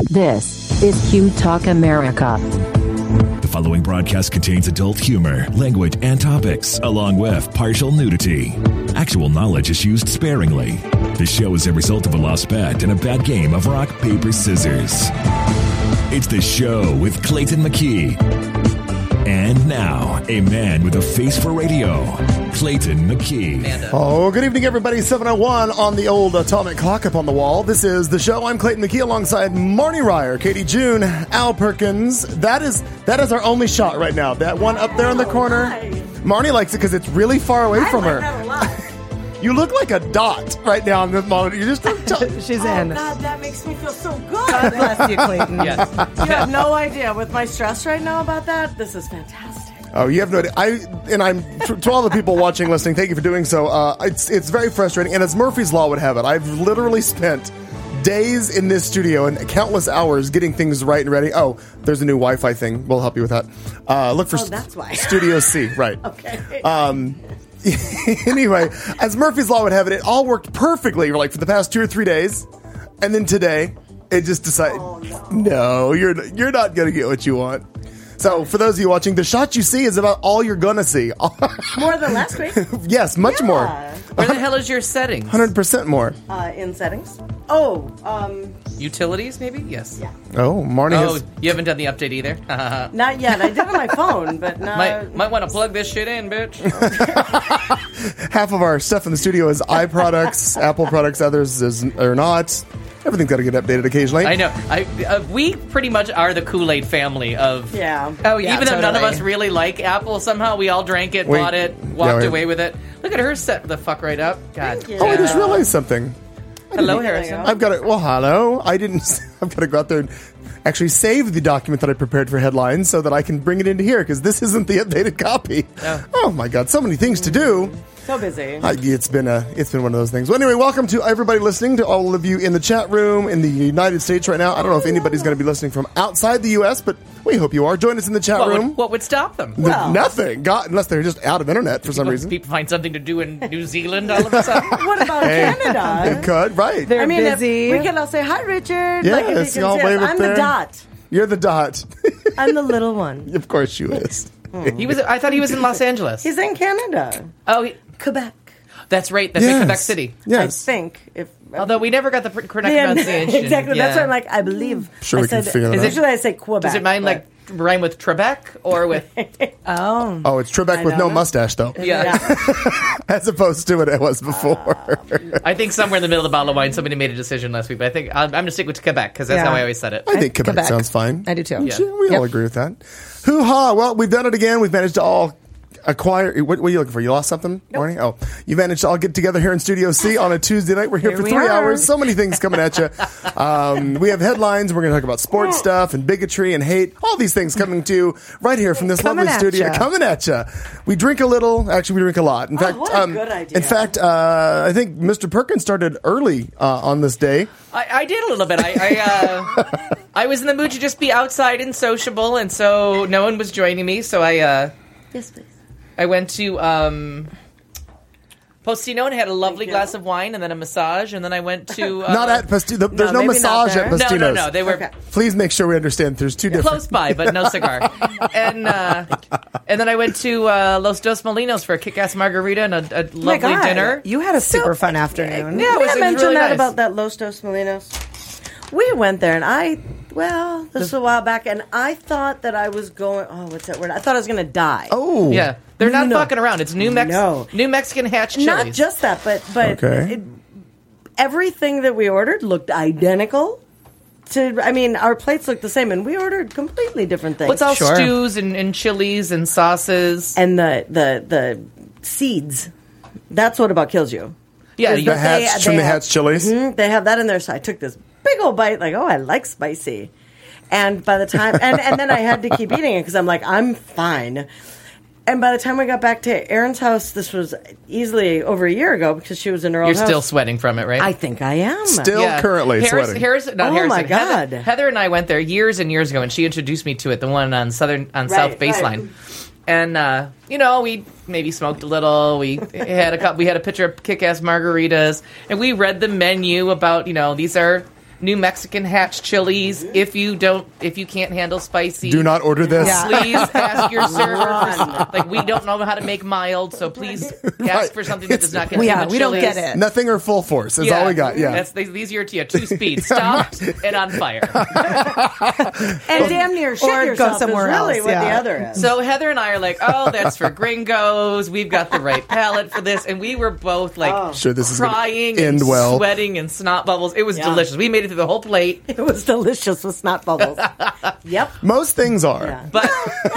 This is Q Talk America. The following broadcast contains adult humor, language, and topics, along with partial nudity. Actual knowledge is used sparingly. The show is a result of a lost bet and a bad game of rock, paper, scissors. It's The Show with Clayton McKee. And now, a man with a face for radio, Clayton McKee. Oh, good evening, everybody. 7:01 on the old atomic clock up on the wall. This is The Show. I'm Clayton McKee alongside Marnie Ryer, Katie June, Al Perkins. That is our only shot right now. That one up there in the corner. Marnie likes it because it's really far away from her. That a lot. You look like a dot right now on this moment. You just She's Oh, in. God, that makes me feel so God good. bless you, Clayton. Yes. You have no idea with my stress right now about that. This is fantastic. Oh, you have no idea. I'm to all the people watching, listening. Thank you for doing so. It's very frustrating, and as Murphy's Law would have it, I've literally spent days in this studio and countless hours getting things right and ready. Oh, there's a new Wi-Fi thing. We'll help you with that. Look for that's why. Studio C. Right. Okay. Anyway, as Murphy's Law would have it, it all worked perfectly for the past 2 or 3 days, and then today it just decided, no, you're not going to get what you want. So for those of you watching, the shot you see is about all you're going to see. More than last week. Yes, much more. Where the hell is your settings? 100% more. In settings. Utilities, maybe? Yes. Yeah. Oh, Marnie Oh, has... you haven't done the update either? Not yet. I did on my phone, but not. Might want to plug this shit in, bitch. Half of our stuff in the studio is iProducts, Apple products, others are not. Everything's got to get updated occasionally. I know. We pretty much are the Kool-Aid family of... Yeah. Oh, yeah, Even though none of totally. us really like Apple, somehow we all drank it, bought it, walked away with it. Look at her set the fuck right up. God. Thank you. Oh, I just realized something. Hello, Harrison. I've got to... Well, hello. I've got to go out there and actually save the document that I prepared for headlines so that I can bring it into here, because this isn't the updated copy. Oh, my God. So many things to do. So busy. It's been one of those things. Well, anyway, welcome to everybody listening, to all of you in the chat room in the United States right now. I don't know if anybody's going to be listening from outside the U.S., but we hope you are. Join us in the chat room. What would stop them? Well- Nothing. God, unless they're just out of internet for some reason. People find something to do in New Zealand all of a sudden. What about They Canada? could, right. They're I mean, if busy. we can all say hi, Richard. Yes, if you y'all can see wave us. up I'm there. the dot. You're the dot. I'm the little one. Of course you is. I thought he was in Los Angeles. He's in Canada. Oh, Quebec. that's right. That's in Quebec City. Yes. I think. Although we never got the correct pronunciation. Exactly. Yeah. That's why I'm like, I believe. Sure, I we can said, figure that out. Usually I say Quebec. Does it mind but- rhyme with Trebek or with... Oh. Oh, it's Trebek with no know. mustache, though, Yeah. as opposed to what it was before. I think somewhere in the middle of the bottle of wine, somebody made a decision last week, but I think I'm going to stick with Quebec because that's Yeah. how I always said it. I think Quebec, Quebec. sounds fine. I do too. Yeah. We all agree with that. Hoo-ha. Well, we've done it again. We've managed to all acquire... What are you looking for? You lost something, Marnie? Oh, you managed to all get together here in Studio C on a Tuesday night. We're here for we 3 are. hours. So many things coming at you. We have headlines. We're going to talk about sports stuff and bigotry and hate. All these things coming to you right here from this Coming lovely at studio. ya. Coming at you. We drink a little. Actually, we drink a lot. In fact, what a good idea. In fact, I think Mr. Perkins started early on this day. I did a little bit. I was in the mood to just be outside and sociable, and so no one was joining me, so Yes, please. I went to Postino and had a lovely you. glass of wine and then a massage, and then I went to... Not at Postino. There's no maybe not massage at there. Postino's. No, they were... Okay. Please make sure we understand. There's two different... Close by, but no cigar. And then I went to Los Dos Molinos for a kick-ass margarita and a lovely God. dinner. You had a super fun afternoon. Yeah, it was I mentioned really that nice. about that Los Dos Molinos. We went there, and this was a while back, and I thought that I was going. Oh, what's that word? I thought I was going to die. Oh. Yeah, they're not No. fucking around. It's New Mexican hatch chilies. Not just that, but Okay. everything that we ordered looked identical. Our plates looked the same, and we ordered completely different things. What's all Sure. stews and chilies and sauces? And the seeds. That's what about kills you. Yeah, Is The that Hatch, from the have- Hatch chilies. They have that in there, so I took this big old bite, like, oh, I like spicy. And by the time, and then I had to keep eating it because I'm like, I'm fine. And by the time we got back to Erin's house, this was easily over a year ago because she was in her old You're house. still sweating from it, right? I think I am. Still currently sweating. Oh, my God. Heather and I went there years and years ago, and she introduced me to it, the one on South Baseline. And we maybe smoked a little. We had a picture of kick-ass margaritas, and we read the menu about these are New Mexican Hatch chilies. If you can't handle spicy, Do not order this. please ask your server. Like, we don't know how to make mild, so please ask for something that does not get too much we don't chilies. get it. Nothing or full force is all we got. Yeah. These are your 2 speeds: stopped and on fire. And damn near shit Or go yourself somewhere is really else, what yeah. the other is. So Heather and I are like, oh, that's for gringos. We've got the right palate for this, and we were both like Sure, this is gonna crying end and well. sweating and snot bubbles. It was Yeah. delicious. We made it through the whole plate. It was delicious with snot bubbles. Yep. Most things are. Yeah. But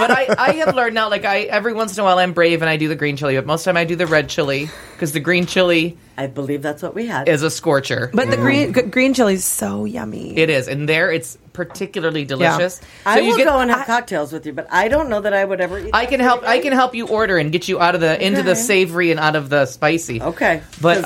I have learned now, like, every once in a while I'm brave and I do the green chili, but most of the time I do the red chili because the green chili I believe that's what we had. is a scorcher. But the green chili is so yummy. It is, and there it's particularly delicious. I will go and have cocktails with you, but I don't know that I would ever eat I can help you order and get you out of into the savory and out of the spicy. Okay.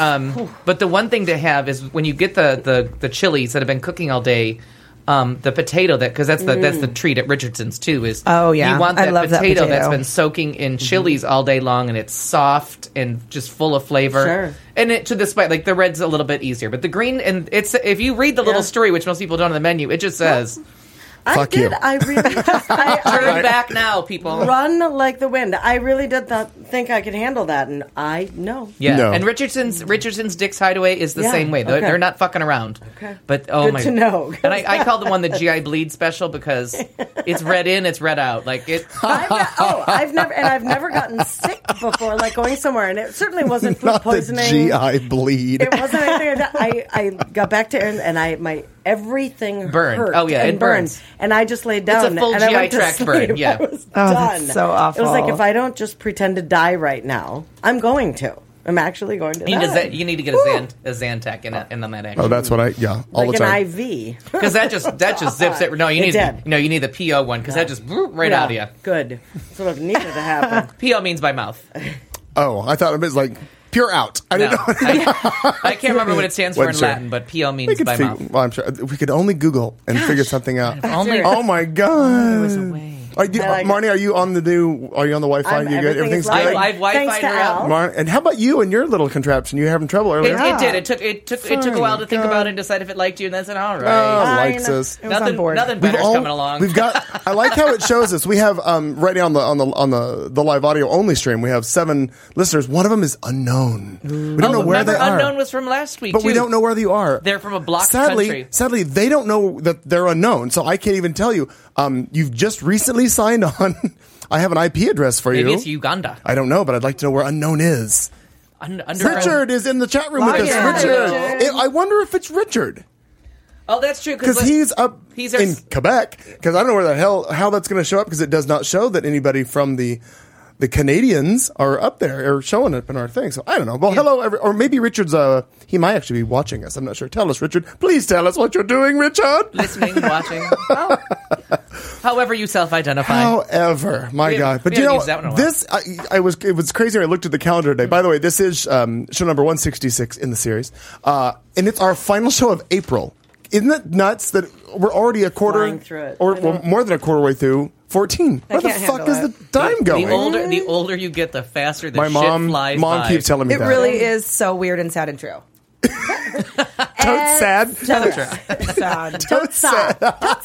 But the one thing to have is when you get the chilies that have been cooking all day, the potato because that's the treat at Richardson's too is Oh, yeah. you want I that love that potato potato. that's been soaking in chilies all day long and it's soft and just full of flavor. Sure. And it to the spice, like the red's a little bit easier, but the green and it's if you read the little story, which most people don't on the menu, it just says Fuck you. I really just turn back now, people. run like the wind. I really did not think I could handle that, and I know. Yeah, No. and Richardson's Dick's Hideaway is the Yeah, same way. okay. They're not fucking around. Okay. But oh Good my, to know. And I call the one the GI Bleed special because it's red in, it's red out. Like it. I've never gotten sick before, like going somewhere, and it certainly wasn't food Not poisoning. the GI bleed. It wasn't anything like that. I got back to Erin, and my everything Burned. hurt. Oh, yeah, and it burns. And I just laid down. It's a full and I GI went to tract sleep. burn, yeah. I was Oh, done. that's so awful. It was like if I don't just pretend to die right now, I'm going to. I'm actually going to. You need to get a Zantac in on that action. Oh, that's what all like the time. an IV. Because that just zips it. No, you need the PO one because that just right out of you. Good. That's what needed to happen. PO means by mouth. Oh, I thought it was like pure out. I No, didn't know. I can't remember what it stands for in Wasn't sure. Latin, but PO We means could by figure, mouth. well, I'm sure we could only Google and figure something out. Only Oh my god! was a way. Marnie, are you on the Wi-Fi? You good? Everything's fine. good. I've Thanks Wi-Fi'd to her out. Al. And how about you and your little contraption? You having trouble earlier? It did. It took a while to think about it and decide if it liked you, and then said, all Oh, right. likes us. It was on Nothing board. better's coming along. We've got. I like how it shows us. We have right now on the live audio only stream. We have 7 listeners. One of them is unknown. We don't know where they are. Unknown was from last week, But too. we don't know where you are. They're from a blocked sadly, country. Sadly, they don't know that they're unknown, so I can't even tell you. You've just recently signed on. I have an IP address for Maybe you. it's Uganda. I don't know, but I'd like to know where unknown is. Richard is in the chat room with us. yeah. Richard. I wonder if it's Richard. Oh, that's true. Because he's up He's in Quebec. Because I don't know where the hell how that's going to show up. Because it does not show that anybody from the Canadians are up there or showing up in our thing. So I don't know. Well, hello, or maybe Richard's. He might actually be watching us. I'm not sure. Tell us, Richard. Please tell us what you're doing, Richard. listening, watching. However you self-identify. However, my We- God, but we you haven't know used that one in a while. it was crazy when I looked at the calendar today. By the way, this is show number 166 in the series, and it's our final show of April. Isn't it nuts that we're already a quarter Flying through it. or well, more than a quarter way through 14? Where the can't fuck handle is it. the time going? The older you get, the faster the My shit mom flies by. keeps telling me It that. really is so weird and sad and true. Totes sad. Sad. Totes sad.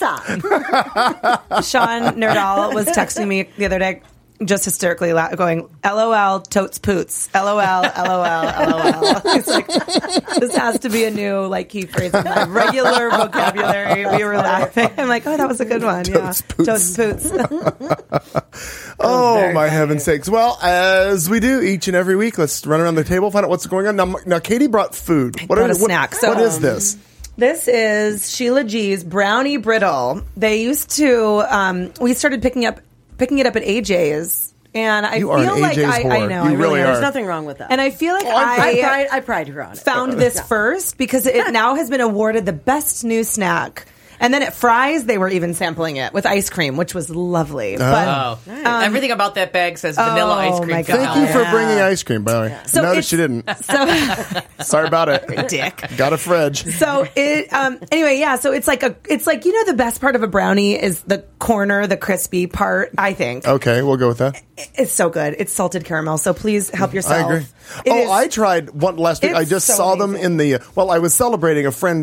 Sean Nerdal was texting me the other day, just hysterically going, LOL, totes poots. LOL, LOL, LOL. It's like, this has to be a new key phrase in my regular vocabulary. We were laughing. I'm like, oh, that was a good one. Totes Yeah. poots. Totes poots. Oh, my heaven's sakes. Well, as we do each and every week, let's run around the table, find out what's going on. Now Katie brought food. Brought a snack. So, what is this? This is Sheila G's Brownie Brittle. They used to, we started picking it up at AJ's. And I You feel are an like AJ's I whore. know. You I really am. are. There's nothing wrong with that. And I feel like I pride her on it. found this first because it now has been awarded the best new snack. And then at Fry's, they were even sampling it with ice cream, which was lovely. But Everything about that bag says vanilla ice cream. my Thank God. you for Yeah. bringing ice cream, by the way. So Notice it's- she didn't. so Sorry about it. dick. Got a fridge. So it anyway, yeah, so it's like the best part of a brownie is the corner, the crispy part, I think. Okay, we'll go with that. It's so good. It's salted caramel, so please help yourself. I agree. It is- I tried one last week. I It's just so saw them amazing. in the. Well, I was celebrating a friend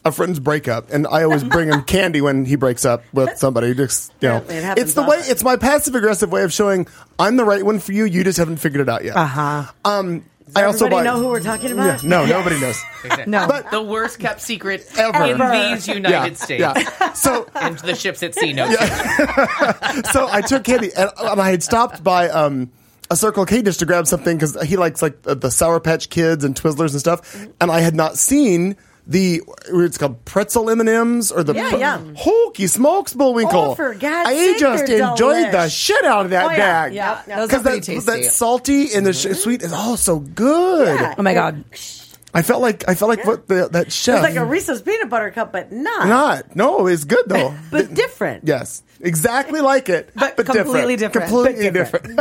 a friend's breakup, and I always bring him candy when he breaks up with somebody. Just Apparently it happens it's the way. often. It's my passive aggressive way of showing I'm the right one for you. You just haven't figured it out yet. I also Everybody buy. know who we're talking about? Yeah, no, nobody knows. No. But The worst kept secret Ever. in these United States. Yeah. So And the ships at sea. No, so I took candy, and I had stopped by a Circle K just to grab something because he likes like the Sour Patch Kids and Twizzlers and stuff, and I had not seen it's called pretzel M&Ms or the Holy Smokes Bullwinkle. Oh, for God's I sake, just they're enjoyed the delish. shit out of that Oh, yeah. bag. Yeah. Those are Because pretty tasty. that salty and the sweet is all so good. Yeah. Oh my God. I felt like what that chef. It's like a Reese's peanut butter cup, but not. No, it's good though. But different. Yes, exactly like it, but completely different. Completely But different.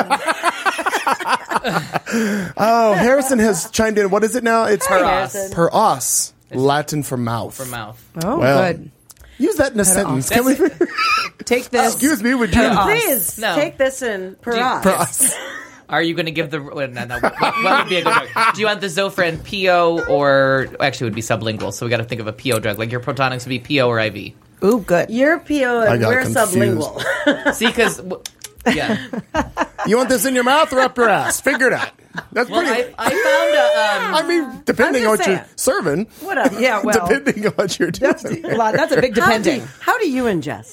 Oh, Harrison has chimed in. What is it now? It's Per os. os. Per os. Latin for mouth. For mouth. Oh, Well, good. Use that in a sentence. Can we? Take this. Excuse me, would you? Please No. take this in Per Paras. os. Are you going to give the... No. What would be a good drug? Do you want the Zofran PO or... Actually, it would be sublingual, so we got to think of a PO drug. Like your Protonics would be PO or IV. Ooh, good. You're PO I and got we're confused. sublingual. See, because... Yeah. You want this in your mouth or up your ass? Figure it out. That's Well, pretty. I found a... I mean, depending I'm on just what you're saying. serving. Whatever. Yeah, well, Depending on what you're doing. that's a big depending. How do you ingest?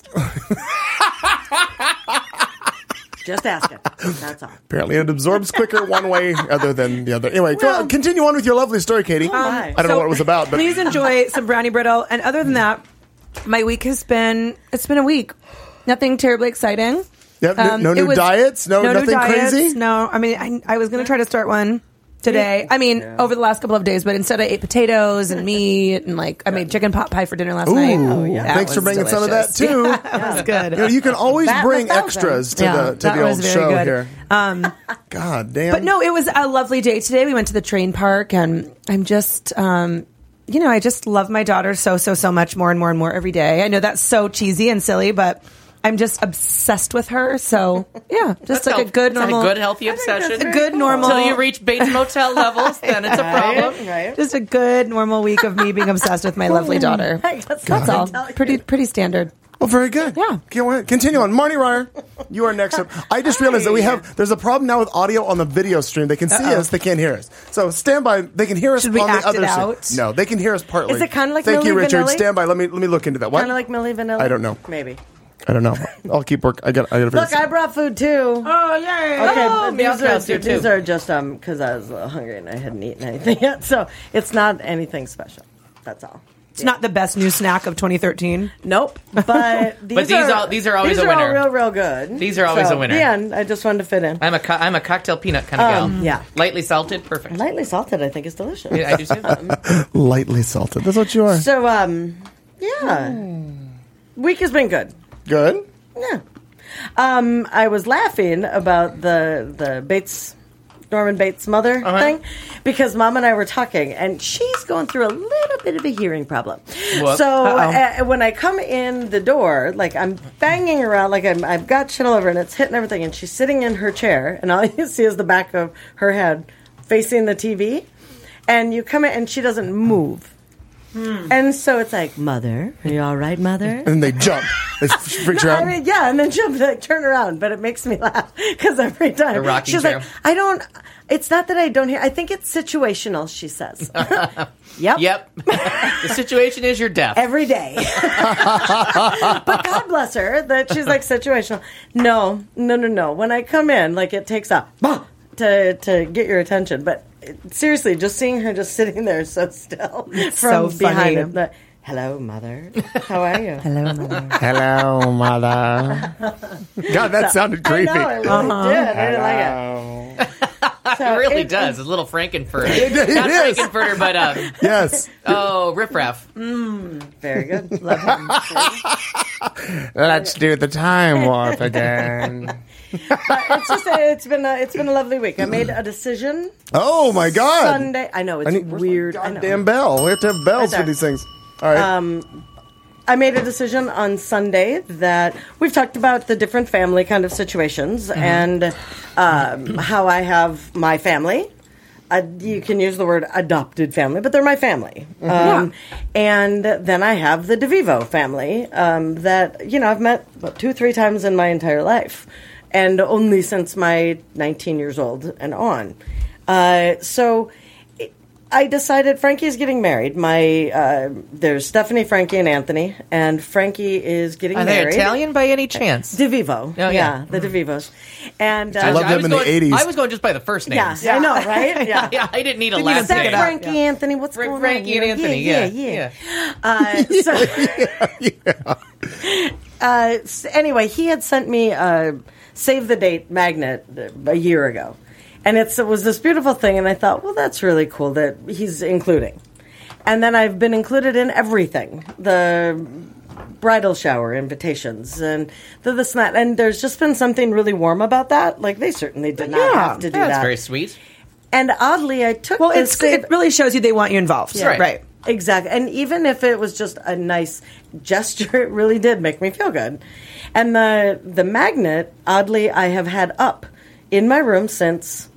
Just asking. That's all. Apparently, it absorbs quicker one way other than the other. Anyway, go on, continue on with your lovely story, Katie. my. I don't know what it was about, but Please enjoy some brownie brittle. And other than that, my week it's been a week. Nothing terribly exciting. Yep, no new diets? No nothing diets, crazy? No, I mean, I was going to try to start one today. I mean, over the last couple of days, but instead I ate potatoes and meat and I made chicken pot pie for dinner last night. Ooh, That thanks for was bringing some of that delicious. too. Yeah, that was good. You know, you can always Bat bring 1,000. extras to Yeah, the that old was very show good. here. God damn. But no, it was a lovely day today. We went to the train park, and I'm just, I just love my daughter so much more and more and more every day. I know that's so cheesy and silly, but I'm just obsessed with her. So yeah, just That's like a healthy. good It's like normal, a good, healthy obsession. a good normal. Until you reach Bates Motel levels, then it's a problem. Right. Just a good normal week of me being obsessed with my lovely daughter. That's all. Pretty standard. Oh, very good. Yeah. Can't wait. Continue on. Marnie Ryer, you are next up. I just realized that there's a problem now with audio on the video stream. They can see us, they can't hear us. So stand by. They can hear us Should we on the act other it out? stream. No, they can hear us partly. Is it kinda like Thank you, Milli Richard. Vanilli? Stand by. Let me look into that. What? Kind of like Milli Vanilli? I don't know. Maybe. I don't know. I'll keep work. I got Look, I brought food too. Oh yay! Okay, Oh, these Meowcast do, too. are just because I was a little hungry and I hadn't eaten anything yet, so it's not anything special. That's all. It's not the best new snack of 2013. Nope, but these these are always a winner. All real good. These are always So, a winner. The end. I just wanted to fit in. I'm a cocktail peanut kind of gal. Yeah. Lightly salted, perfect. Lightly salted, I think, is delicious. Yeah, I do too. lightly salted. That's what you are. So, yeah, week has been good. Good. Yeah. I was laughing about the Norman Bates' mother thing because Mom and I were talking, and she's going through a little bit of a hearing problem. Whoops. So when I come in the door, I'm banging around, I've got shit all over, and it's hitting everything, and she's sitting in her chair, and all you see is the back of her head facing the TV, and you come in, and she doesn't move. And so it's like, Mother, are you all right, Mother? And they jump. They freak you out. I mean, yeah, and then she'll turn around, but it makes me laugh because every time The rocking she's chair. like, I don't. It's not that I don't hear. I think it's situational. She says, "Yep, Yep. The situation is you're deaf. every day." But God bless her that she's situational. No. When I come in, it takes a to get your attention, but seriously, just seeing her just sitting there so still so from behind funny. it. Hello, Mother. How are you? Hello, Mother. Hello, mother. God, that sounded creepy. I know, it really did. I didn't like it. So It really does. A little Frankenfurter. Not is. Frankenfurter, but Yes. riffraff. Very good. Love him. Let's do the time warp again. It's been a lovely week. I made a decision Oh my God. Sunday. I know it's Where's weird. my I know. goddamn bell. We have to have bells Right for there. these things. All right. I made a decision on Sunday that we've talked about the different family kind of situations and how I have my family, you can use the word adopted family, but they're my family. And then I have the DeVivo family that, I've met 2-3 times in my entire life, and only since my 19 years old and on. So I decided Frankie's getting married. There's Stephanie, Frankie, and Anthony, and Frankie is getting married. Are they Italian by any chance? DeVivo. Oh, yeah. The DeVivos. And I love them in the 80s. I was going just by the first names. Yeah, I know, right? Yeah. Yeah, I didn't need a last Say name. Frankie, Anthony, what's going on? Frankie and Anthony, yeah. So anyway, he had sent me a save the date magnet a year ago. And it was this beautiful thing, and I thought, well, that's really cool that he's including. And then I've been included in everything. The bridal shower invitations and this and that. And there's just been something really warm about that. Like, they certainly did not have to do that. That's very sweet. And oddly, I took it really shows you they want you involved. Yeah. Right. Exactly. And even if it was just a nice gesture, it really did make me feel good. And the magnet, oddly, I have had up in my room since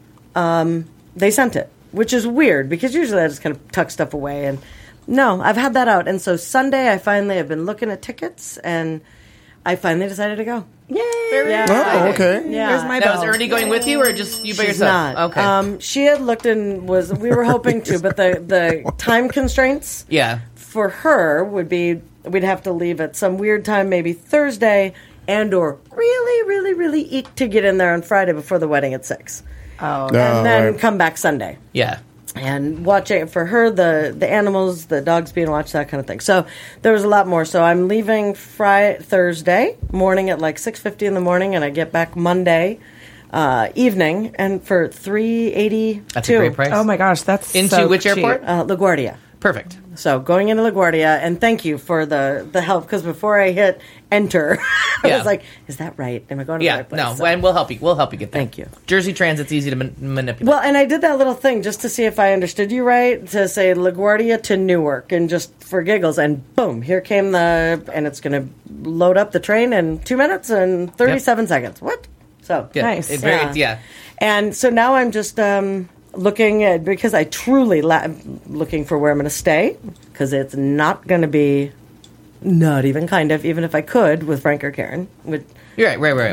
they sent it, which is weird because usually I just kind of tuck stuff away. And no, I've had that out. And so Sunday, I finally have been looking at tickets, and I finally decided to go. Yay! Yeah. Oh, okay. Yeah. Here's my Now, bell. is Ernie going with you, or just you by She's yourself? not. Okay. She had looked and we were hoping to, but the time constraints yeah. for her would be we'd have to leave at some weird time, maybe Thursday, and or really, really, really eat to get in there on Friday before the wedding at 6. Oh. And then right. come back Sunday. Yeah. And watching for her, the animals, the dogs being watched, that kind of thing. So there was a lot more. So I'm leaving Thursday morning at like 6:50 in the morning, and I get back Monday evening, and for $382. That's a great price. Oh my gosh, that's Into so which cheap. airport? LaGuardia. Perfect. So going into LaGuardia, and thank you for the help, because before I hit enter, I Yeah. was like, "Is that right? Am I going to the Yeah. right place?" No, So- and we'll help you. We'll help you get there. Thank you. Jersey Transit's easy to manipulate. Well, and I did that little thing just to see if I understood you right, to say LaGuardia to Newark, and just for giggles, and boom, here came and it's going to load up the train in 2 minutes and 37 seconds. What? So yeah. nice. Yeah. And so now I'm just looking at, because I truly looking for where I'm going to stay, because it's not going to be, not even kind of, even if I could with Frank or Karen, with You're right.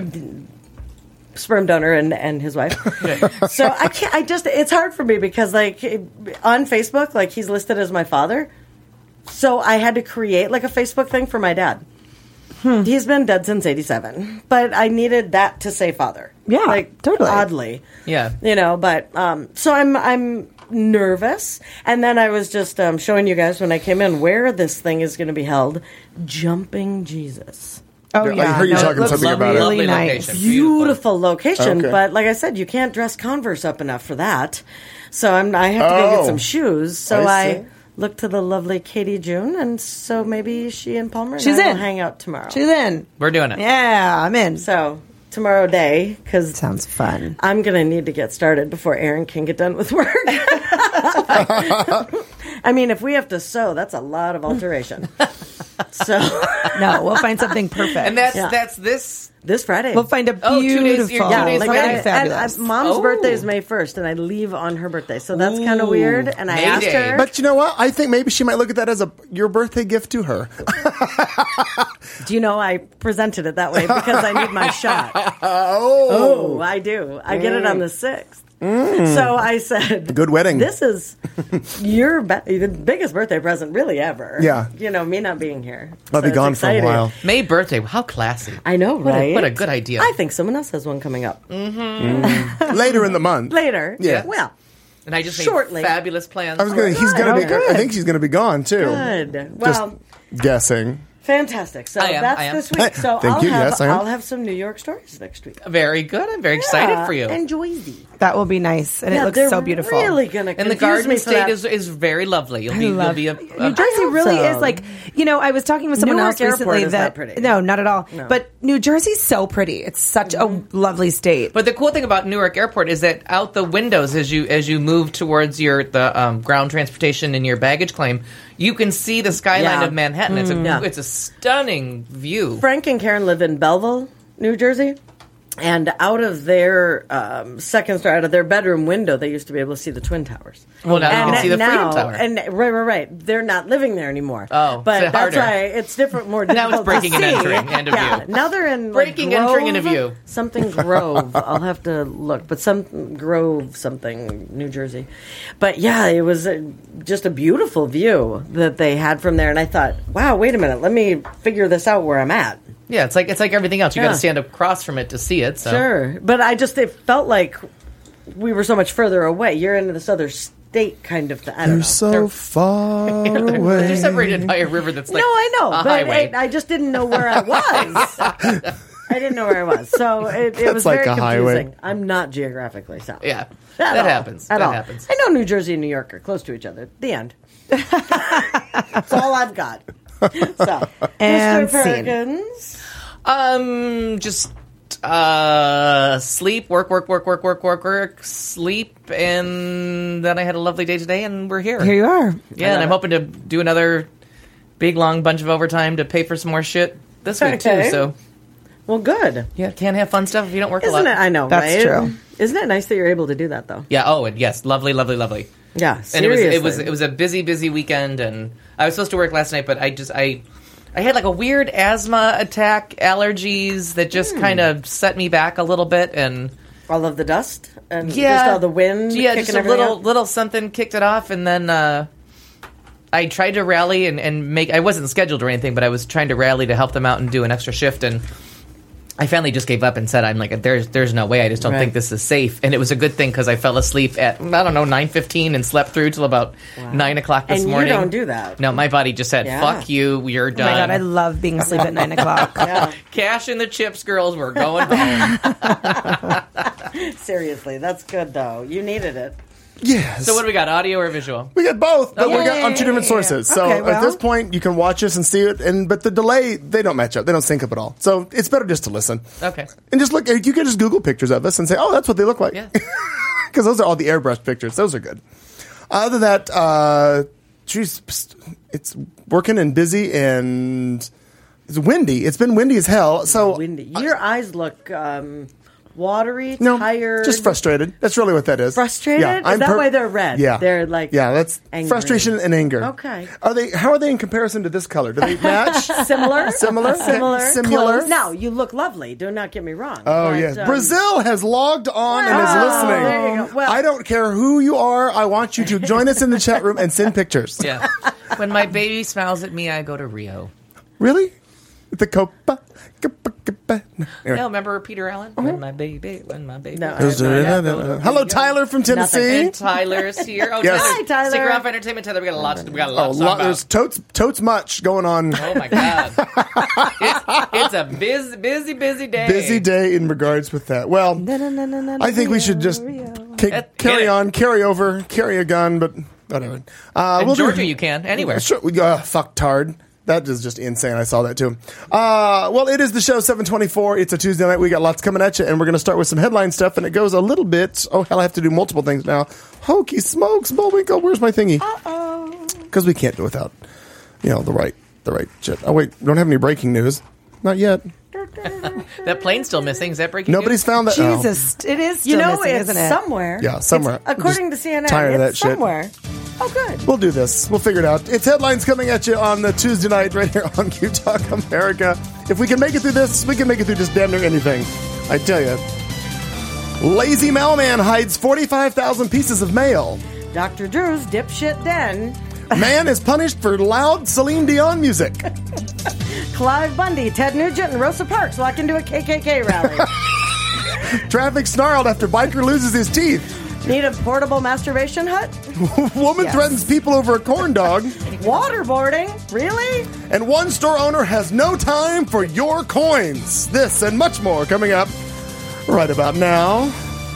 sperm donor and his wife. So I can't. It's hard for me because like on Facebook, like he's listed as my father. So I had to create like a Facebook thing for my dad. He's been dead since '87, but I needed that to say father. Yeah, like totally. oddly. Yeah. But so I'm nervous, and then I was just showing you guys when I came in where this thing is going to be held. Jumping Jesus. Oh I yeah, heard you no, talking it looks something about it. really Lovely nice. location. Beautiful location, Okay. but like I said, you can't dress Converse up enough for that. So I have to go get Oh. some shoes. So I I see. looked to the lovely Katie June, and so maybe she and Palmer and She's I in. will hang out tomorrow. She's in. We're doing it. Yeah, I'm in. So tomorrow day, because Sounds fun. I'm going to need to get started before Aaron can get done with work. I mean, if we have to sew, that's a lot of alteration. So No, we'll find something perfect. And that's Yeah. this. Friday. we'll find a Oh, 2 days- beautiful. you're 2 days like away. I, fabulous. Mom's Oh. birthday is May 1st, and I leave on her birthday, so that's kind of weird. And I May asked Day. her, But you know what? I think maybe she might look at that as your birthday gift to her. do you know I presented it that way because I need my shot? Oh. I do. I get it on the 6th. So I said, Good wedding. This is the biggest birthday present really ever. Yeah. Me not being here. I'll be So it's gone for a exciting. while. May birthday. How classy. I know, right? What a good idea. I think someone else has one coming up Later in the month. later. Yeah. Well, And I just Shortly. made fabulous plans. I was gonna. He's gonna be. good. I think she's gonna be gone too. good. Just Well, guessing. fantastic. So I am. that's this week. So Thank you. Yes, I am. I'll have some New York stories next week. Very good. I'm very excited for you. And Joyzy. That will be nice, and it looks they're so beautiful. Really gonna And the confuse Garden me for State that. is very lovely. You'll love be a New Jersey really so. is like, I was talking with someone Newark else recently Airport is that not pretty. no, not at all. No. But New Jersey's so pretty. It's such a lovely state. But the cool thing about Newark Airport is that out the windows, as you move towards the ground transportation and your baggage claim, you can see the skyline Yeah. of Manhattan. It's a stunning view. Frank and Karen live in Belleville, New Jersey. And out of their second story, out of their bedroom window, they used to be able to see the Twin Towers. Well, now you can see the Freedom Tower. And right. They're not living there anymore. Oh, but so that's harder. why it's different, more difficult. Now it's breaking to and see. entering, end of Yeah, view. now they're in Breaking, like, entering, Grove, end of view. Something Grove. I'll have to look, but some Grove something, New Jersey. But yeah, it was just a beautiful view that they had from there. And I thought, wow, wait a minute, let me figure this out where I'm at. Yeah, it's like everything else. You got Yeah. to stand across from it to see it. So. Sure, but it felt like we were so much further away. You're in this other state, kind of. I don't know. You're so far away. They're separated by a river that's like no, I know, a but highway. I just didn't know where I was. I didn't know where I was, so it was like very a confusing. highway. I'm not geographically sound. Yeah, At that all. happens. At That all. happens. I know New Jersey and New York are close to each other. The end. That's all I've got. So, And Mr. scene. Perkins. Just sleep, work, sleep, and then I had a lovely day today, and we're here. Here you are. Yeah, and I'm hoping to do another big long bunch of overtime to pay for some more shit this week Okay. too. So Well, good. yeah, can't have fun stuff if you don't work a Isn't lot. it? I know, That's right? true. Isn't it nice that you're able to do that, though? Yeah. Oh, and yes, lovely. Yeah, And seriously. it was a busy weekend, and I was supposed to work last night, but I had like a weird asthma attack, allergies that just kind of set me back a little bit, and all of the dust and yeah, just all the wind. yeah, kicking just a everything little out? little something kicked it off, and then I tried to rally and make. I wasn't scheduled or anything, but I was trying to rally to help them out and do an extra shift, and I finally just gave up and said, "I'm like, there's no way. I just don't Right. think this is safe." And it was a good thing because I fell asleep at 9:15 and slept through till about 9 o'clock this And you morning. don't do that. No, my body just said, Yeah. "Fuck you, you're Oh done." my god, I love being asleep at 9 o'clock. Yeah, Cash in the chips, girls. We're going home. seriously, that's good though. You needed it. Yes. So what do we got? Audio or visual? We get both, but we got on two different Yay. sources. So Okay, at well. this point, you can watch us and see it, but the delay, they don't match up. They don't sync up at all. So it's better just to listen. Okay. And just look, you can just Google pictures of us and say, oh, that's what they look like. Yeah. Because those are all the airbrushed pictures. Those are good. Other than that, geez, it's working and busy and it's windy. It's been windy as hell. So Windy. Your eyes look watery, no, tired, just frustrated. That's really what that is. Frustrated? Is that why they're red? Yeah, They're like that's angry. frustration and anger. Okay. How are they in comparison to this color? Do they match? Similar, Similar? similar, Similar? Close. Now you look lovely. Do not get me wrong. Oh, but, yes. Brazil has logged on and is listening. there you go. Well- I don't care who you are. I want you to join us in the chat room and send pictures. Yeah. When my baby smiles at me, I go to Rio. Really? The Copa? No, remember Peter Allen? When my baby. No, I have no idea. Hello, Tyler from Tennessee. And Tyler's here. Oh, Yes. Hi, Tyler. Stick around for entertainment, Tyler. We got a lot to Oh, talk about. there's totes much going on. Oh my God! it's a busy day. Busy day in regards with that. Well, I think we should just carry it. on, carry over, carry a gun, but whatever. In We'll do- Georgia, you can anywhere. Sure. Fuck tard. That is just insane. I saw that too. Well, it is the show 724. It's a Tuesday night. We got lots coming at you, and we're going to start with some headline stuff, and it goes a little bit. Oh, hell, I have to do multiple things now. Hokey smokes, Bullwinkle. Where's my thingy? Because we can't do without, the right shit. Oh, wait. We don't have any breaking news. Not yet. That plane's still missing. Is that breaking Nobody's news? found that. Jesus, it is still missing, it's isn't it? somewhere. Yeah, somewhere. It's- according to Just CNN, tired of it's that shit. somewhere. Oh, good. We'll do this. We'll figure it out. It's headlines coming at you on the Tuesday night right here on Q Talk America. If we can make it through this, we can make it through just damn near anything. I tell you. Lazy mailman hides 45,000 pieces of mail. Dr. Drew's dipshit den. Man is punished for loud Celine Dion music. Clive Bundy, Ted Nugent, and Rosa Parks walk into a KKK rally. Traffic snarled after biker loses his teeth. Need a portable masturbation hut? Woman Yes. threatens people over a corn dog. Waterboarding? Really? And one store owner has no time for your coins. This and much more coming up right about now.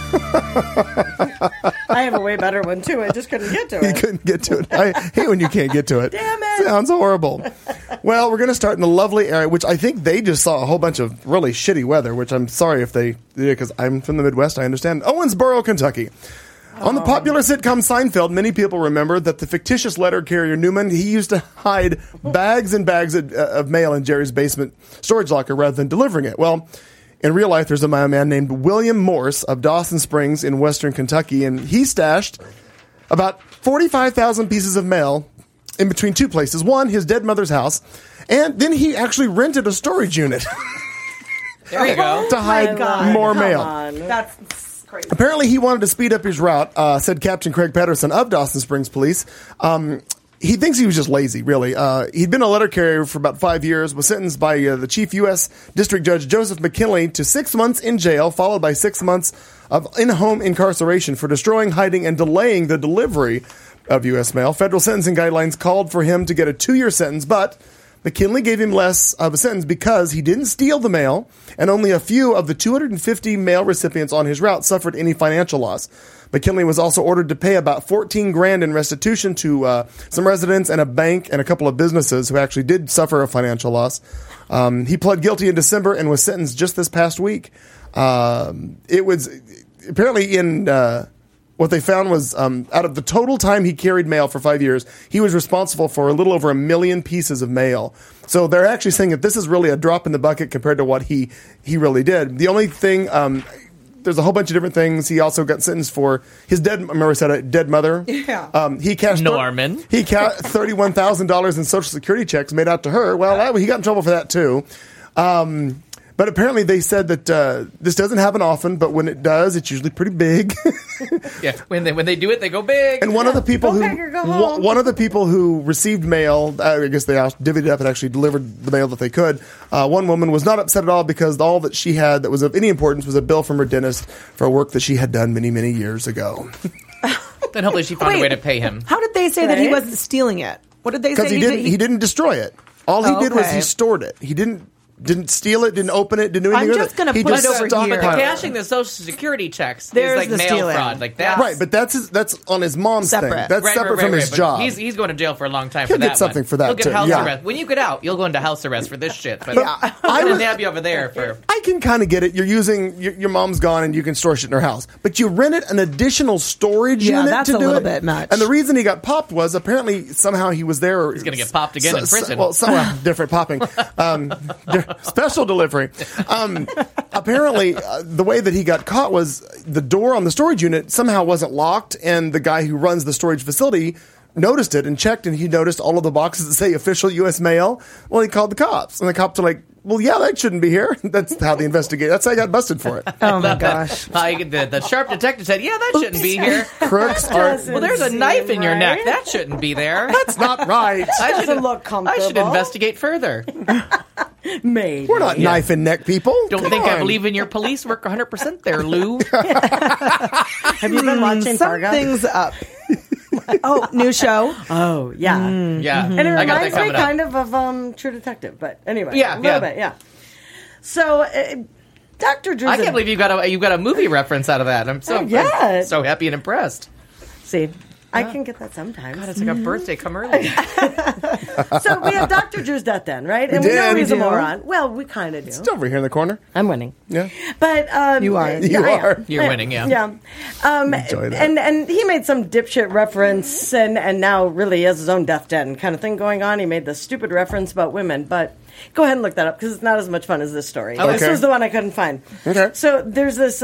I have a way better one, too. I just couldn't get to You it. couldn't get to it. I hate when you can't get to it. Damn it. Sounds horrible. Well, we're going to start in a lovely area, which I think they just saw a whole bunch of really shitty weather, which I'm sorry if they did, because I'm from the Midwest, I understand. Owensboro, Kentucky. On the popular sitcom Seinfeld, many people remember that the fictitious letter carrier Newman, he used to hide bags and bags of mail in Jerry's basement storage locker rather than delivering it. Well, In real life, there's a man named William Morse of Dawson Springs in western Kentucky, and he stashed about 45,000 pieces of mail in between two places. One, his dead mother's house, and then he actually rented a storage unit There you go. to hide more mail. That's crazy. Apparently, he wanted to speed up his route, said Captain Craig Patterson of Dawson Springs Police. He thinks he was just lazy, really. He'd been a letter carrier for about 5 years, was sentenced by the Chief U.S. District Judge Joseph McKinley to 6 months in jail, followed by 6 months of in-home incarceration for destroying, hiding, and delaying the delivery of U.S. mail. Federal sentencing guidelines called for him to get a 2-year sentence, but McKinley gave him less of a sentence because he didn't steal the mail, and only a few of the 250 mail recipients on his route suffered any financial loss. McKinley was also ordered to pay about $14,000 in restitution to some residents and a bank and a couple of businesses who actually did suffer a financial loss. He pled guilty in December and was sentenced just this past week. It was apparently in what they found was out of the total time he carried mail for 5 years, he was responsible for a little over 1 million pieces of mail. So they're actually saying that this is really a drop in the bucket compared to what he really did. The only thing, there's a whole bunch of different things. He also got sentenced for his dead mother. Yeah. He cashed Norman. He cashed $31,000 in Social Security checks made out to her. Well, he got in trouble for that too. But apparently they said that this doesn't happen often, but when it does, it's usually pretty big. Yeah, when they do it, they go big. And one of the people Go big or go home. one of the people who received mail, I guess they divvied it up and actually delivered the mail that they could. One woman was not upset at all because all that she had that was of any importance was a bill from her dentist for work that she had done many, many years ago. Then hopefully she found a Wait. way to pay him. How did they say that he Right? wasn't stealing it? What did they say? Because he didn't destroy it. All he did was Okay. he stored it. He didn't steal it, didn't open it, didn't do anything I'm with just it. gonna He put just it over stockpiled here. But the it. cashing the Social Security checks There's is like the mail stealing. fraud. Like that's Right, but that's on his mom's Separate. thing. That's Right, separate right, from his but job. He's going to jail for a long time He'll for that get something one. for that, He'll get too, house yeah. arrest. When you get out, you'll go into house arrest for this shit. But I I would- would have you over there for. I can kind of get it. You're using your mom's gone and you can store shit in her house, but you rented an additional storage Yeah, unit that's to a do little it. bit much. And the reason he got popped was apparently somehow he was there. He's gonna get popped again in prison. Well, different popping. Special delivery. Apparently, the way that he got caught was the door on the storage unit somehow wasn't locked, and the guy who runs the storage facility noticed it and checked, and he noticed all of the boxes that say official U.S. mail. Well, he called the cops, and the cops are like, well, yeah, that shouldn't be here. That's how they investigate. That's how I got busted for it. Oh my gosh. The sharp detective said, "Yeah, that shouldn't be here." Crooks are. Well, there's a knife in your neck. right? That shouldn't be there. That's not right. I Doesn't should look I should comfortable. investigate further. Maybe. We're not knife and neck people. Don't Come think I on. believe in your police work 100% there, Lou. Have you been watching Fargo? Something's up. Oh, new show. Oh, yeah. Yeah, And it I got that reminds me coming up. kind of True Detective, but anyway, Yeah, a little yeah. bit, yeah. So, Dr. Drew's I can't believe you got a movie reference out of that. I'm Yeah. I'm so happy and impressed. See, I can get that sometimes. God, it's like a birthday come early. So we have Dr. Drew's death then, right? And we did. know he's We a do. moron. Well, we kind of do. It's over here in the corner. I'm winning. Yeah. But You are. yeah, You I am. are. You're I am. winning, yeah. Yeah. Enjoy that. And he made some dipshit reference, and now really he has his own death den kind of thing going on. He made this stupid reference about women, but go ahead and look that up because it's not as much fun as this story. Okay. This was the one I couldn't find. Okay. So there's this,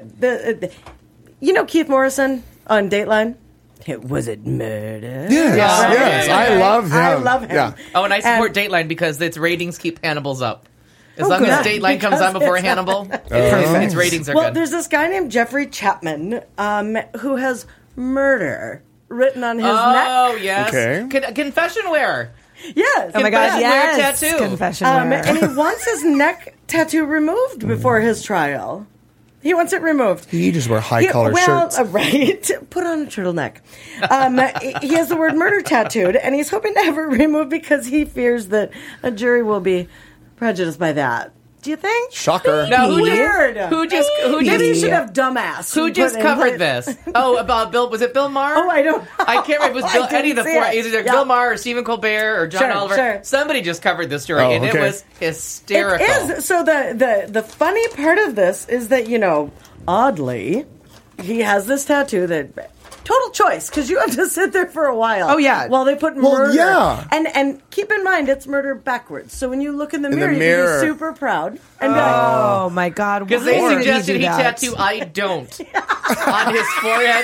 you know Keith Morrison on Dateline? Was it murder? Yes, Yeah. yes. Yeah. I love him. I love him. Yeah. Oh, and I support And- Dateline because its ratings keep Hannibal's up. As Oh, long as good. Dateline comes on Because before it's- Hannibal, its ratings are Well, good. there's this guy named Jeffrey Chapman who has murder written on his neck. Oh, yes. Okay. Confession wear. Yes. Oh my gosh, Confession yes. wear tattoo. Confession wear. And he wants his neck tattoo removed before his trial. He wants it removed. You just wear high collar shirts. Right. Put on a turtleneck. He has the word murder tattooed, and he's hoping to have it removed because he fears that a jury will be prejudiced by that. Do you think? Shocker. No, Weird. who just Maybe you should have dumbass. who just put in covered place. this? Oh, about Bill. Was it Bill Maher? Oh, I don't. I can't remember. It was Bill, I didn't any of the see four. it. Either Yeah. Bill Maher or Stephen Colbert or John Sure, Oliver. sure. Somebody just covered this story, Oh, and okay. it was hysterical. It is. So the funny part of this is that, oddly, he has this tattoo that total choice because you have to sit there for a while. Oh, yeah. while they put Well, murder. yeah. and keep in mind it's murder backwards. So when you look in the the mirror, you mirror. can be super proud and be like, Oh my God! Because why they did suggested do he that? tattoo I don't on his forehead.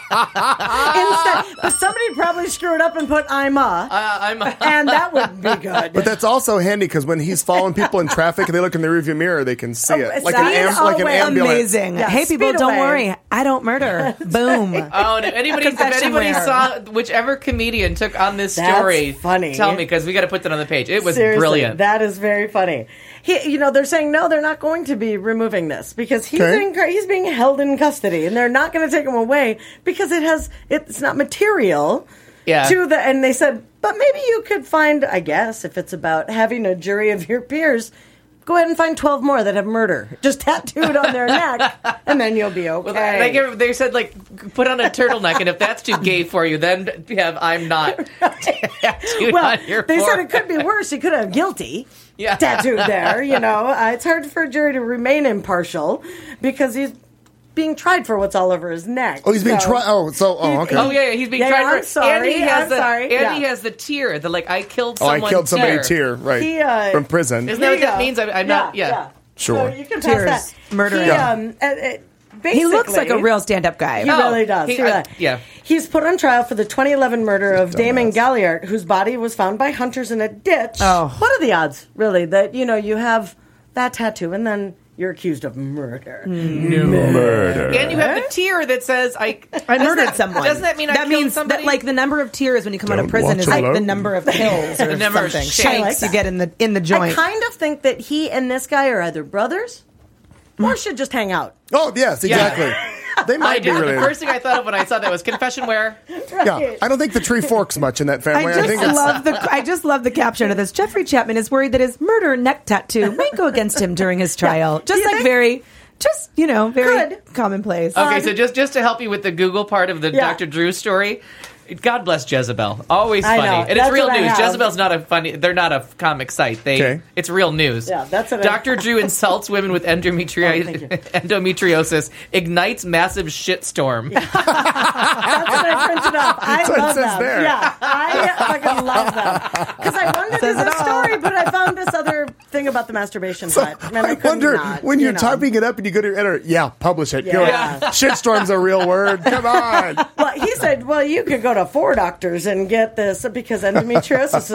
instead, but somebody probably screwed up and put I'm and that would be good. But that's also handy because when he's following people in traffic and they look in the rearview mirror, they can see it. Like speed like an away. ambulance. Amazing. Yeah, Hey, people, speed don't away. worry. I don't murder. Boom. Oh, no. If Confession anybody wear. saw whichever comedian took on this That's story, funny. tell me because we got to put that on the page. It was Seriously, brilliant. That is very funny. They're saying no, they're not going to be removing this because he's Okay. he's being held in custody, and they're not going to take him away because it's not material. Yeah. And they said, but maybe you could find, I guess, if it's about having a jury of your peers, go ahead and find 12 more that have murder just tattooed on their neck, and then you'll be okay. Well, they said, put on a turtleneck, and if that's too gay for you, then have I'm not tattooed Well, on your they said forehead. it could be worse. You could have guilty Yeah. tattooed there. It's hard for a jury to remain impartial because he's being tried for what's all over his neck. Oh, he's being So- tried. Okay. Oh yeah, he's being Yeah, tried I'm for. sorry, and he has I'm the sorry, and he yeah. has the tear. The I killed Oh, someone. I killed somebody tear, right. He, from prison. Isn't that what that means? I'm yeah, not. Yeah. Sure. So you can Tears, pass that. murdering. He, Yeah. basically, He looks like a real stand-up guy. He really does. he- He really- yeah. He's put on trial for the 2011 murder of Damon Galliard, whose body was found by hunters in a ditch. Oh. What are the odds, really, that you have that tattoo and then you're accused of murder? Murder. And you have the tear that says I murdered someone. Doesn't that mean I killed means somebody? that the number of tears when you come out of Don't prison watch is like alone. the number of pills or The number of something. shanks. Shanks I you like get in the I joint. kind of think that he and this guy are either brothers or should just hang out. Oh, yes, exactly. They I might be did. The related. first thing I thought of when I saw that was confession wear. Yeah, I don't think the tree forks much in that family. I just love the caption of this. Jeffrey Chapman is worried that his murder neck tattoo might go against him during his trial. Just You like think? very very Good. commonplace. Okay, so just to help you with the Google part of the Yeah. Dr. Drew story. God bless Jezebel. Always I funny. know. And it's That's real what I news. have. Jezebel's not a funny. They're not a comic site. Okay. It's real news. Yeah, that's what I- Dr. Drew insults women with thank you. endometriosis, ignites massive shitstorm. That's what I printed up. I That's what it love says them. there. Yeah, I fucking love them. Because I wanted to do the story, but I found this other thing about the masturbation hut. And I couldn't wonder not, when you're know. typing it up and you go to your editor. Yeah, publish it. Go Yeah. ahead. Shitstorm's a real word. Come on. Well, he said, "Well, you could go to 4 doctors and get this because endometriosis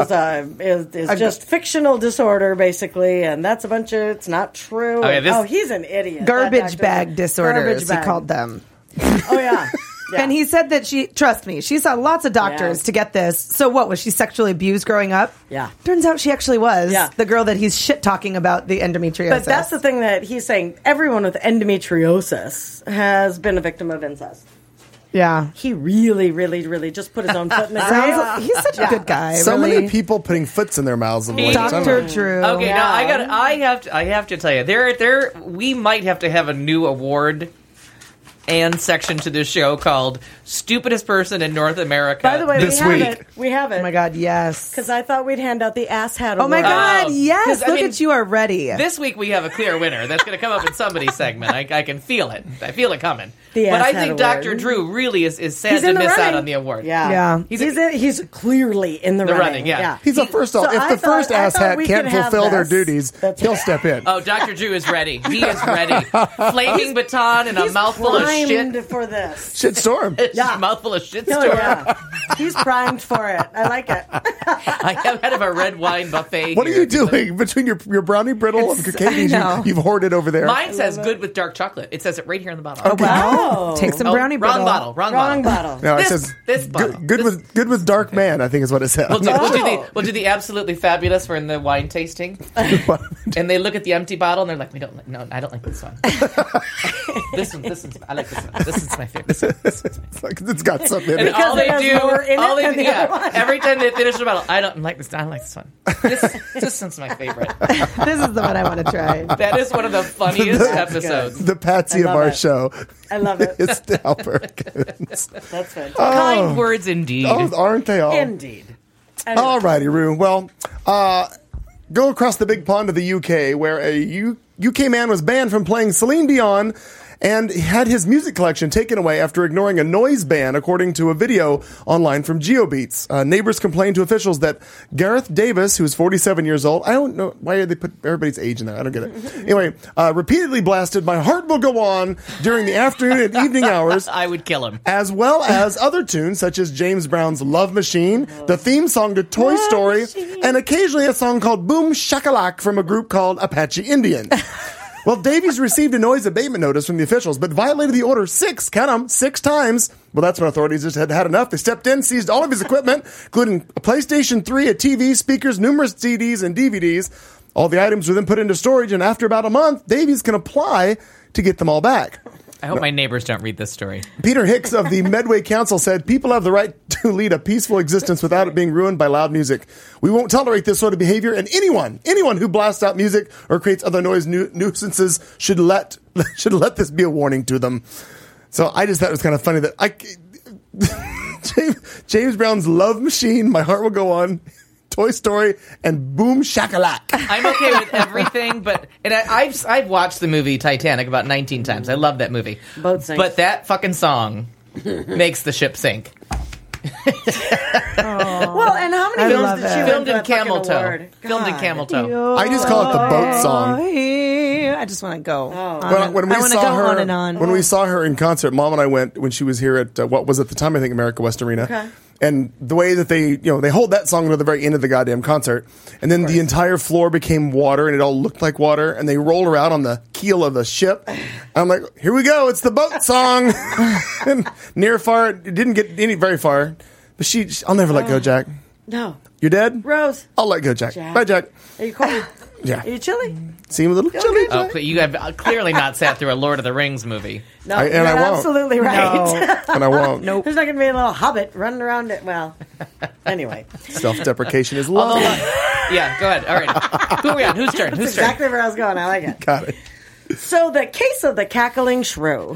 is just fictional disorder, basically, and that's it's not true." Okay, this- he's an idiot. That Garbage doctor. bag disorders, Garbage he bag. called them. Oh yeah. Yeah. And he said that trust me, she saw lots of doctors Yeah. to get this. So what, was she sexually abused growing up? Yeah. Turns out she actually was. Yeah. The girl that he's shit talking about the endometriosis. But that's the thing that he's saying. Everyone with endometriosis has been a victim of incest. Yeah. He really, really, really just put his own foot in the grave. He's such a good guy. So really. many people putting foots in their mouths. Of late. Dr. Drew. Okay, Yeah. now I have to tell you, we might have to have a new award and section to this show called "Stupidest Person in North America." By the way, This we have week. it. We have it. Oh my God, yes. Because I thought we'd hand out the ass hat. Oh my award. God, yes. 'Cause, I Look mean, at you already. this week we have a clear winner that's going to come up in somebody's segment. I can feel it. I feel it coming. The But I Ass Hat think Award. Dr. Drew really is sad He's to in the miss out running. on the award. Yeah. Yeah. He's clearly in the running. yeah. He's a first off. So If I the first thought- I ass thought hat we can't could have fulfill their this. duties, That's he'll right. step in. Oh, Dr. Drew is ready. He is ready. Flaming baton and a He's mouthful of primed shit. for this. Shitstorm. Yeah. Mouthful of shit Oh, storm. yeah. He's primed for it. I like it. I have had of a red wine buffet. What are here. you doing between your brownie brittle and I cookies know. you've hoarded over there? Mine says good with dark chocolate. It says it right here on the bottom. Wow. Take some Oh, brownie wrong brittle. bottle. Wrong Wrong bottle. bottle. No, it This- says this bottle. good with dark man. I think is what it says. We'll Oh. do the absolutely fabulous for in the wine tasting, and they look at the empty bottle and they're like, "We don't like. No, I don't like this one. this one. I like this one. This is my favorite. This one's my It's like it's got something. in And it. all they it has do, more in all it they than the other one. every time they finish the bottle, I don't like this. I don't like this one. This one's my favorite. This is the one I want to try. That is one of the funniest episodes. The Patsy of love our it. show. I love it. It's Al Perkins. That's fantastic. Kind words indeed. Oh, aren't they all? Indeed. Anyway. All righty, Rue. Well, go across the big pond to the UK, where a UK man was banned from playing Celine Dion and he had his music collection taken away after ignoring a noise ban, according to a video online from GeoBeats. Neighbors complained to officials that Gareth Davis, who's 47 years old, I don't know, why did they put everybody's age in there? I don't get it. Anyway, repeatedly blasted My Heart Will Go On during the afternoon and evening hours. I would kill him. As well as other tunes such as James Brown's Love Machine, the theme song to Toy Story, and occasionally a song called Boom Shakalak from a group called Apache Indian. Well, Davies received a noise abatement notice from the officials, but violated the order 6 times. Well, that's when authorities just had enough. They stepped in, seized all of his equipment, including a PlayStation 3, a TV, speakers, numerous CDs, and DVDs. All the items were then put into storage, and after about a month, Davies can apply to get them all back. I hope my neighbors don't read this story. Peter Hicks of the Medway Council said, people have the right to lead a peaceful existence without it being ruined by loud music. We won't tolerate this sort of behavior, and anyone who blasts out music or creates other noise nuisances should let this be a warning to them. So I just thought it was kind of funny that James Brown's Love Machine, My Heart Will Go On, Toy Story, and Boom Shakalak. I'm okay with everything, I've watched the movie Titanic about 19 times. I love that movie. Boat sinks. But that fucking song makes the ship sink. Well, and how many films did she win Filmed for in that fucking Camel Toe. award? Filmed in God. Camel Toe. I just call it the boat song. I just want to go. When we I want to saw go her, on and on. When we saw her in concert, Mom and I went when she was here at what was at the time I think America West Arena. Okay. And the way that they hold that song to the very end of the goddamn concert, and then the entire floor became water, and it all looked like water, and they rolled her out on the keel of the ship. I'm like, here we go, it's the boat song. And near far, it didn't get very far, but I'll never let go, Jack. No. You're dead? Rose. I'll let go, Jack. Jack. Bye, Jack. Are you cold? Yeah. Are you chilly? Seem a little chilly. Oh, you have clearly not sat through a Lord of the Rings movie. No, and you're I won't. absolutely right. And I won't. Nope. There's not going to be a little hobbit running around it. Well, anyway. Self-deprecation is love. Yeah, go ahead. All right. Who are we on? Whose turn? That's Whose turn? exactly where I was going. I like it. Got it. So the case of the cackling shrew.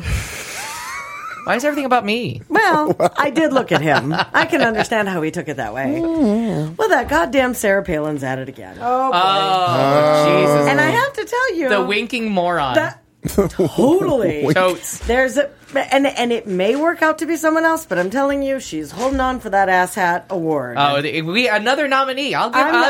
Why is everything about me? Well, I did look at him. I can understand how he took it that way. Well, that goddamn Sarah Palin's at it again. Oh, Jesus. And I have to tell you, The winking moron. that totally. Totes. There's and it may work out to be someone else, but I'm telling you, she's holding on for that asshat award. Oh, we another nominee. We'll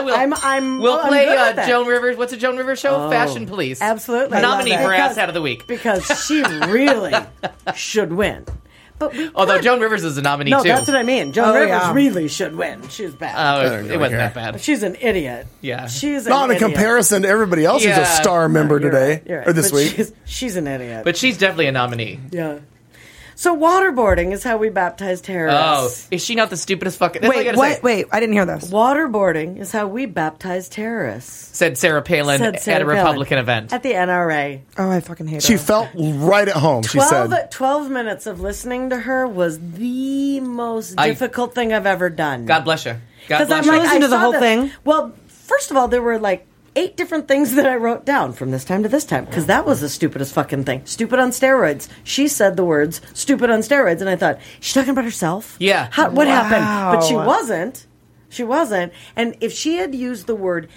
I'm play good with that. Joan Rivers. What's a Joan Rivers show? Fashion Police. Absolutely. Nominee I love for that. Ass Hat of the Week. Because she really should win. But Although Joan Rivers is a nominee no, too. that's what I mean. Joan Rivers yeah. really should win. She's bad. It wasn't that bad. She's an idiot. Yeah. She's Not an in idiot. comparison to everybody else who's a Yeah. star member You're today right, you're right. or this But week. She's an idiot. But she's definitely a nominee. yeah. So waterboarding is how we baptize Oh, terrorists. is she not the stupidest fucking? That's all I Wait, gotta what? say. Wait, I didn't hear this. Waterboarding is how we baptize terrorists. Said Sarah Palin Said Sarah at a Palin. Republican event. At the NRA. Oh, I fucking hate She her. felt right at home, she said. 12 minutes of listening to her was the most difficult thing I've ever done. God bless you. God Because bless I'm you. like, Listen I to the saw whole this. thing? Well, first of all, there were like 8 different things that I wrote down from this time to this time because that was the stupidest fucking thing. Stupid on steroids. She said the words "stupid on steroids," and I thought she's talking about herself. Yeah. What happened? But she Wow. wasn't. She wasn't. And if she had used the word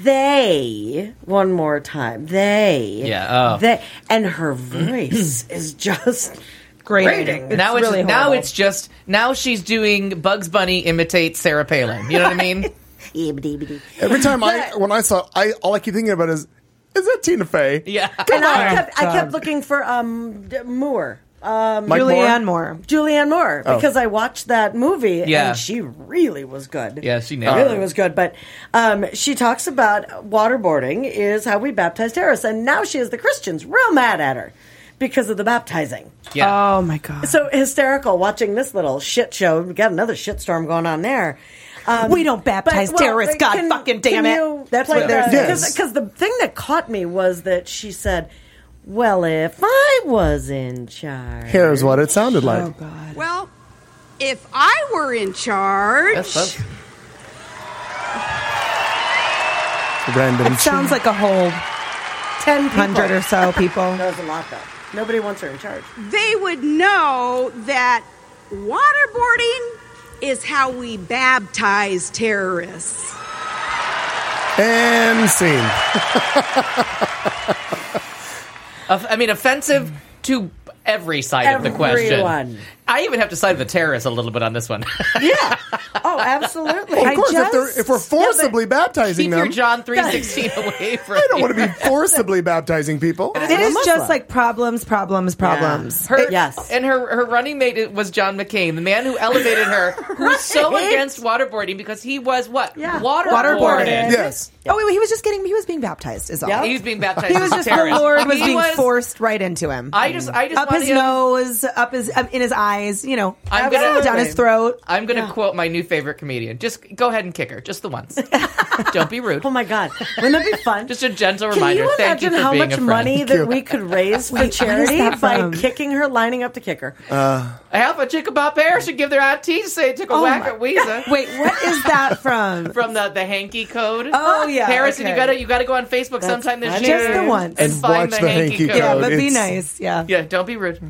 "they" one more time, they. Yeah, oh. They, and her voice is just Grating. Now really horrible. now she's doing Bugs Bunny imitates Sarah Palin. You know what I mean? Every time when I saw, all I keep thinking about is that Tina Fey? Yeah. And I kept looking for Moore. Mike Julianne Moore. Julianne Moore, because I watched that movie Yeah. and she really was good. Yeah, she nailed really it. was good. But she talks about waterboarding is how we baptize terrorists, and now she has the Christians real mad at her because of the baptizing. Yeah. Oh my god. So hysterical watching this little shit show. We got another shitstorm going on there. We don't baptize terrorists, God fucking damn it. That's what they're saying. Because the thing that caught me was that she said, well, if I was in charge. Here's what it sounded like. Oh god. Well, if I were in charge, That's Random. It sounds like a whole 10 people. 100 or so people. That was a lot, though. Nobody wants her in charge. they would know that waterboarding is how we baptize terrorists. And scene. I mean, offensive to every side of the question. Everyone. I even have to side with the terrorists a little bit on this one. Yeah. Oh, absolutely. Of course, if we're forcibly baptizing Keep them, your John 3:16 away from I don't want to be forcibly baptizing people. It is Muslim. just like problems. Yes. And her running mate was John McCain, the man who elevated her, who was so against waterboarding because he was what? Yeah. Waterboarded. Yes. Oh, wait, he was being baptized, is all. Yep. He was being baptized. He was as a just, the terrorist. Lord was He being forced right into him. I just up want his him- nose, up in his eyes, I'm gonna- down his throat. I'm going to quote my new favorite comedian. Just go ahead and kick her, just the once. Don't be rude. Oh my God. Wouldn't that be fun? Just a gentle Can reminder. you Thank you imagine for how being much a friend. money that we could raise for charity that by from? kicking her, lining up to kick her? Half a chick about bear should give their auntie to say it took a whack at Weezer. Wait, what is that from? From the hanky code. Oh, yeah, Harrison, okay. you gotta go on Facebook sometime this funny. year. Just the once. And find watch the the hanky hanky code. Yeah, code. but be It's- nice. Yeah. Yeah, don't be rude.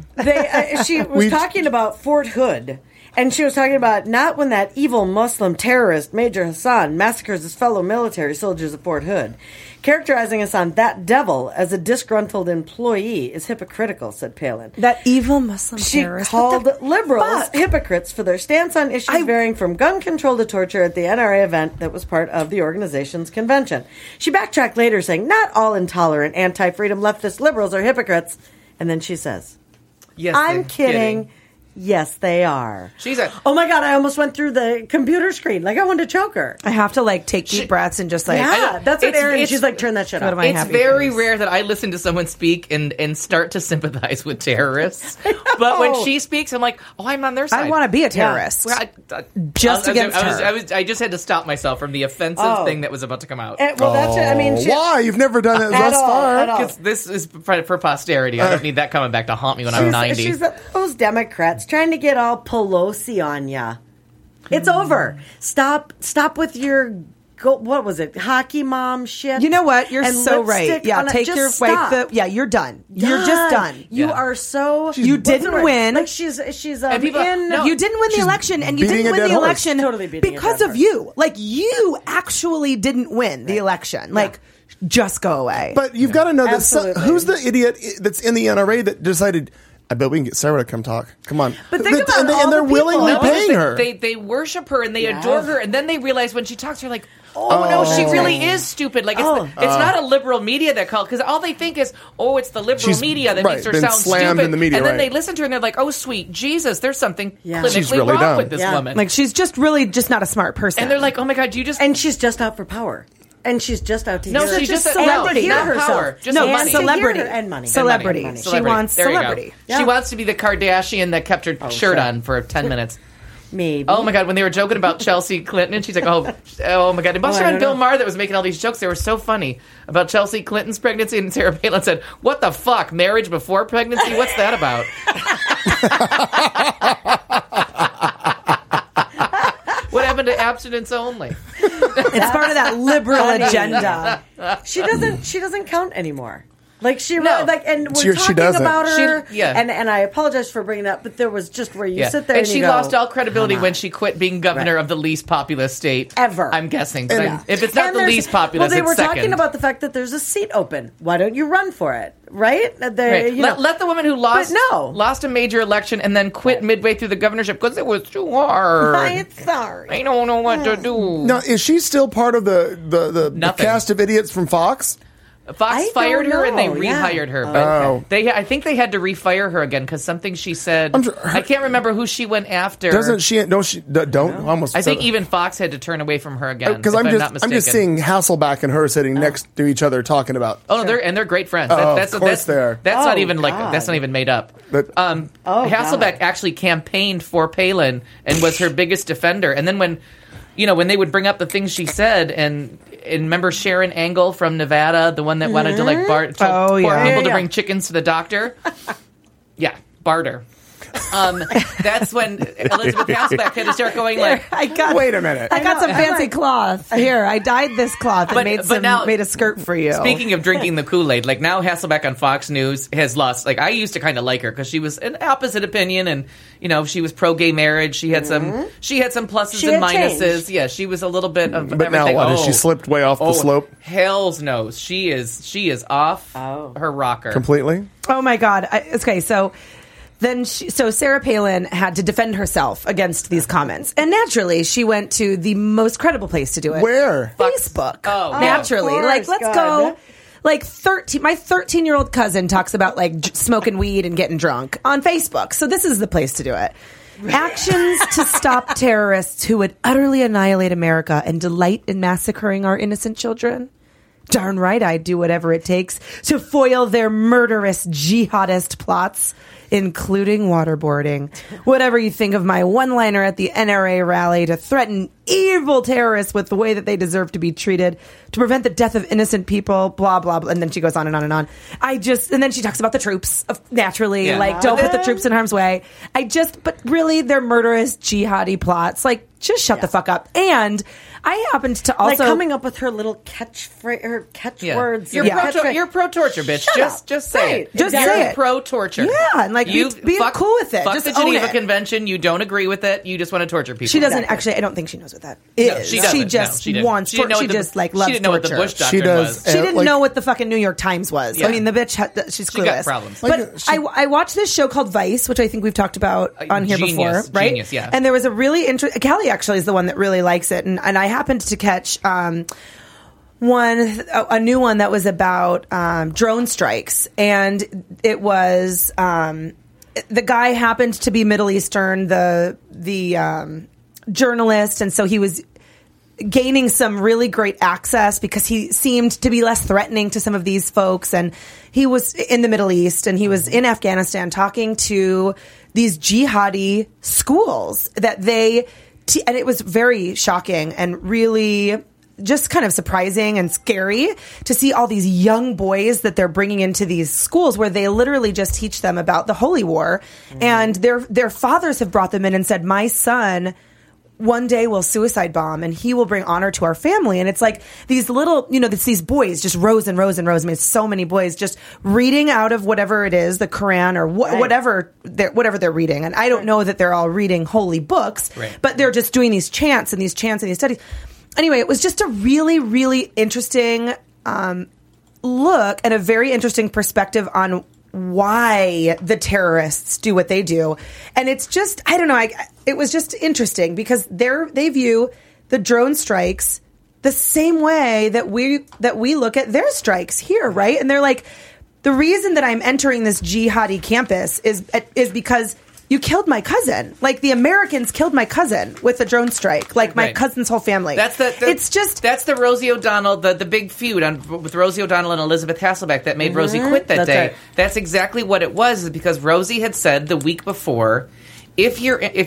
She was talking about Fort Hood, and she was talking about not when that evil Muslim terrorist, Major Hassan, massacres his fellow military soldiers at Fort Hood. Characterizing Hassan, that devil, as a disgruntled employee is hypocritical, said Palin. That evil Muslim She terrorist. called What the liberals fuck? hypocrites for their stance on issues varying from gun control to torture at the NRA event that was part of the organization's convention. She backtracked later, saying, not all intolerant, anti-freedom leftist liberals are hypocrites. And then she says, Yes, I'm they're kidding. Yes, they are. She's a. Oh my God, I almost went through the computer screen. Like I wanted to choke her. I have to take deep breaths and just Yeah, that's what it's- Erin, it's- she's like, turn that shit Go to off. my It's happy very place. rare that I listen to someone speak and start to sympathize with terrorists. But when she speaks, I'm like, oh, I'm on their side. I want to be a terrorist. Well, Just against her. I just had to stop myself from the offensive thing that was about to come out. Well, that's it. I mean, she, Why? You've never done it At thus all, far. at all. Because this is for posterity. I don't need that coming back to haunt me when I'm 90. She's those Democrats trying to get all Pelosi on ya. It's over. Stop with your what was it? Hockey mom shit. You know what? You're And so right. lipstick Yeah, on it. take Just your stop. you're done. You're just done. You Yeah. are so. You what's the didn't word? win. Like she's And people- in. no, You didn't win the election, and you beating didn't a win the dead horse. election Totally beating a because dead of horse. you. Like you actually didn't win the election. Like just go away. But you've got to know that Absolutely. who's the idiot that's in the NRA that decided, I bet we can get Sarah to come talk. Come on. But think about all and they're the people. willingly No, paying her. They worship her and they Yeah. adore her, and then they realize when she talks, they're like, oh no, she really is stupid. Like it's not a liberal media that called, because all they think is, oh, it's the liberal She's- media that right, makes her been sound slammed stupid. in the media, and then right. they listen to her and they're like, oh sweet Jesus, there's something Yeah. clinically She's really wrong dumb. with this Yeah. woman. like she's just really just not a smart person. and they're like, oh my god, you just And she's just out for power. And she's just out to No, hear she's just a celebrity, not herself. power, just no, money. celebrity And money. Celebrity. And money. She wants There you go. celebrity. Yeah. She wants to be the Kardashian that kept her shirt sure. on for 10 minutes. Maybe. Oh my god, when they were joking about Chelsea Clinton, and she's like, oh my god. It must Oh, I have been don't Bill know. Maher that was making all these jokes. They were so funny about Chelsea Clinton's pregnancy, and Sarah Palin said, what the fuck? Marriage before pregnancy? What's that about? What happened to abstinence only? It's part of that liberal agenda. She doesn't count anymore. Like she No. like, and we're She talking doesn't. about her. She- yeah. And I apologize for bringing that, but there was just where you Yeah. sit there and she you go, lost all credibility "Come when on." she quit being governor Right. of the least populous state Ever. I'm guessing. And- If it's not And the there's- least populous, well, they it's were second. talking about the fact that there's a seat open. Why don't you run for it? Right? Right. You know. Let the woman who lost no. lost a major election and then quit midway through the governorship because it was too hard. I'm sorry. I don't know what to do. Now, is she still part of the Nothing. cast of idiots from Fox? Fox I fired don't her and they know, yeah. rehired her, but Oh. I think they had to refire her again because something she said. I'm sure- I can't remember who she went after. Doesn't she? Don't she? Don't. Almost. I think even Fox had to turn away from her again. because if I'm not just mistaken. seeing Hasselback and her sitting next to each other talking about. Oh no, they're great friends. Oh, That's of course they are. That's not Oh, even like God. that's not even made up. But- Hasselbeck God. actually campaigned for Palin and was her biggest defender. And then when they would bring up the things she said, and remember Sharon Angle from Nevada, the one that wanted to like Oh, for yeah. people Yeah, to yeah. bring chickens to the doctor. Yeah, barter. That's when Elizabeth Hasselbeck had to start going like, Wait a minute. I got some fancy cloth. Here, I dyed this cloth and made a skirt for you. Speaking of drinking the Kool-Aid, like now Hasselbeck on Fox News has lost, like I used to kind of like her because she was an opposite opinion and, you know, she was pro-gay marriage. She had some pluses and minuses. Changed. Yeah, she was a little bit of But everything. now what? Has she slipped way off the slope? Hell's no. She is off her rocker. Completely? Oh my God. So Sarah Palin had to defend herself against these comments. And naturally, she went to the most credible place to do it. Where? Facebook. Oh, naturally. of Like, course, let's God. go. Like my 13-year-old cousin talks about like smoking weed and getting drunk on Facebook. So this is the place to do it. Actions to stop terrorists who would utterly annihilate America and delight in massacring our innocent children. Darn right I'd do whatever it takes to foil their murderous jihadist plots, including waterboarding. Whatever you think of my one-liner at the NRA rally to threaten evil terrorists with the way that they deserve to be treated, to prevent the death of innocent people, blah, blah, blah. And then she goes on and on and on. And then she talks about the troops, naturally, don't put the troops in harm's way. but really, they're murderous jihadi plots. Like, just shut the fuck up. And I happened to also... Like coming up with her little catchwords. You're pro-torture, bitch. Just say it. Just say it. Pro-torture. Yeah, and like be cool with it. Fuck Just the own Geneva it. Convention. You don't agree with it. You just want to torture people. She doesn't actually. I don't think she knows what that is. No, she doesn't. She just No, she didn't. wants. She didn't know She what the- just like she loves didn't know what the torture. Bush doctrine She does. was. She didn't like- know what the fucking New York Times was. Yeah. I mean, the bitch. She's clueless. got problems. But I watched this show called Vice, which I think we've talked about on here Genius. before, right? Genius, yeah. And there was a really interesting. Kelly actually is the one that really likes it, and I happened to catch. A new one that was about drone strikes, and it was the guy happened to be Middle Eastern, the journalist, and so he was gaining some really great access because he seemed to be less threatening to some of these folks, and he was in the Middle East and he was in Afghanistan talking to these jihadi schools that and it was very shocking and really just kind of surprising and scary to see all these young boys that they're bringing into these schools where they literally just teach them about the Holy War. And their fathers have brought them in and said, my son one day will suicide bomb and he will bring honor to our family. And it's like these little, these boys just rows and rows and rows. I mean, it's so many boys just reading out of whatever it is, the Quran or whatever they're reading. And I don't know that they're all reading holy books, but they're just doing these chants and these studies. Anyway, it was just a really, really interesting look and a very interesting perspective on why the terrorists do what they do. And it's just, I don't know, it was just interesting because they view the drone strikes the same way that we look at their strikes here, right? And they're like, the reason that I'm entering this jihadi campus is because you killed my cousin. Like, the Americans killed my cousin with a drone strike. Like, my cousin's whole family. That's the Rosie O'Donnell, the big feud with Rosie O'Donnell and Elizabeth Hasselbeck that made Rosie quit that day. Right. That's exactly what it was, is because Rosie had said the week before, if you're an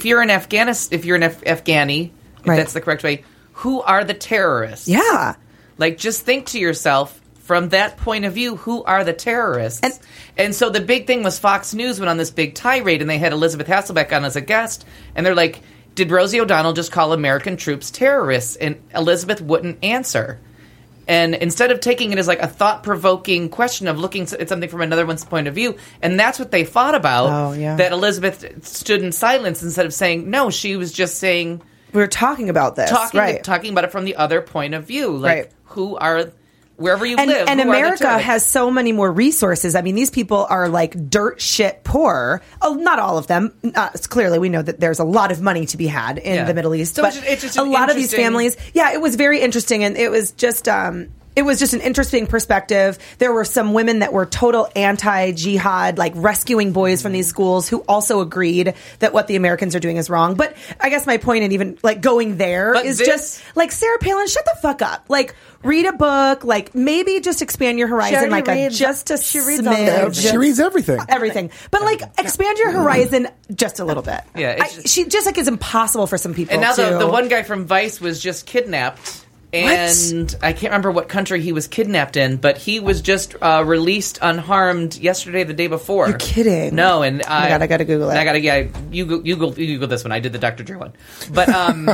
Afghani, if that's the correct way, who are the terrorists? Yeah. Like, just think to yourself, from that point of view, who are the terrorists? And so the big thing was Fox News went on this big tirade, and they had Elizabeth Hasselbeck on as a guest, and they're like, did Rosie O'Donnell just call American troops terrorists? And Elizabeth wouldn't answer. And instead of taking it as like a thought-provoking question of looking at something from another one's point of view, and that's what they fought about, that Elizabeth stood in silence instead of saying, no, she was just saying... We were talking about this, talking about it from the other point of view. Like, who are... Wherever you live. And America has so many more resources. I mean, these people are like dirt shit poor. Oh, not all of them. Clearly, we know that there's a lot of money to be had in the Middle East. So but it's just a lot of these families, it was very interesting. And it was just an interesting perspective. There were some women that were total anti-jihad, like rescuing boys from these schools, who also agreed that what the Americans are doing is wrong. But I guess my point in even like going there is just like, Sarah Palin, shut the fuck up. Like, read a book, like maybe just expand your horizon, like just a smidge. She reads everything. Everything. But like expand your horizon just a little bit. Yeah. She just like is impossible for some people. And now to... the one guy from Vice was just kidnapped And I can't remember what country he was kidnapped in, but he was just released unharmed yesterday, the day before. You're kidding. No, and I gotta Google it. You Google this one. I did the Dr. Dre one, but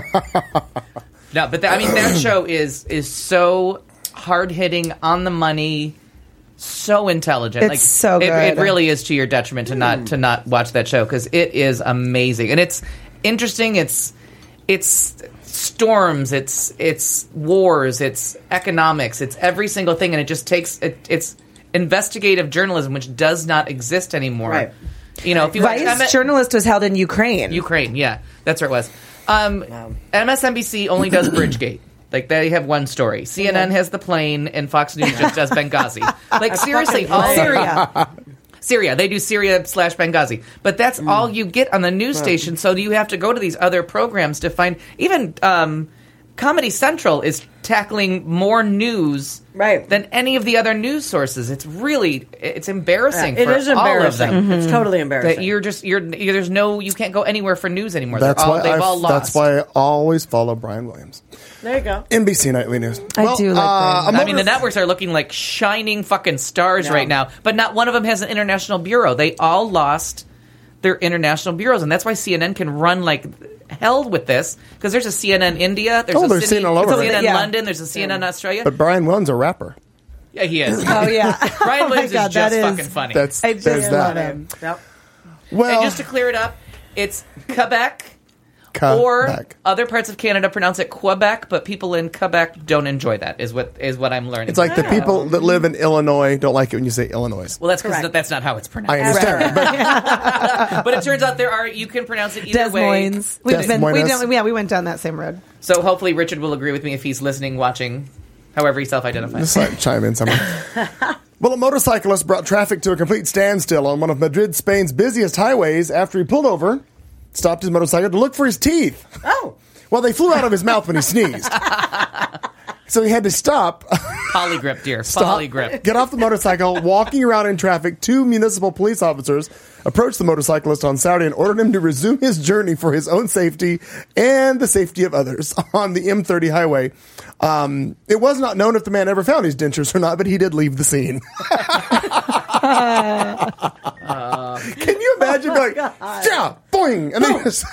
no, but that show is so hard hitting, on the money, so intelligent. It's so good. It really is to your detriment to not watch that show, because it is amazing and it's interesting. It's storms, it's wars, it's economics, it's every single thing, and it just takes it's investigative journalism, which does not exist anymore. Right. You know, if you Vice journalist was held in Ukraine. Yeah, that's where it was. MSNBC only does Bridgegate. Like, they have one story. CNN has the plane, and Fox News just does Benghazi. Like, seriously, Syria. They do Syria/Benghazi. But that's all you get on the news station, so you have to go to these other programs to find... Even Comedy Central is tackling more news than any of the other news sources. It's embarrassing for all of them. It's totally embarrassing. That you can't go anywhere for news anymore. They've all lost. That's why I always follow Brian Williams. There you go. NBC Nightly News. I do like Brian. The networks are looking like shining fucking stars right now, but not one of them has an international bureau. They all lost their international bureaus, and that's why CNN can run like hell with this, because there's a CNN India, there's a CNN London, there's a CNN Australia. But Brian Williams a rapper. Yeah, he is. Oh yeah, Brian Williams is just fucking funny. I just love him. Yep. Well, and just to clear it up, it's Quebec. Or other parts of Canada pronounce it Quebec, but people in Quebec don't enjoy that, is what I'm learning. It's like the people that live in Illinois don't like it when you say Illinois. Well, that's because that's not how it's pronounced. I understand. But it turns out you can pronounce it either way. We went down that same road. So hopefully Richard will agree with me if he's listening, watching, however he self-identifies. Just chime in somewhere. Well, a motorcyclist brought traffic to a complete standstill on one of Madrid, Spain's busiest highways after he pulled over, stopped his motorcycle to look for his teeth. Oh. Well, they flew out of his mouth when he sneezed. So he had to stop. Polygrip, dear. Polygrip. Get off the motorcycle, walking around in traffic. 2 municipal police officers approached the motorcyclist on Saturday and ordered him to resume his journey for his own safety and the safety of others on the M30 highway. It was not known if the man ever found his dentures or not, but he did leave the scene. Can you imagine being like, yeah, boing, and then just...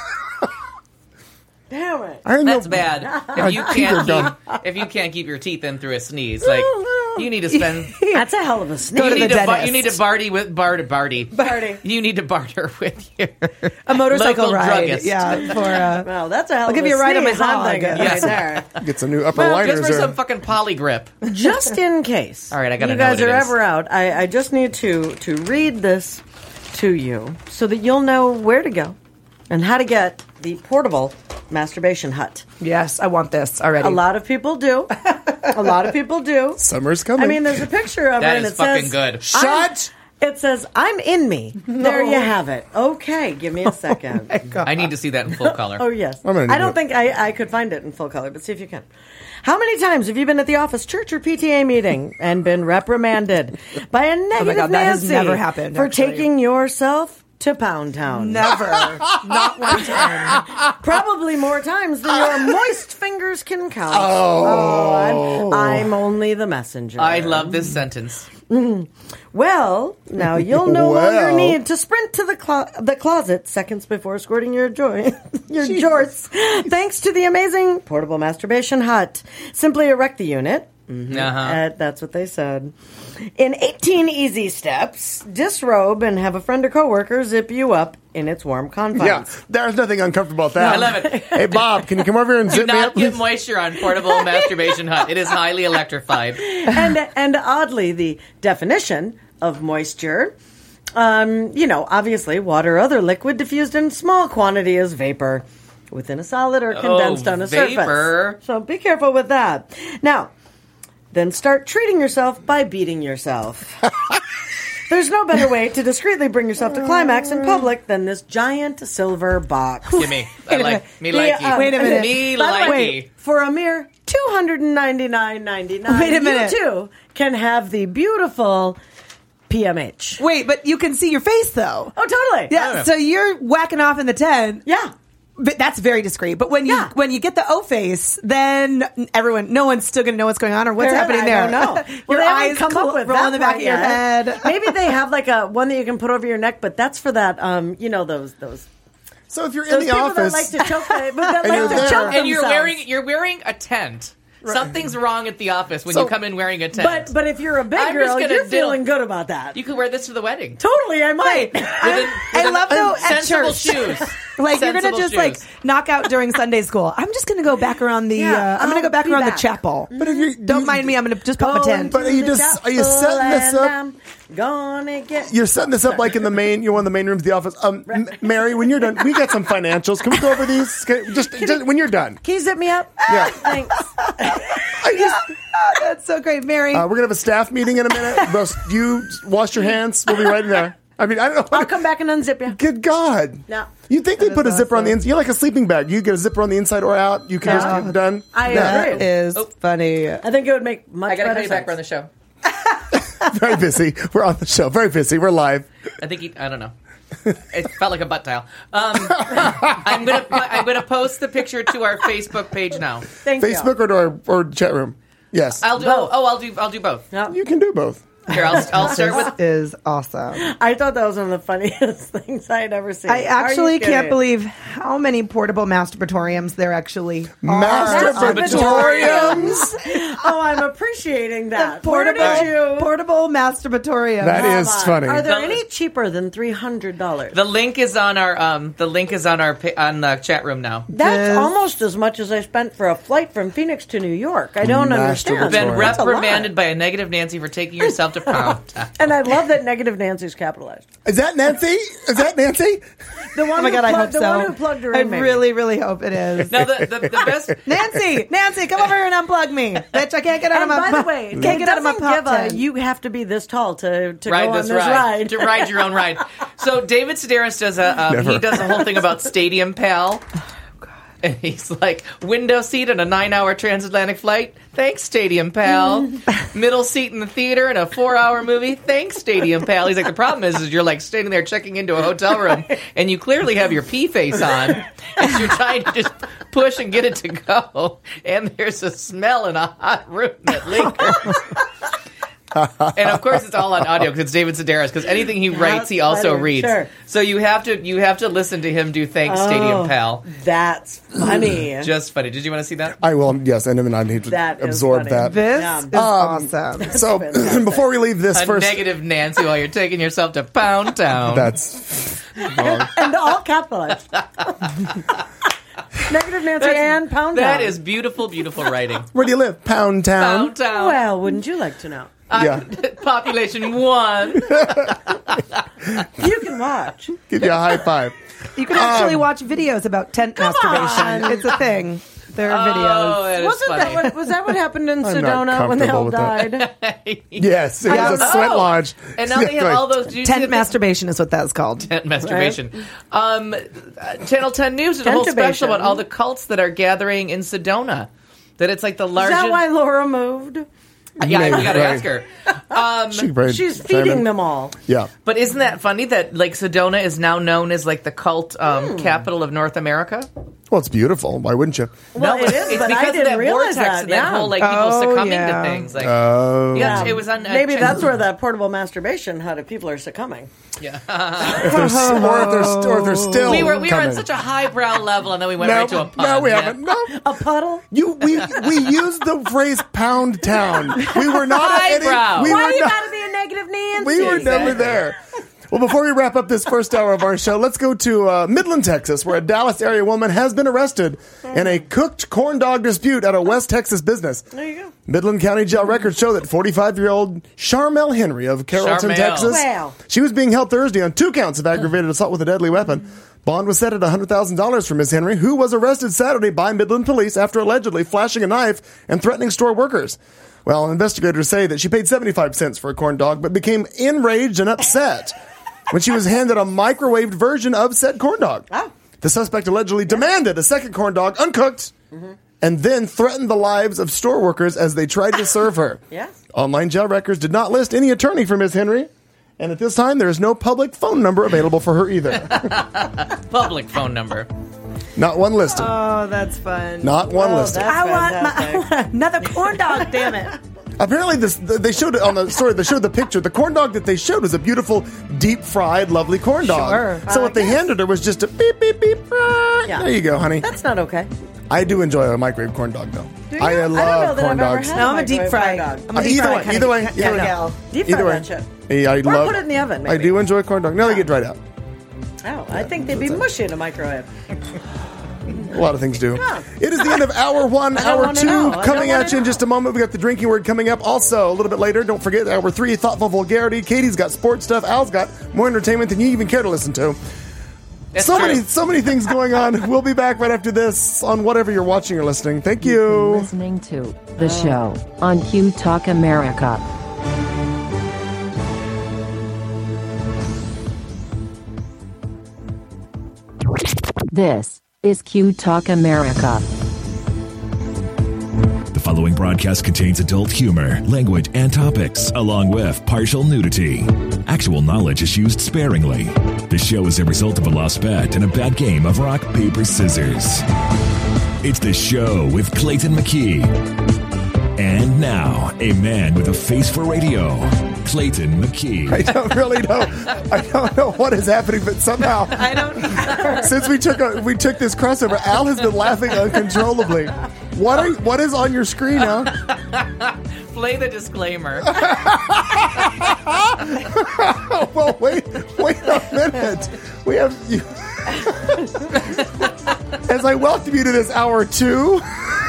Damn it. That's bad. If you can't keep your teeth in through a sneeze, like, you need to spend... That's a hell of a sneeze. You need to barter with You need to barter with your a motorcycle local ride. druggist. Yeah, for well, that's a hell I'll of give a you a ride on my sneeze, I'm hog. thinking right there. Get some new upper liners just for there. some fucking polygrip. Just in case. All right, I gotta you know guys what it are is. ever out, I just need to read this to you so that you'll know where to go and how to get the portable masturbation hut. Yes, I want this already. A lot of people do. A lot of people do. Summer's coming. I mean, there's a picture of That it and is it fucking says... good. It says, I'm in me. No. There you have it. Okay, give me a second. I need to see that in full color. Oh, yes. I'm gonna I don't think I could find it in full color, but see if you can. How many times have you been at the office, church, or PTA meeting and been reprimanded by a negative God, that has Nancy never happened, for actually. taking yourself to Pound Town? Never. Not one time. Probably more times than your moist fingers can count. Oh, I'm only the messenger. I love this sentence. Well, now you'll no longer need to sprint to the closet seconds before squirting your jorts. Thanks to the amazing portable masturbation hut. Simply erect the unit. That's what they said. In 18 easy steps, disrobe and have a friend or coworker zip you up in its warm confines. Yeah, there's nothing uncomfortable about that. I love it. Hey, Bob, can you come over here and Do zip me not up? get moisture on portable masturbation hut. It is highly electrified. And oddly, the definition of moisture, obviously water or other liquid diffused in small quantity as vapor within a solid or condensed on a vapor. surface. So be careful with that. Now, then start treating yourself by beating yourself. There's no better way to discreetly bring yourself to climax in public than this giant silver box. Give me. I like me like you. Wait a minute. Me By the like way, you. for a mere $299.99, Wait a minute. you too can have the beautiful PMH. Wait, but you can see your face though. Oh, totally. Yeah, so you're whacking off in the tent. Yeah. But that's very discreet. But when you get the O face, then no one's still going to know what's going on or what's happening there. I don't know. Your Well, they haven't eyes come up with roll that in the back part of your yet. head. Maybe they have like a one that you can put over your neck, but that's for that. Those So if you're in those the people office, that like to choke, that And you're like to there. choke And you're themselves. wearing a tent. Something's wrong at the office when you come in wearing a tent. But if you're a big I'm just girl, gonna you're do- feeling good about that. You could wear this to the wedding. Totally, I might. I love though at sensible church. shoes. Like you're gonna Sensible just shoes. like knock out during Sunday school. I'm just gonna go back around the. Yeah, I'm gonna go I'll back be around back. the chapel. but if you Don't mind me. I'm gonna just put my tent. But are you setting this up? Gonna get. You're setting this up like in one of the main rooms of the office. Mary, when you're done, we got some financials. Can we go over these? Just when you're done. Can you zip me up? Yeah. Thanks. That's so great, Mary. We're gonna have a staff meeting in a minute. Russ, you wash your hands. We'll be right in there. I mean, I don't know. I'll come back and unzip you. Good God. No. You'd think they That put a is zipper on the awesome. inside. You're like a sleeping bag. You get a zipper on the inside or out. You can just get it done. I that agree. is funny. I think it would make much I gotta better call you back sense. on the show. Very busy. We're on the show. Very busy. We're live. I think I don't know. It felt like a butt tile. I'm gonna post the picture to our Facebook page now. Thank you. Facebook or chat room. Yes. I'll do. Both. I'll do both. Yep. You can do both. Here, I'll start with. Is awesome. I thought that was one of the funniest things I had ever seen. I Are you actually can't kidding? believe how many portable masturbatoriums there actually are. Masturbatoriums. Oh, I'm appreciating that. Portable, Where did you? portable masturbatorium. That is funny. Are there The- any cheaper than $300? The link is on our on the chat room now. That's This- almost as much as I spent for a flight from Phoenix to New York. I don't understand. Been Sorry. That's a lot. reprimanded by a negative Nancy for taking yourself to pound. And I love that negative Nancy's capitalized. Is that Nancy? Is that Nancy? The one Oh my who God, I plugged, hope the so. one who plugged her I in. maybe. really, really hope it is. No, the best. Nancy, come over here and unplug me. Bitch, I can't get out And of my by the way, can't it get out of my doesn't pop give a 10. you have to be this tall to Ride go on this this ride. to ride your own ride. So David Sedaris does he does a whole thing about Stadium Pal. And he's like, window seat on a 9-hour transatlantic flight. Thanks, Stadium Pal. Middle seat in the theater in a 4-hour movie. Thanks, Stadium Pal. He's like, the problem is you're like standing there checking into a hotel room, and you clearly have your pee face on, as you're trying to just push and get it to go, and there's a smell in a hot room that lingers. And of course, it's all on audio because it's David Sedaris. Because anything he writes, he also funny. reads. Sure. So you have to listen to him do "Thanks, Stadium Pal." That's funny. Just funny. Did you want to see that? I will. Yes, and I need to That is absorb funny. that. This Yeah. is awesome. So fantastic. before we leave this A first, negative Nancy while you're taking yourself to Pound Town. that's wrong. And all capitalized. Negative Nancy and pound That down. is beautiful, beautiful writing. Where do you live? Pound Town. Pound Town. Well, wouldn't you like to know? Yeah, Population 1. You can watch. give you a high five. You can actually watch videos about tent masturbation. on. It's a thing. There are Oh, videos. that is Wasn't funny. that what, was that what happened in not Sedona when they all comfortable with died? Yes, it was a sweat lodge. And now they have all those... do you see Tent the- masturbation is what that's called. Tent masturbation. Channel 10 News did a whole special Tentubation. about all the cults that are gathering in Sedona. That it's like the Is largest... that why Laura moved? Yeah, we got to Right. ask her. She's feeding them all. Yeah. But isn't that funny that like Sedona is now known as like the cult capital of North America? Well, it's beautiful. Why wouldn't you? Well, it is, it's but because I of didn't that realize vortex that. and that whole like people Oh, succumbing yeah. to things. Like, Oh. yeah, it was on. Maybe that's where that portable masturbation, how do people are succumbing. Yeah. If they're, or if they're still we were on coming. such a highbrow level, and then we went right to a pun. No, we Yeah. haven't. No. A puddle? We used the phrase "pound town." We were not at any. Highbrow. We Why were you not. gotta be a negative Nancy? We were never there. Well, before we wrap up this first hour of our show, let's go to Midland, Texas, where a Dallas area woman has been arrested in a cooked corn dog dispute at a West Texas business. There you go. Midland County jail records show that 45-year-old Charmel Henry of Carrollton, Charmel. Texas, Wow. she was being held Thursday on 2 counts of aggravated assault with a deadly weapon. Bond was set at $100,000 for Ms. Henry, who was arrested Saturday by Midland police after allegedly flashing a knife and threatening store workers. Well, investigators say that she paid 75 cents for a corn dog, but became enraged and upset when she was handed a microwaved version of said corn dog. Oh. The suspect allegedly demanded a second corn dog, uncooked, and then threatened the lives of store workers as they tried to serve her. Yes. Online jail records did not list any attorney for Ms. Henry, and at this time, there is no public phone number available for her either. Public phone number. Not one listed. Oh, that's fun. Not one listed. I want another corn dog, damn it. Apparently, they showed it on the story. They showed the picture. The corn dog that they showed was a beautiful, deep-fried, lovely corn dog. Sure. So what they handed her was just a beep, beep, beep. Yeah. There you go, honey. That's not okay. I do enjoy a microwave corn dog, though. I don't know love that corn I've ever dogs. had No, I'm a deep microwave fry. corn dog. I'm a deep fry kind Either of way. gal. Deep fry Either way. that shit. Yeah, I Or love, put it in the oven, I maybe. do enjoy corn dog. No, they get dried out. Oh, I think they'd be mushy in a microwave. A lot of things do. It is the end of hour one, hour wanna two. know. I Coming don't at you in wanna just a moment. We got the drinking word coming up. Also, a little bit later, don't forget hour three, thoughtful vulgarity. Katie's got sports stuff. Al's got more entertainment than you even care to listen to. That's So true. many things going on. We'll be back right after this on whatever you're watching or listening. Thank You've been you. listening to the show on Q Talk America. This is Q Talk America. The following broadcast contains adult humor, language, and topics, along with partial nudity. Actual knowledge is used sparingly. The show is a result of a lost bet and a bad game of rock, paper, scissors. It's the show with Clayton McKee. And now, a man with a face for radio, Clayton McKee. I don't really know. I don't know what is happening, but somehow, I don't. since we took this crossover, Al has been laughing uncontrollably. What is on your screen now? Play the disclaimer. Well, wait a minute. We have you. As I welcome you to this hour two.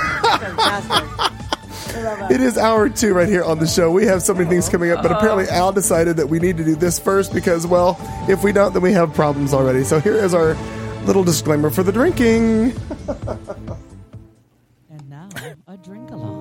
It is hour two right here on the show. We have so many things coming up, but apparently Al decided that we need to do this first because, well, if we don't, then we have problems already. So here is our little disclaimer for the drinking. And now, a drink along.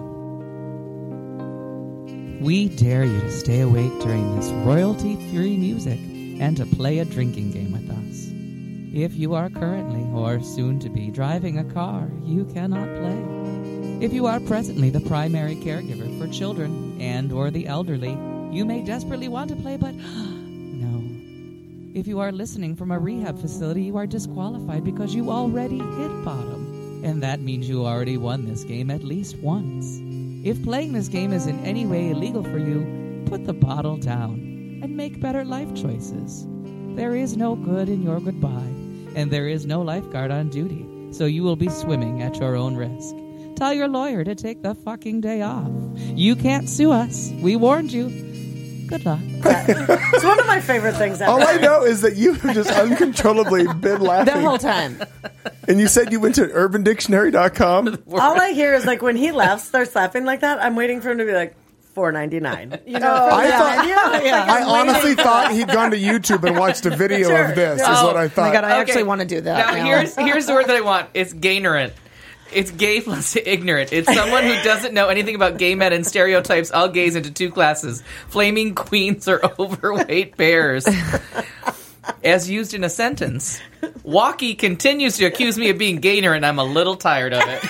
We dare you to stay awake during this royalty-free music and to play a drinking game with us. If you are currently or soon to be driving a car, you cannot play. If you are presently the primary caregiver for children and or the elderly, you may desperately want to play, but no. If you are listening from a rehab facility, you are disqualified because you already hit bottom. And that means you already won this game at least once. If playing this game is in any way illegal for you, put the bottle down and make better life choices. There is no good in your goodbye, and there is no lifeguard on duty, so you will be swimming at your own risk. Tell your lawyer to take the fucking day off. You can't sue us. We warned you. Good luck. It's one of my favorite things ever. All I know is that you have just uncontrollably been laughing. The whole time. And you said you went to urbandictionary.com. All I hear is like when he starts laughing like that, I'm waiting for him to be like $4.99. You know, I honestly thought he'd gone to YouTube and watched a video of this, is what I Oh thought. my God, I Okay. actually want to do that. Now, here's the word that I want. It's gaynerant. It's gay plus ignorant. It's someone who doesn't know anything about gay men and stereotypes all gays into two classes. Flaming queens or overweight bears. As used in a sentence. Walkie continues to accuse me of being gaynerant. I'm a little tired of it.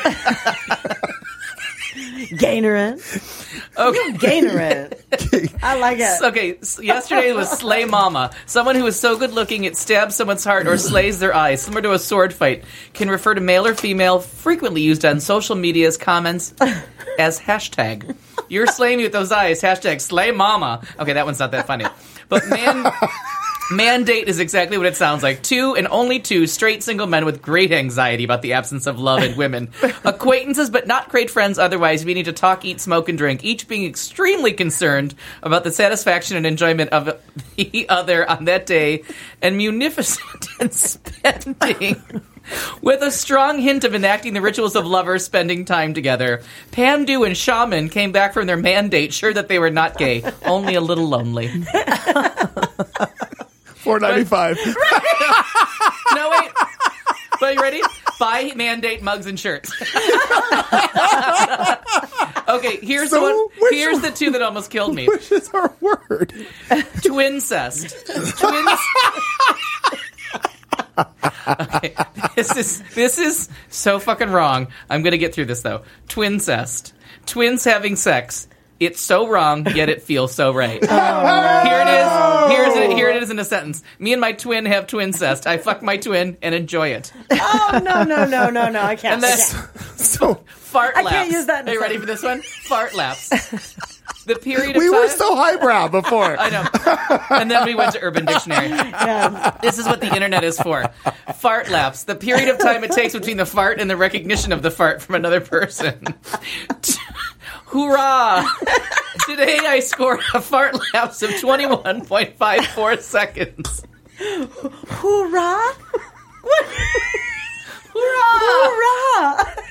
Gainerant. Okay. Gainerant. I like it. Okay, so yesterday was Slay Mama. Someone who is so good looking it stabs someone's heart or slays their eyes, similar to a sword fight. Can refer to male or female, frequently used on social media's comments as hashtag. You're slaying me with those eyes, hashtag Slay Mama. Okay, that one's not that funny. But mandate is exactly what it sounds like. Two and only two straight single men with great anxiety about the absence of love in women. Acquaintances, but not great friends otherwise, meaning to talk, eat, smoke, and drink, each being extremely concerned about the satisfaction and enjoyment of the other on that day, and munificent in spending. With a strong hint of enacting the rituals of lovers spending time together. Pandu and Shaman came back from their mandate sure that they were not gay, only a little lonely. $4.95. No, wait. But you ready? Buy mandate mugs and shirts. Okay, here's So, the one. which Here's one- the two that almost killed me. Which is our word? Twincest. Okay, this is so fucking wrong. I'm gonna get through this though. Twincest. Twins having sex. It's so wrong, yet it feels so right. Here it is. Here it is in in a sentence. Me and my twin have twincest. I fuck my twin and enjoy it. Oh, no, I can't. And then So fart I lapse. can't use that in a Are you ready for sentence. this one? Fart lapse. The period of we time. were so highbrow before. I know. And then we went to Urban Dictionary. This is what the internet is for. Fart lapse. The period of time it takes between the fart and the recognition of the fart from another person. Hoorah! Today I scored a fart lapse of 21.54 seconds. Hoorah! Hoorah! Hoorah!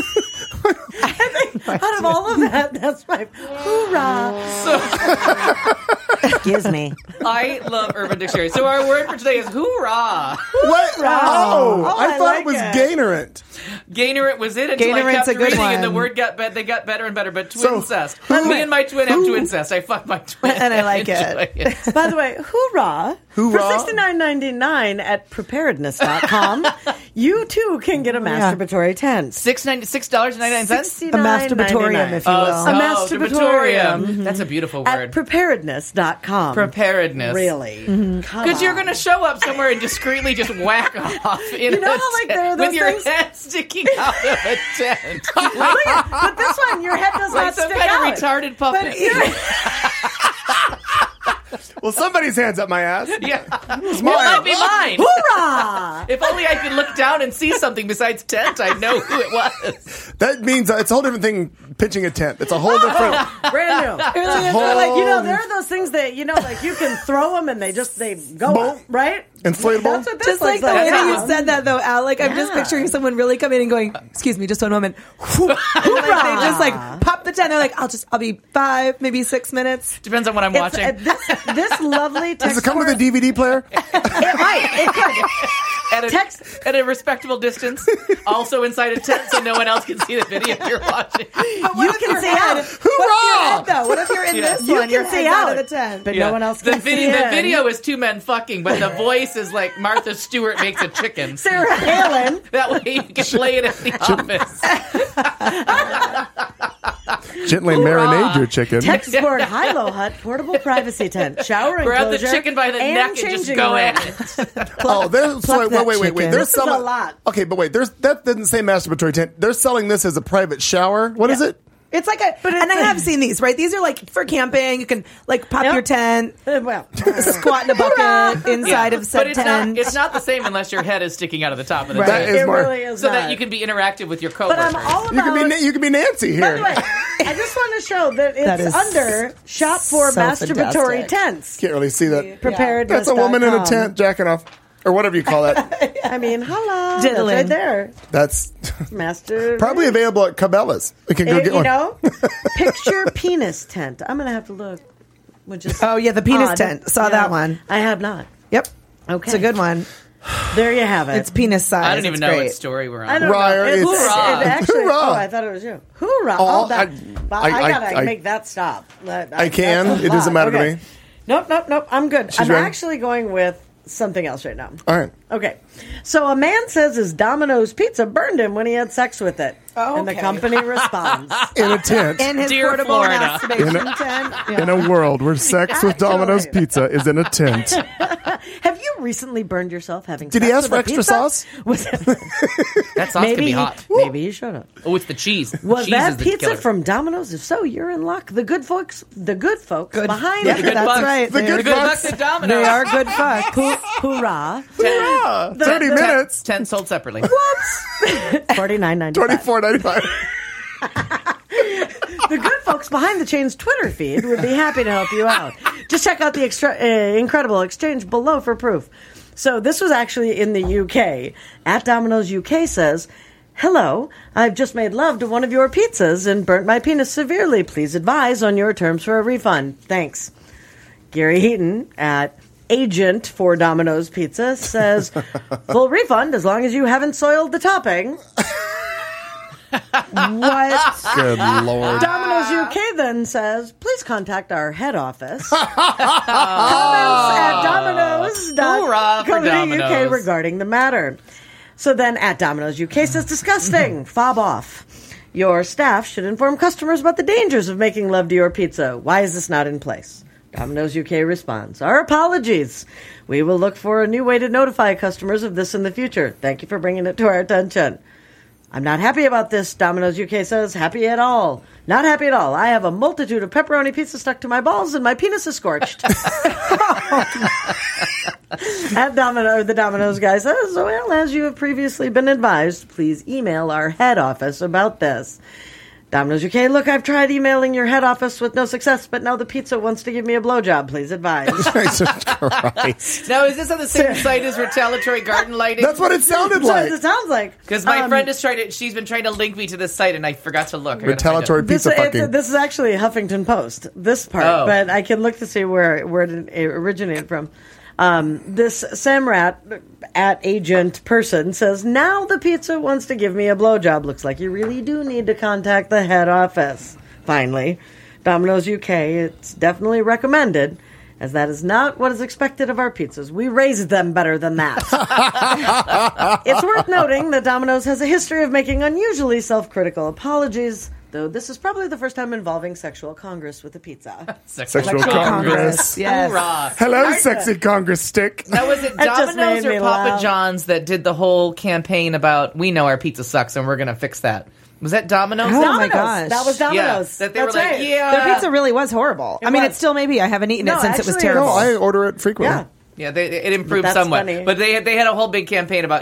I think out of all of that, that's my hoorah. Excuse me. I love Urban Dictionary. So our word for today is hoorah. What? Oh, I thought like it was it. gainerant. Gainerant was it until I Gainerant's kept a good reading and the one. word got they got better and better. But So, twincest. Me and my twin have twincest. I fuck my twin. And I like enjoy it. By the way, hoorah! Hoorah. For $69.99 at preparedness.com, you too can get a masturbatory tent. $6.99. A masturbatorium, if you will. A masturbatorium. That's a beautiful At word. preparedness.com. Preparedness. Really? Because you're going to show up somewhere and discreetly just whack off in You know a how, like, tent there are with those your things- head sticking out of a tent. But this one, your head does Like not some stick kind out. of retarded puppet. Well, somebody's hands up my ass. Yeah. It mine. might be mine. Hoorah! If only I could look down and see something besides tent, I'd know who it was. That means it's a whole different thing. Pitching a tent. It's a whole different. Brand new. whole- Like, there are those things that, like you can throw them and they go Boom. up, right? Inflatable? That's what this Just like looks the way That's that you awesome. said that, though, Al. Like, I'm just Yeah. picturing someone really coming in and going, excuse me, just one moment. And, like, they just, like, pop the tent. They're like, I'll be 5, maybe 6 minutes. Depends on what I'm It's, watching. this lovely text. Does it come with a DVD player? It might. It could. At a respectable distance, also inside a tent, so no one else can see the video you're watching. You can see out. What if your head, though? What if you're in Yeah. this You one? can Your see head's out out. of the tent. But no one else can see The in. video is two men fucking, but the voice is like Martha Stewart makes a chicken. Sarah Palin. That way you can play it at the office. Gently marinate your chicken. Text board Hilo Hut portable privacy tent shower Grab the enclosure chicken by the neck and just changing go room. at it. Oh, there's Pluck that wait. chicken. There's This is some a lot. Okay, but wait. That doesn't say masturbatory tent. They're selling this as a private shower. What is it? It's like and I have seen these, right? These are like for camping. You can like pop Yep. your tent, Well, squat in a bucket inside of said But tent. it's not the same unless your head is sticking out of the top of the Right. tent. That is it more. really is So not. that you can be interactive with your But coworkers. I'm all You about. can be Nancy By here. the way, I just want to show that it's That is under shop for so masturbatory fantastic. tents. Can't really see that. Preparedness. That's a woman in a tent jacking off, or whatever you call that. I mean, hello. Diddling. That's right there. That's Master. probably available at Cabela's. We can go get one. Picture penis tent. I'm going to have to look. Which is Oh, yeah, the penis odd. tent. Saw Yeah. that one. I have not. Yep. Okay. It's a good one. There you have it. It's penis size. I don't even It's know great. what story we're on. I don't Ryer, know. it's- Hoorah. It actually, Hoorah. oh, I thought it was you. Hoorah. Oh, Oh, that, I gotta I- make that stop. I can. It doesn't matter to me. Nope. I'm good. I'm ready? actually going with something else right now. All right. Okay. So a man says his Domino's pizza burned him when he had sex with it. And the Okay. company responds. In a tent. In his Dear portable Florida. masturbation In a- tent. In a world where sex with Domino's Actually. pizza is in a tent. Have you recently burned yourself having Did sex he ask with for a extra pizza? sauce? That sauce could be hot. Maybe you should have. Oh, it's the cheese. Was Cheese that is the pizza killer. from Domino's? If so, you're in luck. The good folks behind Yeah, it. good that's bucks. right. The They're- good Good bucks. bucks at Domino's. They are good fucks. Hoorah. Yeah, 30 minutes. 10 sold separately. $49.95. $24.95. The good folks behind the chain's Twitter feed would be happy to help you out. Just check out the incredible exchange below for proof. So this was actually in the UK. At Domino's UK says, "Hello, I've just made love to one of your pizzas and burnt my penis severely. Please advise on your terms for a refund. Thanks." Gary Heaton at Agent for Domino's Pizza says, "Full refund as long as you haven't soiled the topping." What? Good Lord. Domino's UK then says, "Please contact our head office." Comments at Hoorah for Domino's.co.uk Domino's. regarding the matter. So then at Domino's UK says, "Disgusting. Fob off. Your staff should inform customers about the dangers of making love to your pizza. Why is this not in place? Domino's UK responds, our apologies. We will look for a new way to notify customers of this in the future. Thank you for bringing it to our attention. I'm not happy about this, Domino's UK says. Happy at all. Not happy at all. I have a multitude of pepperoni pizza stuck to my balls and my penis is scorched. The Domino's guy says, well, as you have previously been advised, please email our head office about this. Domino's UK, look, I've tried emailing your head office with no success, but now the pizza wants to give me a blowjob. Please advise. Jesus Christ. Now, is this on the same site as Retaliatory Garden Lighting? That's what it sounded That's what like. it sounds like. Because my friend is she's been trying to link me to this site, and I forgot to look. Retaliatory pizza fucking. This is actually Huffington Post, this part, but I can look to see where it originated from. This Samrat at agent person says, now the pizza wants to give me a blowjob. Looks like you really do need to contact the head office. Finally, Domino's UK, it's definitely recommended, as that is not what is expected of our pizzas. We raised them better than that. It's worth noting that Domino's has a history of making unusually self-critical apologies, though this is probably the first time involving sexual congress with a pizza. Sexual Congress. Yes. Hoorah. Hello, sexy Congress stick. Now, was it That just Domino's made or me Papa laugh. John's that did the whole campaign about, we know our pizza sucks and we're going to fix that? Was that Domino's? Oh, Domino's. my gosh. That was Domino's. Yeah, that they That's were like, right. yeah. Their pizza really was horrible. I mean, was. it still may be. I haven't eaten No, it since it was actually, terrible. No, I order it frequently. Yeah. Yeah, it improved That's somewhat. funny. But they had a whole big campaign about,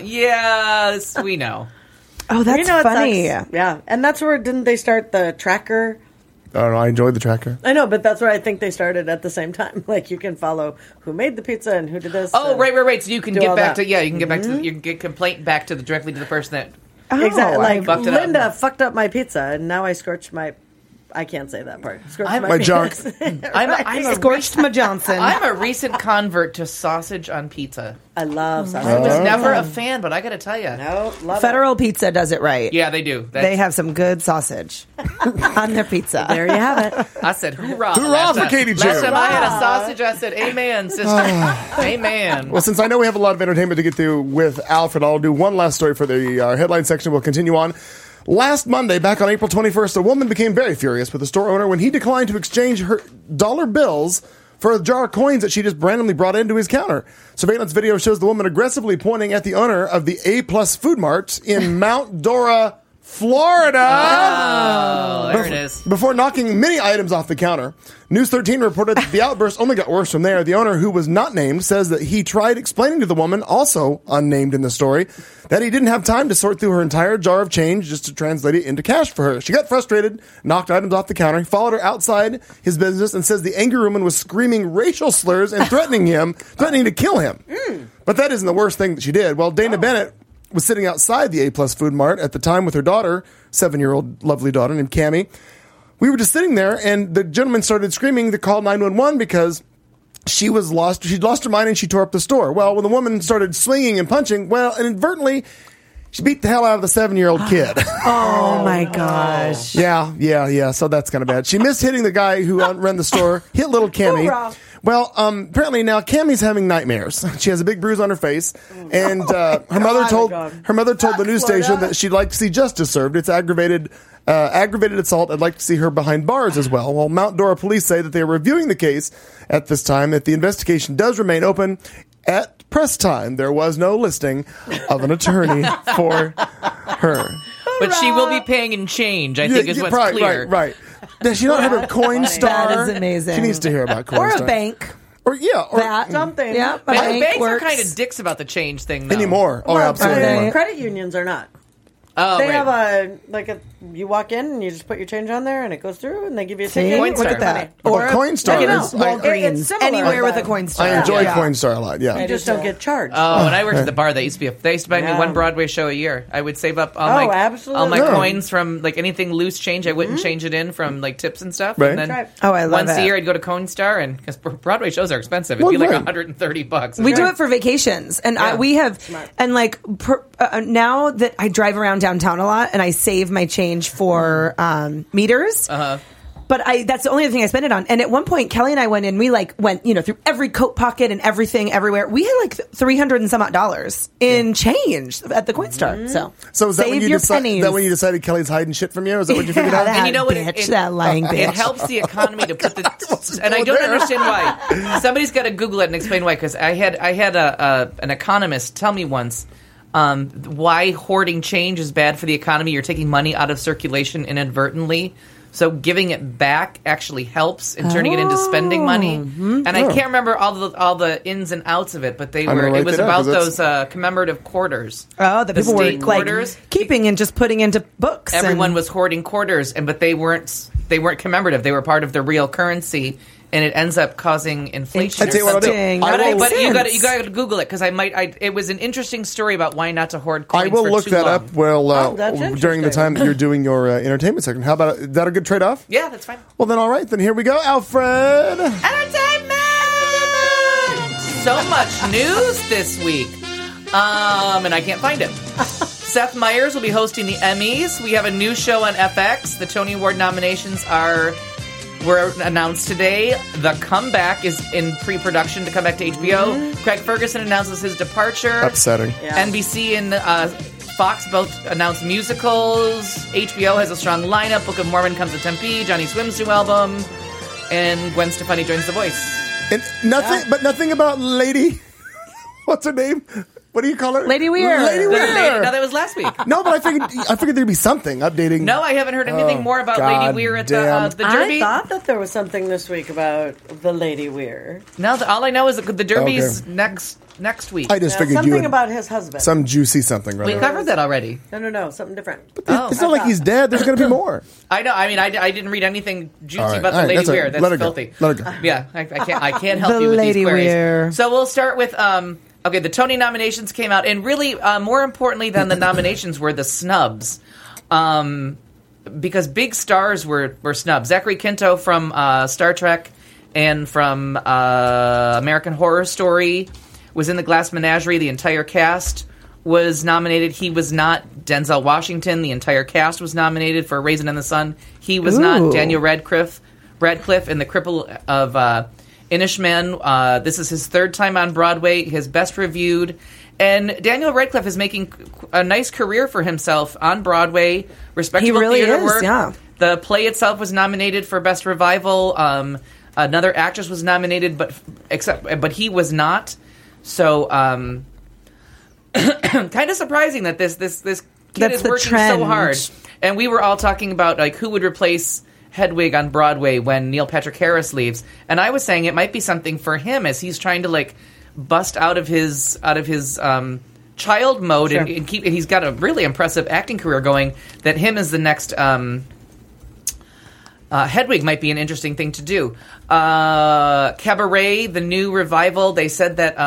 we know. Oh, that's You know, it funny. sucks. Yeah, and that's where, didn't they start the tracker? I don't know. I enjoyed the tracker. I know, but that's where I think they started at the same time. Like, you can follow who made the pizza and who did this. Oh, and right. So you can do get all back that. to, you can get back to, you can get complaint back to directly to the person that. Oh, Exactly. Like, fucked it up. Linda fucked up my pizza, and now I scorched my... I can't say that part. Scorched My junk. I'm a Scorched my Johnson. I'm a recent convert to sausage on pizza. I love sausage. I was never a fan, but I got to tell you. No, love Federal Pizza does it right. Yeah, they do. They have some good sausage on their pizza. it. There you have it. I said, hoorah. Hoorah Last for time- Katie Last Jane. time I had a sausage, I said, amen, sister. Amen. Well, since I know we have a lot of entertainment to get through with Alfred, I'll do one last story for the headline section. We'll continue on. Last Monday, back on April 21st, a woman became very furious with the store owner when he declined to exchange her dollar bills for a jar of coins that she just randomly brought into his counter. Surveillance video shows the woman aggressively pointing at the owner of the A-Plus Food Mart in Mount Dora, Florida. Oh, there it is. Before knocking many items off the counter. News 13 reported that the outburst only got worse from there. The owner, who was not named, says that he tried explaining to the woman, also unnamed in the story, that he didn't have time to sort through her entire jar of change just to translate it into cash for her. She got frustrated, knocked items off the counter, followed her outside his business, and says the angry woman was screaming racial slurs and threatening to kill him. But that isn't the worst thing that she did. Well, Dana Bennett was sitting outside the A-Plus Food Mart at the time with her daughter, 7-year-old lovely daughter named Cammie. We were just sitting there, and the gentleman started screaming to call 911 because she'd lost her mind and she tore up the store. Well, when the woman started swinging and punching, inadvertently, she beat the hell out of the 7-year-old kid. Oh my gosh. Yeah. So that's kind of bad. She missed hitting the guy who ran the store, hit little Cammie. Hoorah. Well, apparently now Cammie's having nightmares. She has a big bruise on her face, and her mother told the news station that she'd like to see justice served. It's aggravated assault. I'd like to see her behind bars as well. Well, Mount Dora police say that they are reviewing the case at this time. That the investigation does remain open. At press time, there was no listing of an attorney for her. But she will be paying in change, I think is what's clear. Right. Does she not have a Coinstar? That is amazing. She needs to hear about Coinstar. Or a bank. Or That. Something. Yeah. A Banks bank are works. kind of dicks about the change thing, though. anymore. Oh, Well, absolutely. Are they? anymore. Credit unions are not. Oh, They right. have you walk in and you just put your change on there and it goes through and they give you a See? ticket. Coinstar. Look at that. Or Coinstar you know, is- Walgreens. It's similar, Anywhere with a but- Coinstar. I enjoy Yeah. Coinstar a lot. Yeah. You just don't get charged. Oh, when I worked at the bar, they used to buy me Yeah. one Broadway show a year. I would save up all absolutely. all my Yeah. coins from like anything loose change. I wouldn't change it in from like tips and stuff. Right. And then That's right. Oh, I love once it. a year I'd go to Coinstar, and because Broadway shows are expensive, it'd Well, be like right. $130. We do it for vacations, and Yeah. we have, and like now that I drive around downtown a lot, and I save my change for meters. but that's the only other thing I spend it on. And at one point, Kelly and I went in. We went through every coat pocket and everything everywhere. We had $300 and some odd dollars in change at the Coinstar. So is that save when you your pennies. that when you decided Kelly's hiding shit from you? Is that what you figured out? That And you know what? bitch, that lying bitch. It helps the economy to put the. And I don't understand why. Somebody's got to Google it and explain why. Because I had an economist tell me once why hoarding change is bad for the economy. You're taking money out of circulation inadvertently. So giving it back actually helps in turning it into spending money. And I can't remember all the ins and outs of it, but it was about those commemorative quarters. Oh, the people were quarters. Keeping and just putting into books. Everyone was hoarding quarters, but they weren't commemorative. They were part of the real currency. And it ends up causing inflation. I tell you what I'll do. But you got to Google it because it was an interesting story about why not to hoard coins. I will look that up. Well, that's during the time that you're doing your entertainment segment. How about is that a good trade off? Yeah, that's fine. Well, then all right. Then here we go, Alfred. Entertainment. So much news this week, and I can't find it. Seth Meyers will be hosting the Emmys. We have a new show on FX. The Tony Award nominations were announced today. The Comeback is in pre-production to come back to HBO. Craig Ferguson announces his departure. Upsetting. Yeah. NBC and Fox both announced musicals. HBO has a strong lineup. Book of Mormon comes to Tempe. Johnny Swim's new album. And Gwen Stefani joins The Voice. And nothing about Lady. What's her name? What do you call her? Lady Weir. Lady Weir. No, that was last week. No, but I figured there'd be something updating. No, I haven't heard anything more about Lady Weir at the Derby. I thought that there was something this week about the Lady Weir. No, all I know is that the Derby's next week. I just figured something about his husband. some juicy something. Right? We covered that already. No, something different. It's not like he's dead. There's going to be more. I know. I mean, I didn't read anything juicy All right, about all the right, Lady that's Weir. all right. That's Let her go. filthy. Let her go. Yeah, I can't help The you with Lady these queries. Weir. So we'll start with okay. The Tony nominations came out, and really, more importantly than the nominations were the snubs, because big stars were snubs. Zachary Quinto from Star Trek and from American Horror Story was in the Glass Menagerie. The entire cast was nominated. He was not. Denzel Washington, the entire cast was nominated for Raisin in the Sun. He was not. Daniel Radcliffe in The Cripple of Inishmaan. This is his third time on Broadway, his best reviewed. And Daniel Radcliffe is making a nice career for himself on Broadway. Respectable He really theater is, work. yeah. The play itself was nominated for Best Revival. Another actress was nominated, but he was not. So, kind of surprising that this kid is working so hard. And we were all talking about who would replace Hedwig on Broadway when Neil Patrick Harris leaves, and I was saying it might be something for him as he's trying to bust out of his child mode and keep. And he's got a really impressive acting career going. That him as the next Hedwig might be an interesting thing to do. Cabaret, the new revival, they said that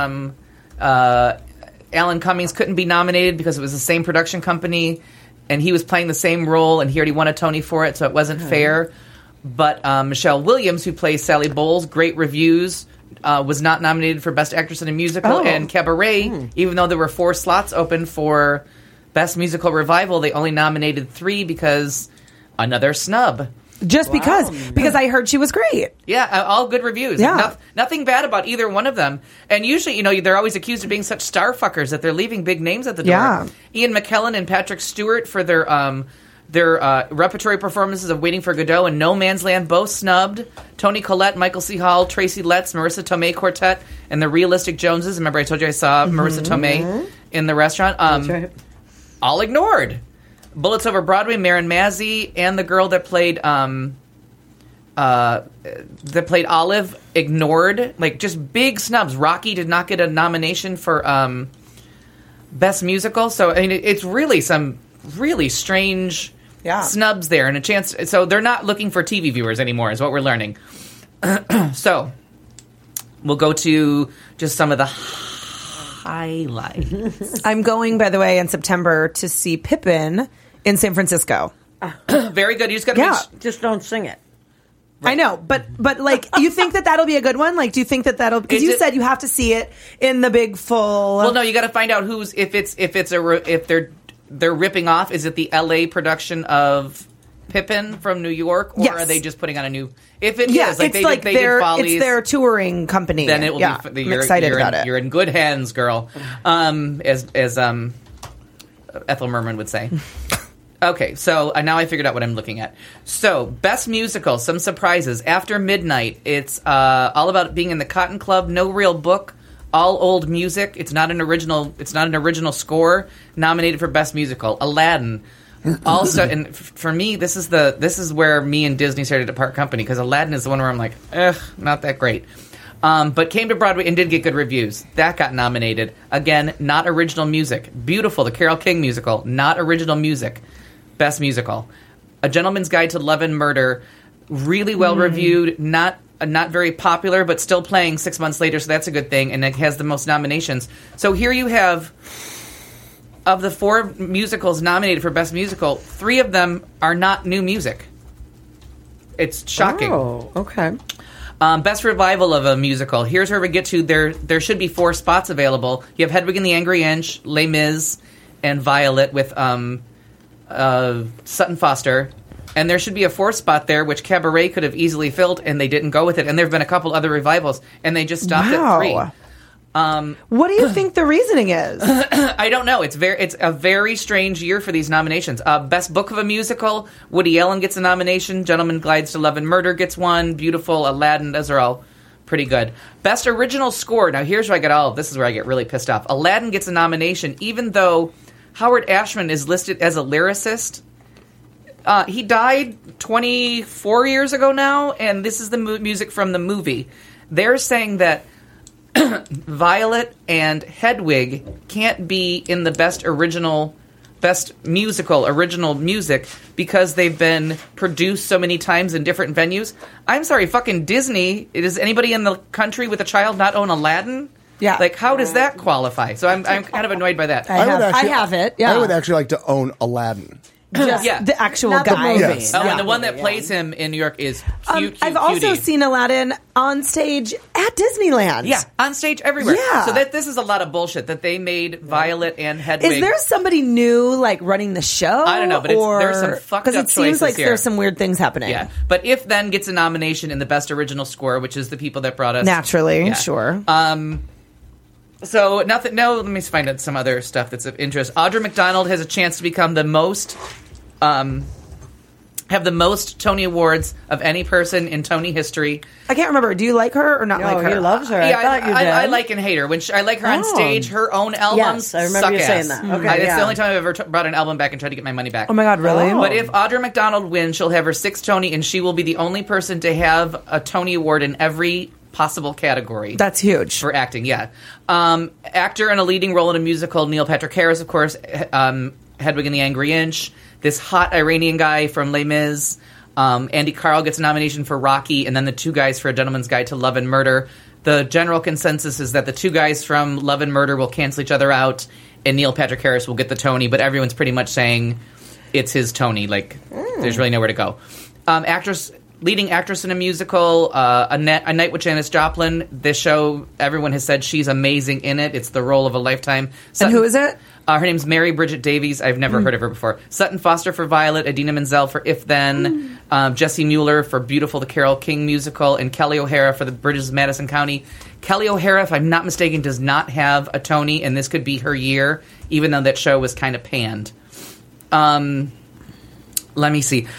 Alan Cummings couldn't be nominated because it was the same production company, and he was playing the same role, and he already won a Tony for it, so it wasn't fair. But Michelle Williams, who plays Sally Bowles, great reviews, was not nominated for Best Actress in a Musical. And Cabaret, even though there were 4 slots open for Best Musical Revival, they only nominated 3 because another snub. Just because I heard she was great. Yeah, all good reviews. Yeah. Nothing bad about either one of them. And usually, they're always accused of being such star fuckers that they're leaving big names at the door. Yeah. Ian McKellen and Patrick Stewart for their repertory performances of Waiting for Godot and No Man's Land, both snubbed. Toni Collette, Michael C. Hall, Tracy Letts, Marissa Tomei quartet, and the Realistic Joneses. Remember I told you I saw Marissa Tomei in the restaurant? That's right. All ignored. Bullets Over Broadway, Marin Mazzie, and the girl that played Olive, ignored. Just big snubs. Rocky did not get a nomination for Best Musical. So, I mean, it's really some really strange snubs there, and a chance. So they're not looking for TV viewers anymore, is what we're learning. So we'll go to just some of the highlights. I'm going, by the way, in September to see Pippin in San Francisco. Very good. You just got to Just don't sing it. I know, but you think that'll be a good one? Do you think that'll? Because you said you have to see it in the big full. Well, no, you got to find out if they're ripping off. Is it the LA production of Pippin from New York, or Yes. are they just putting on a new? If it Yeah, is, like it's they like did Follies, it's their touring company. then it will yeah, be. I'm excited about it. You're in good hands, girl. As Ethel Merman would say. Okay, so now I figured out what I'm looking at. So, best musical, some surprises. After Midnight, it's all about being in the Cotton Club. No real book, all old music. It's not an original. It's not an original score. Nominated for best musical. Aladdin. Also, and for me, this is where me and Disney started to part company, because Aladdin is the one where I'm like, not that great. But came to Broadway and did get good reviews. That got nominated. Again, not original music. Beautiful, the Carole King musical. Not original music. Best musical. A Gentleman's Guide to Love and Murder. Really well reviewed. Not very popular, but still playing 6 months later, so that's a good thing. And it has the most nominations. So here you have, of the 4 musicals nominated for Best Musical, 3 of them are not new music. It's shocking. Oh, okay. Best revival of a musical. Here's where we get to there should be 4 spots available. You have Hedwig and the Angry Inch, Les Mis, and Violet with Sutton Foster. And there should be a 4th spot there, which Cabaret could have easily filled, and they didn't go with it. And there have been a couple other revivals, and they just stopped at 3. What do you think the reasoning is? I don't know. It's a very strange year for these nominations. Best Book of a Musical, Woody Allen gets a nomination. Gentleman Glides to Love and Murder gets one. Beautiful, Aladdin. Those are all pretty good. Best Original Score. Now here's where I get this is where I get really pissed off. Aladdin gets a nomination, even though Howard Ashman is listed as a lyricist. He died 24 years ago now, and this is the music from the movie. They're saying that Violet and Hedwig can't be in the best musical original music because they've been produced so many times in different venues. I'm sorry, fucking Disney. Does anybody in the country with a child not own Aladdin? Yeah. Like, how does that qualify? So I'm kind of annoyed by that. I have it. Yeah. I would actually like to own Aladdin. Just Yeah. the actual Not the guy. movie. Yes. Oh, and the one that plays him in New York is cute, I've also seen Aladdin on stage at Disneyland. Yeah, on stage everywhere. Yeah. So this is a lot of bullshit that they made Violet and Hedwig. Is there somebody new like running the show? I don't know, but there's some fucked up because it seems choices like here. there's some weird things happening. Yeah, but If Then gets a nomination in the Best Original Score, which is the people that brought us. Naturally, Yeah. sure. So nothing. No, let me find out some other stuff that's of interest. Audra McDonald has a chance to become the most, have the most Tony Awards of any person in Tony history. I can't remember. Do you like her or not like her? he loves her. Yeah, I thought you did. I like and hate her. I like her on Oh. stage. Her own albums Yes, I remember suck you ass. saying that. Okay, It's yeah. the only time I've ever brought an album back and tried to get my money back. Oh my God, really? But if Audra McDonald wins, she'll have her 6th Tony, and she will be the only person to have a Tony Award in every possible category. That's huge. For acting, yeah. Actor in a leading role in a musical, Neil Patrick Harris, of course, Hedwig and the Angry Inch. This hot Iranian guy from Les Mis. Andy Carl gets a nomination for Rocky, and then the 2 guys for A Gentleman's Guide to Love and Murder. The general consensus is that the 2 guys from Love and Murder will cancel each other out, and Neil Patrick Harris will get the Tony, but everyone's pretty much saying it's his Tony. Like, there's really nowhere to go. Leading actress in a musical, A Night with Janis Joplin. This show, everyone has said she's amazing in it. It's the role of a lifetime. And who is it? Her name's Mary Bridget Davies. I've never heard of her before. Sutton Foster for Violet, Idina Menzel for If Then, Jessie Mueller for Beautiful, the Carole King musical, and Kelly O'Hara for The Bridges of Madison County. Kelly O'Hara, if I'm not mistaken, does not have a Tony, and this could be her year, even though that show was kind of panned. Let me see.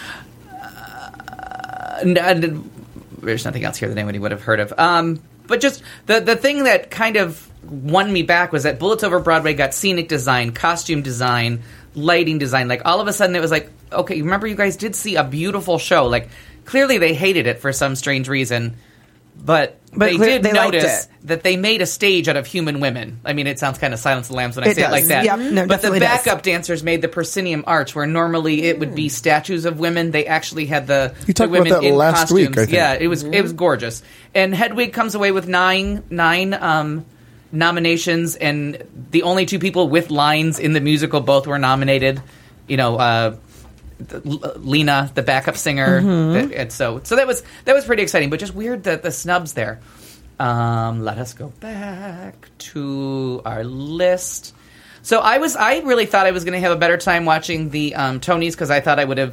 There's nothing else here that anybody would have heard of. But just the thing that kind of won me back was that Bullets Over Broadway got scenic design, costume design, lighting design. Like, all of a sudden it was like, okay, remember you guys did see a beautiful show. Like, clearly they hated it for some strange reason. But they did notice that they made a stage out of human women. I mean, it sounds kind of Silence of the Lambs when I say it like that. Yep. No, but the definitely backup dancers made the proscenium arch, where normally it would be statues of women. They actually had the talked women about that in last costumes. week, I think. Yeah, it was gorgeous. And Hedwig comes away with nine nominations, and the only 2 people with lines in the musical both were nominated. You know, Lena, the backup singer, and so that was pretty exciting, but just weird that the snubs there. Let us go back to our list. So I really thought I was going to have a better time watching the Tonys, because I thought I would have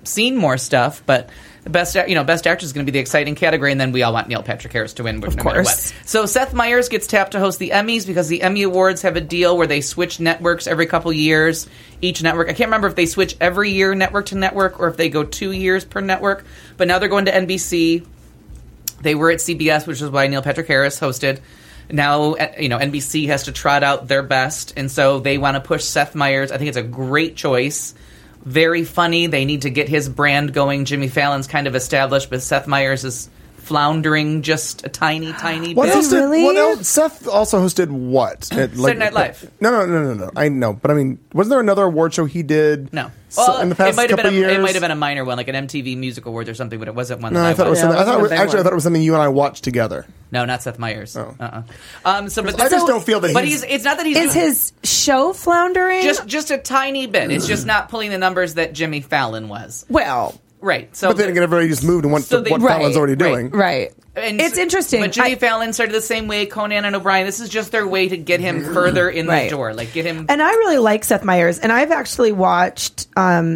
seen more stuff, but the best actor is going to be the exciting category, and then we all want Neil Patrick Harris to win, no matter what. So Seth Meyers gets tapped to host the Emmys because the Emmy Awards have a deal where they switch networks every couple years. Each network, I can't remember if they switch every year network to network or if they go 2 years per network, but now they're going to NBC. They were at CBS, which is why Neil Patrick Harris hosted. Now, NBC has to trot out their best, and so they want to push Seth Meyers. I think it's a great choice. Very funny. They need to get his brand going. Jimmy Fallon's kind of established, but Seth Meyers is floundering just a tiny What bit. else Really? What else? Seth also hosted what? Saturday Night Live. No. I know, but I mean, wasn't there another award show he did? No. In the past couple years, it might have been a minor one, like an MTV Music Awards or something, but it wasn't one. No, that I thought it was something. I thought it was something you and I watched together. No, not Seth Meyers. Oh. I just don't feel that But he's- it's not that he's Is his show floundering? just a tiny bit. It's just not pulling the numbers that Jimmy Fallon was. well, Right. So But then again, everybody just moved and went So to they- what right, Fallon's already right. doing. right. And It's interesting. But Jimmy Fallon started the same way. Conan and O'Brien. This is just their way to get him further in Right. the door. Like get him. And I really like Seth Meyers, and I've actually watched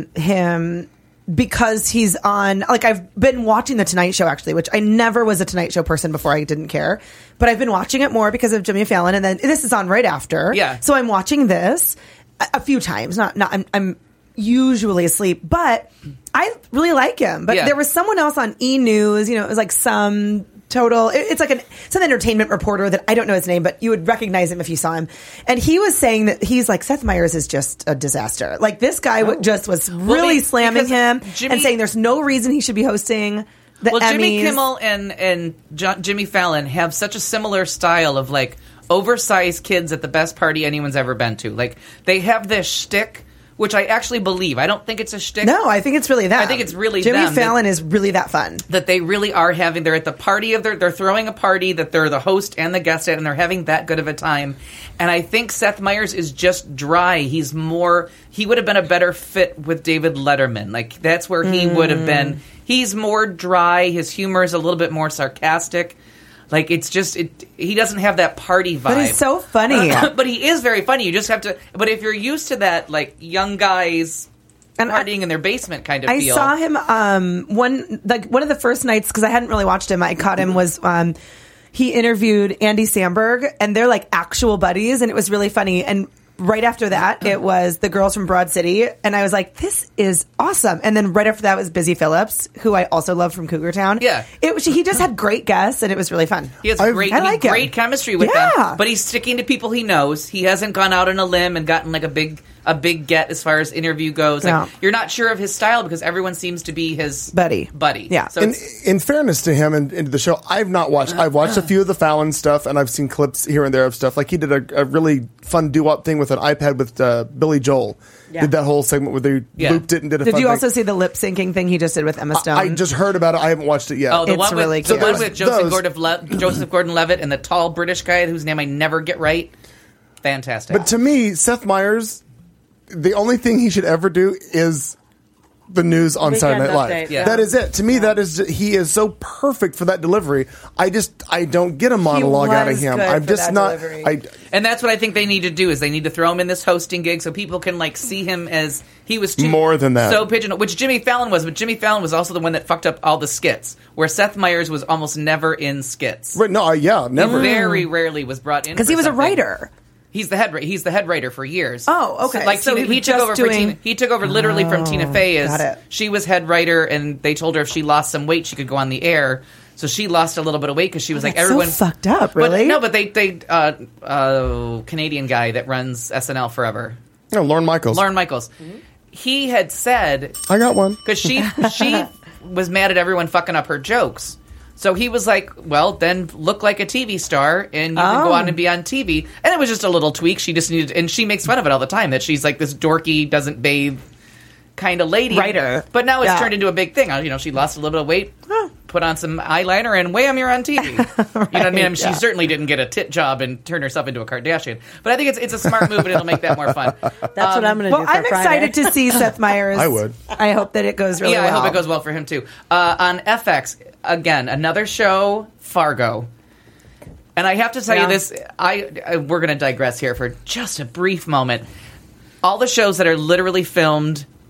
him because he's on. Like I've been watching the Tonight Show actually, which I never was a Tonight Show person before. I didn't care, but I've been watching it more because of Jimmy Fallon, and then this is on right after. Yeah. So I'm watching this a few times. I'm usually asleep, but I really like him. But Yeah. there was someone else on E! News. It was like some total. It's like some entertainment reporter that I don't know his name, but you would recognize him if you saw him. And he was saying that he's like Seth Meyers is just a disaster. Like this guy just was really slamming him and saying there's no reason he should be hosting the Emmys. Jimmy Kimmel and Jimmy Fallon have such a similar style of like oversized kids at the best party anyone's ever been to. Like they have this shtick, which I actually believe. I don't think it's a shtick. No, I think it's really that. I think it's really Jimmy them Fallon is really that fun. that they really are having. They're at the party of they're throwing a party that they're the host and the guest at, and they're having that good of a time. And I think Seth Meyers is just dry. He would have been a better fit with David Letterman. Like that's where he would have been. He's more dry. His humor is a little bit more sarcastic. Like it's just he doesn't have that party vibe. But he's so funny. But he is very funny. You just have to. But if you're used to that, like young guys And partying in their basement kind of I feel. saw him one of the first nights because I hadn't really watched him. I caught him was he interviewed Andy Samberg, and they're like actual buddies, and it was really funny. And right after that, it was the girls from Broad City, and I was like, "This is awesome." And then right after that was Busy Phillips, who I also love from Cougar Town. Yeah. He just had great guests, and it was really fun. He has great chemistry with Yeah. them, but he's sticking to people he knows. He hasn't gone out on a limb and gotten like a big get as far as interview goes. Like, No. you're not sure of his style because everyone seems to be his Buddy. Yeah. So In fairness to him and into the show, I've not watched. I've watched a few of the Fallon stuff, and I've seen clips here and there of stuff. Like he did a really fun doo-wop thing with an iPad with Billy Joel. Yeah. Did that whole segment where they looped it and did a Did fun you thing. also see the lip syncing thing he just did with Emma Stone? I just heard about it. I haven't watched it yet. Oh, the It's one with, really the cute. one with Joseph Those- Joseph Gordon-Levitt and the tall British guy whose name I never get right. Fantastic. But to me, Seth Meyers, the only thing he should ever do is the news on Weekend Saturday Night Live. Update, yeah. That is it. To me, that is he is so perfect for that delivery. I don't get a monologue out of was him. good I'm for just that not. delivery. And that's what I think they need to do is they need to throw him in this hosting gig so people can like see him as he was too More than that. so pigeonholed, which Jimmy Fallon was, but Jimmy Fallon was also the one that fucked up all the skits, where Seth Meyers was almost never in skits. Right, no, never. He very rarely was brought in because he for was a something. writer. He's the head writer for years. Oh, okay. So, like So Tina, he he was took just over doing- for Tina. He took over literally from Tina Fey. As got it. she was head writer, and they told her if she lost some weight, she could go on the air. So she lost a little bit of weight because she was like That's everyone so fucked up. Really? But they Canadian guy that runs SNL forever, No, Lorne Michaels. Lorne Michaels. He had said I got one. because she was mad at everyone fucking up her jokes. So he was like, well, then look like a TV star and you can go on and be on TV. And it was just a little tweak. She just needed, and she makes fun of it all the time, that she's like this dorky, doesn't bathe kind of lady. Writer. But now it's Yeah. turned into a big thing. She lost a little bit of weight, put on some eyeliner, and wham, you're on TV. You know what I mean? She certainly didn't get a tit job and turn herself into a Kardashian. But I think it's a smart move and it'll make that more fun. That's what I'm going to Well, do for I'm Friday. excited to see Seth Meyers. I would. I hope that it goes really Yeah, well. I hope it goes well for him too. On FX, again, another show, Fargo. And I have to tell you this, we're going to digress here for just a brief moment. All the shows that are literally filmed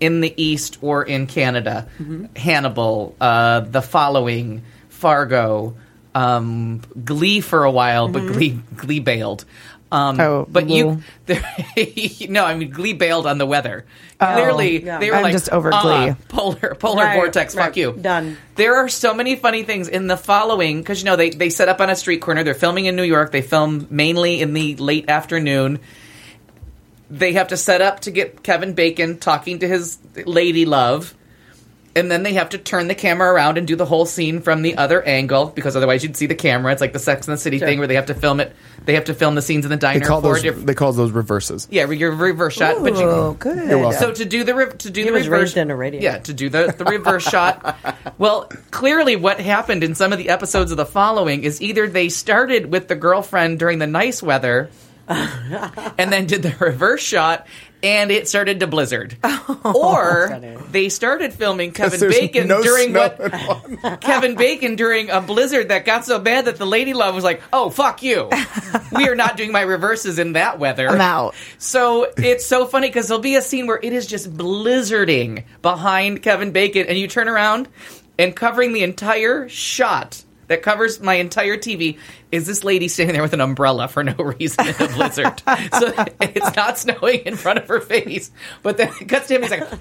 in the East or in Canada. Hannibal, The Following, Fargo, Glee for a while, but Glee bailed. But Glee Glee bailed on the weather. Clearly, they were I'm just over Glee. Polar Right, vortex. right. Fuck you. Done. There are so many funny things in The Following because they set up on a street corner. They're filming in New York. They film mainly in the late afternoon. They have to set up to get Kevin Bacon talking to his lady love. And then they have to turn the camera around and do the whole scene from the other angle because otherwise you'd see the camera. It's like the Sex and the City thing where they have to film it. They have to film the scenes in the diner. They call those reverses. Yeah, your reverse shot. Oh, But good. You're welcome. so to do the was reverse, raised in a radio. Yeah, to do the reverse shot. Well, clearly, what happened in some of the episodes of The Following is either they started with the girlfriend during the nice weather, and then did the reverse shot. And it started to blizzard, or they started filming Kevin Bacon during Kevin Bacon during a blizzard that got so bad that the lady love was like, "Oh fuck you, we are not doing my reverses in that weather." I'm out. So it's so funny because there'll be a scene where it is just blizzarding behind Kevin Bacon, and you turn around, and covering the entire shot that covers my entire TV is this lady standing there with an umbrella for no reason in a blizzard. So it's not snowing in front of her face, but then it cuts to him, he's like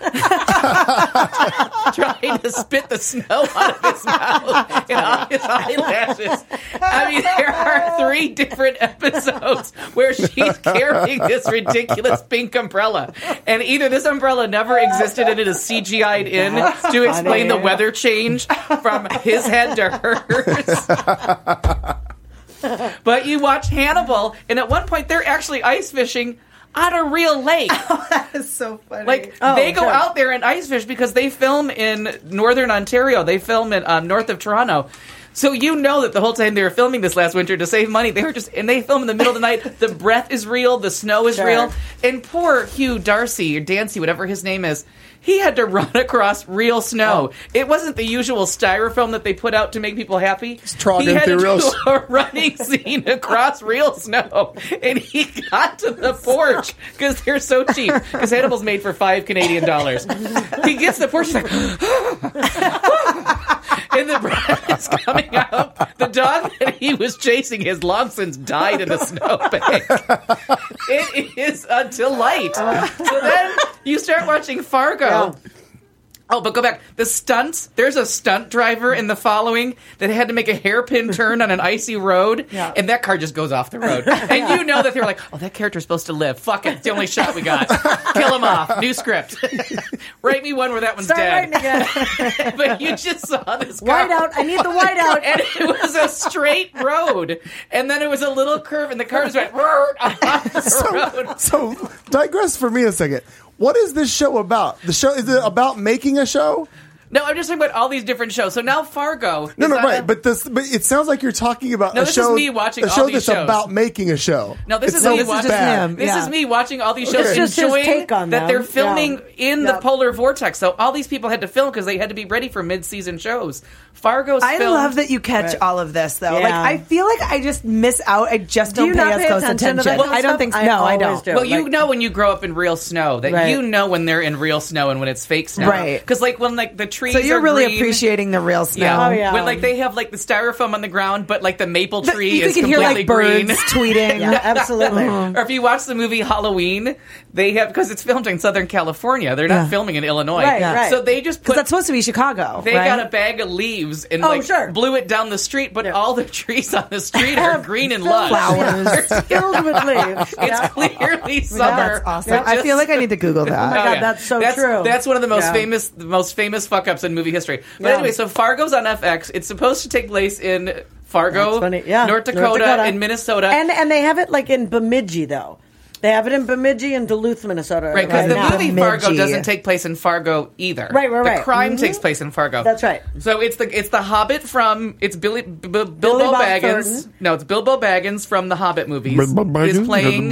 trying to spit the snow out of his mouth and on his eyelashes. I mean, there are 3 different episodes where she's carrying this ridiculous pink umbrella, and either this umbrella never existed and it is CGI'd in to explain the weather change from his head to hers. But you watch Hannibal, and at one point they're actually ice fishing on a real lake. That is so funny. Like, they go out there and ice fish because they film in northern Ontario. They film in north of Toronto. So you know that the whole time they were filming this last winter to save money, they film in the middle of the night. The breath is real, the snow is real. And poor Hugh Darcy, or Dancy, whatever his name is, he had to run across real snow. It wasn't the usual styrofoam that they put out to make people happy. He had to do a running scene across real snow. And he got to the porch because they're so cheap. Because Hannibal's made for $5 Canadian. He gets to the porch, he's like, and the breath is coming out. The dog that he was chasing has long since died in a snowbank. It is a delight. So then you start watching Fargo. Yeah. Oh, but go back. The stunts, there's a stunt driver in The Following that had to make a hairpin turn on an icy road, and that car just goes off the road. And you know that they were like, oh, that character's supposed to live. Fuck it. It's the only shot we got. Kill him off. New script. Write me one where that one's dead. Again. But you just saw this car. Whiteout. I need the whiteout. And it was a straight road. And then it was a little curve, and the car just went off the road. So, digress for me a second. What is this show about? The show, is it about making a show? No, I'm just talking about all these different shows. So now Fargo. No, right. But it sounds like you're talking about a show. Is me watching a all show these that's shows. About making a show. No, this is me watching. This is me watching all these shows, It's just his enjoying take on that them. they're filming in the polar vortex. So all these people had to film because they had to be ready for mid-season shows. Fargo's I filmed. love that you catch all of this, though. Yeah. Like, I feel like I just miss out. I just Do don't you pay not as pay close attention to attention. that kind of I don't stuff? think so. I No, I always don't. do. Well, you Like- know when you grow up in real snow that Right. you know when they're in real snow and when it's fake snow. Right. Because like when like the trees So you're are really green, appreciating the real snow. Yeah. Oh, yeah. When like they have like the styrofoam on the ground, but like the maple tree You is can hear completely like birds green. tweeting. Yeah, absolutely. Or if you watch the movie Halloween, they have, because it's filmed in Southern California, they're not filming in Illinois. Right, right. So they just Because put, that's supposed to be Chicago. they right? got a bag of leaves and Oh, sure. blew it down the street, but all the trees on the street are green and lush. flowers. Filled with leaves. It's clearly summer. That's awesome. but I feel like I need to Google that. Oh my God, that's so true. That's one of the most Yeah. famous fuck ups in movie history. But Yeah. anyway, so Fargo's on FX. It's supposed to take place in Fargo, That's funny. Yeah. North Dakota, and Minnesota. And they have it like in Bemidji, though. They have it in Bemidji and Duluth, Minnesota. Right, because now. the movie Fargo Bemidji. doesn't take place in Fargo either. Right. The crime takes place in Fargo. That's right. So it's the Hobbit from Bilbo Bob Baggins. Thornton. No, it's Bilbo Baggins from the Hobbit movies. Is playing.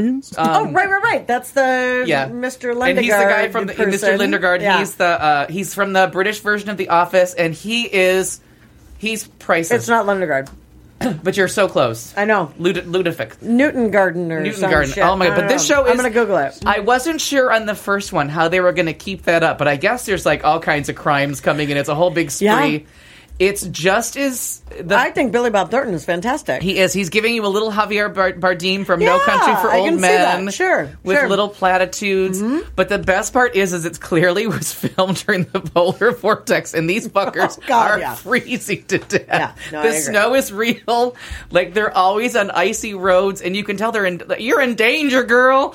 Oh, right. That's the Mr. Lindegaard. And he's the guy from person. Mr. Lindegaard. Yeah. He's from the British version of The Office, and he's priceless. It's not Lindegaard. But you're so close. I know. Ludovic. Newton Garden or Newton some Garden. shit. Oh my I god! don't But this know. show is. I'm going to Google it. I wasn't sure on the first one how they were going to keep that up, but I guess there's like all kinds of crimes coming in. It's a whole big spree. Yeah. It's just as I think Billy Bob Thornton is fantastic. he is. He's giving you a little Javier Bardem from No Country for I Old can see Men, that. Sure, with sure. little platitudes. But the best part is it's clearly was filmed during the polar vortex, and these fuckers God, are yeah. freezing to death. Yeah, no, I the agree. snow is real. Like they're always on icy roads, and you can tell you're in danger, girl.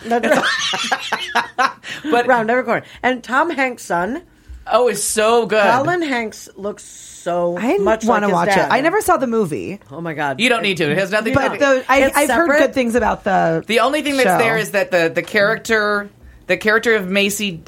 But Round every corner. And Tom Hanks' son, oh, it's so good. Colin Hanks, looks so I much want like to his watch dad. it. I never saw the movie, Oh my god! You don't need to. It has nothing. to but do I've It's heard separate? good things about the. The only thing that's show. there is that the character of Macy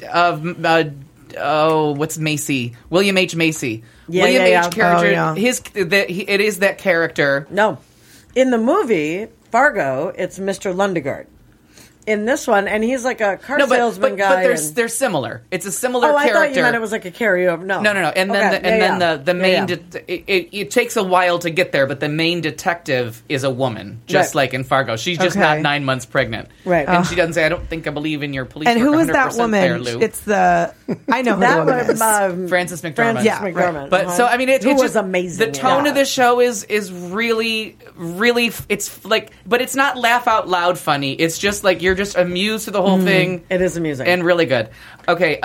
of what's Macy? William H. Macy. Yeah, William yeah, yeah. H. character. Oh, yeah. It is that character. No, in the movie Fargo, it's Mr. Lundegaard. In this one, and he's like a car salesman guy. But and- they're similar. It's a similar oh, I character. thought you meant it was like a carryover. No, No. And then Okay, the main yeah. it takes a while to get there, but the main detective is a woman, just Right. like in Fargo. She's just Okay. not 9 months pregnant, Right. And she doesn't say, "I don't think I believe in your police." And work who is that 100% woman? There, Lou. It's the. I know who the that woman was is. Frances McDormand. Frances Yeah, McDormand. But so I mean, who it's was just amazing. The tone yeah. of this show is really, it's like, but it's not laugh out loud funny. It's just like you're just amused to the whole thing. It is amusing And really good. Okay,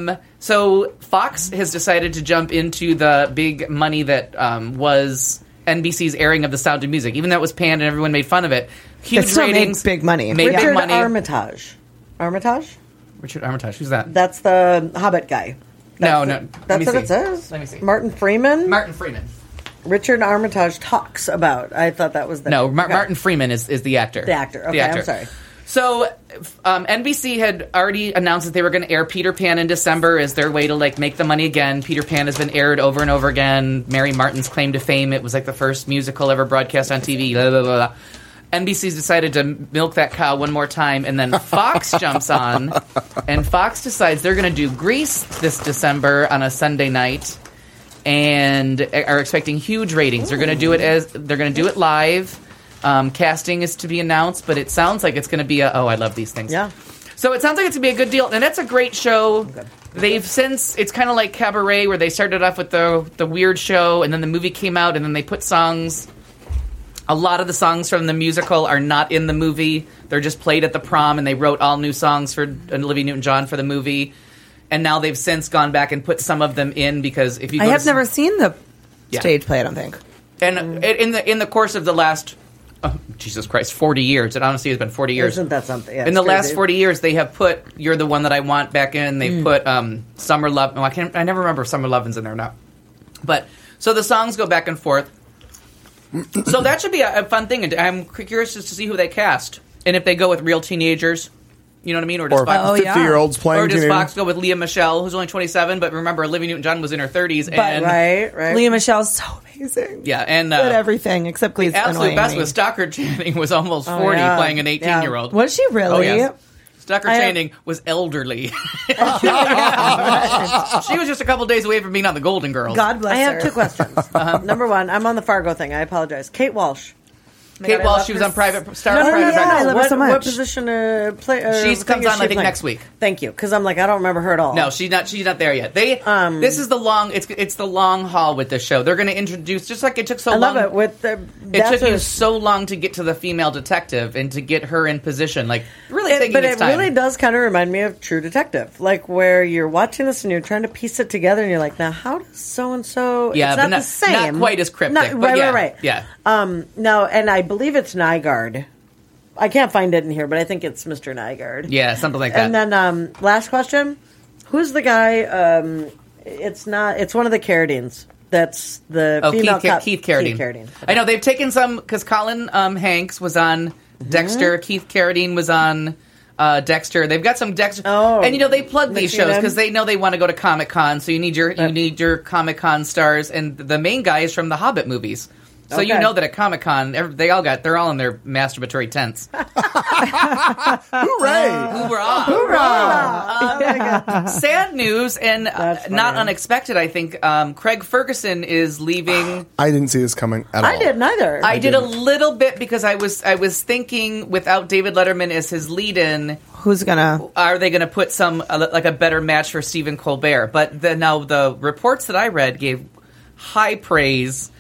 so Fox has decided to jump into the big money that was NBC's airing of The Sound of Music. Even though it was panned and everyone made fun of it, huge still made ratings, big money. Made Richard big money. Armitage. Armitage? Richard Armitage. Who's that? That's the Hobbit guy. No. That's what it says. Let me see. Martin Freeman. Martin Freeman. Richard Armitage talks about. I thought that was the No, okay. Martin Freeman is the actor. The actor. Okay, I'm sorry. So, NBC had already announced that they were going to air Peter Pan in December as their way to like make the money again. Peter Pan has been aired over and over again. Mary Martin's claim to fame. It was like the first musical ever broadcast on TV. Blah, blah, blah, blah. NBC's decided to milk that cow one more time, and then Fox jumps on, and Fox decides they're going to do Grease this December on a Sunday night, and are expecting huge ratings. They're going to do it live. Casting is to be announced, but it sounds like it's going to be I love these things. Yeah. So it sounds like it's going to be a good deal, and that's a great show. They've since, it's kind of like Cabaret, where they started off with the weird show, and then the movie came out, and then they put songs. A lot of the songs from the musical are not in the movie. They're just played at the prom, and they wrote all new songs for Olivia Newton-John for the movie. And now they've since gone back and put some of them in, because if you go I have to never seen the Yeah. stage play. I don't think. And in the course of the last, Jesus Christ, 40 years. It honestly has been 40 years. Isn't that something? Yeah, In it's the last crazy. 40 years, they have put "You're the One That I Want" back in. They've put "Summer Love." No, I never remember if "Summer Lovin's" in there or not. But so the songs go back and forth. So that should be a fun thing. And I'm curious just to see who they cast and if they go with real teenagers. You know what I mean? Or does Or Fox, 50-year-olds playing or does teenagers. Fox go with Leah Michele, who's only 27? But remember, Olivia Newton-John was in her 30s. But, And right. Leah Michelle's so amazing. yeah, and Good at everything except Glee's absolute annoying best me. was Stockard Channing was almost 40 yeah. playing an 18-year-old. Was she really? Oh, yes. Stockard I have- Channing was elderly. She was just a couple days away from being on the Golden Girls. God bless I her. have two questions. Number one, I'm on the Fargo thing. I apologize. Kate Walsh. Kate I Walsh, love she was her on Private Star. No, Private yeah, Practice. I love her so What much. position play? She thing comes is on, she I think, playing? next week. Thank you, because I'm like I don't remember her at all. No, she's not there yet. This is the long. It's the long haul with this show. They're going to introduce, just like it took so I long. love it. With the It took you a- so long to get to the female detective and to get her in position. Like really taking but its it time. really does kind of remind me of True Detective, like where you're watching this and you're trying to piece it together, and you're like, now how does so and so? Yeah, it's but not not- the same, not quite as cryptic, but right, yeah, right. yeah. No, and I believe it's Nygaard. I can't find it in here, but I think it's Mr. Nygaard. Yeah, something like that. And then last question: who's the guy? It's not. It's one of the Carradines. That's the female cop. Keith Carradine. Keith Carradine. I know they've taken some because Colin Hanks was on Dexter. Keith Carradine was on Dexter. They've got some Dexter, Oh, and they plug these mixing shows them. because they know they want to go to Comic Con. So you need your Comic Con stars, and the main guy is from the Hobbit movies. So you know that at Comic-Con, they're all in their masturbatory tents. Hooray! Hoorah! Sad news, and not unexpected, I think. Craig Ferguson is leaving. I didn't see this coming at all. I didn't either. I did a little bit because I was thinking without David Letterman as his lead-in, are they gonna put some like a better match for Stephen Colbert? But now the reports that I read gave high praise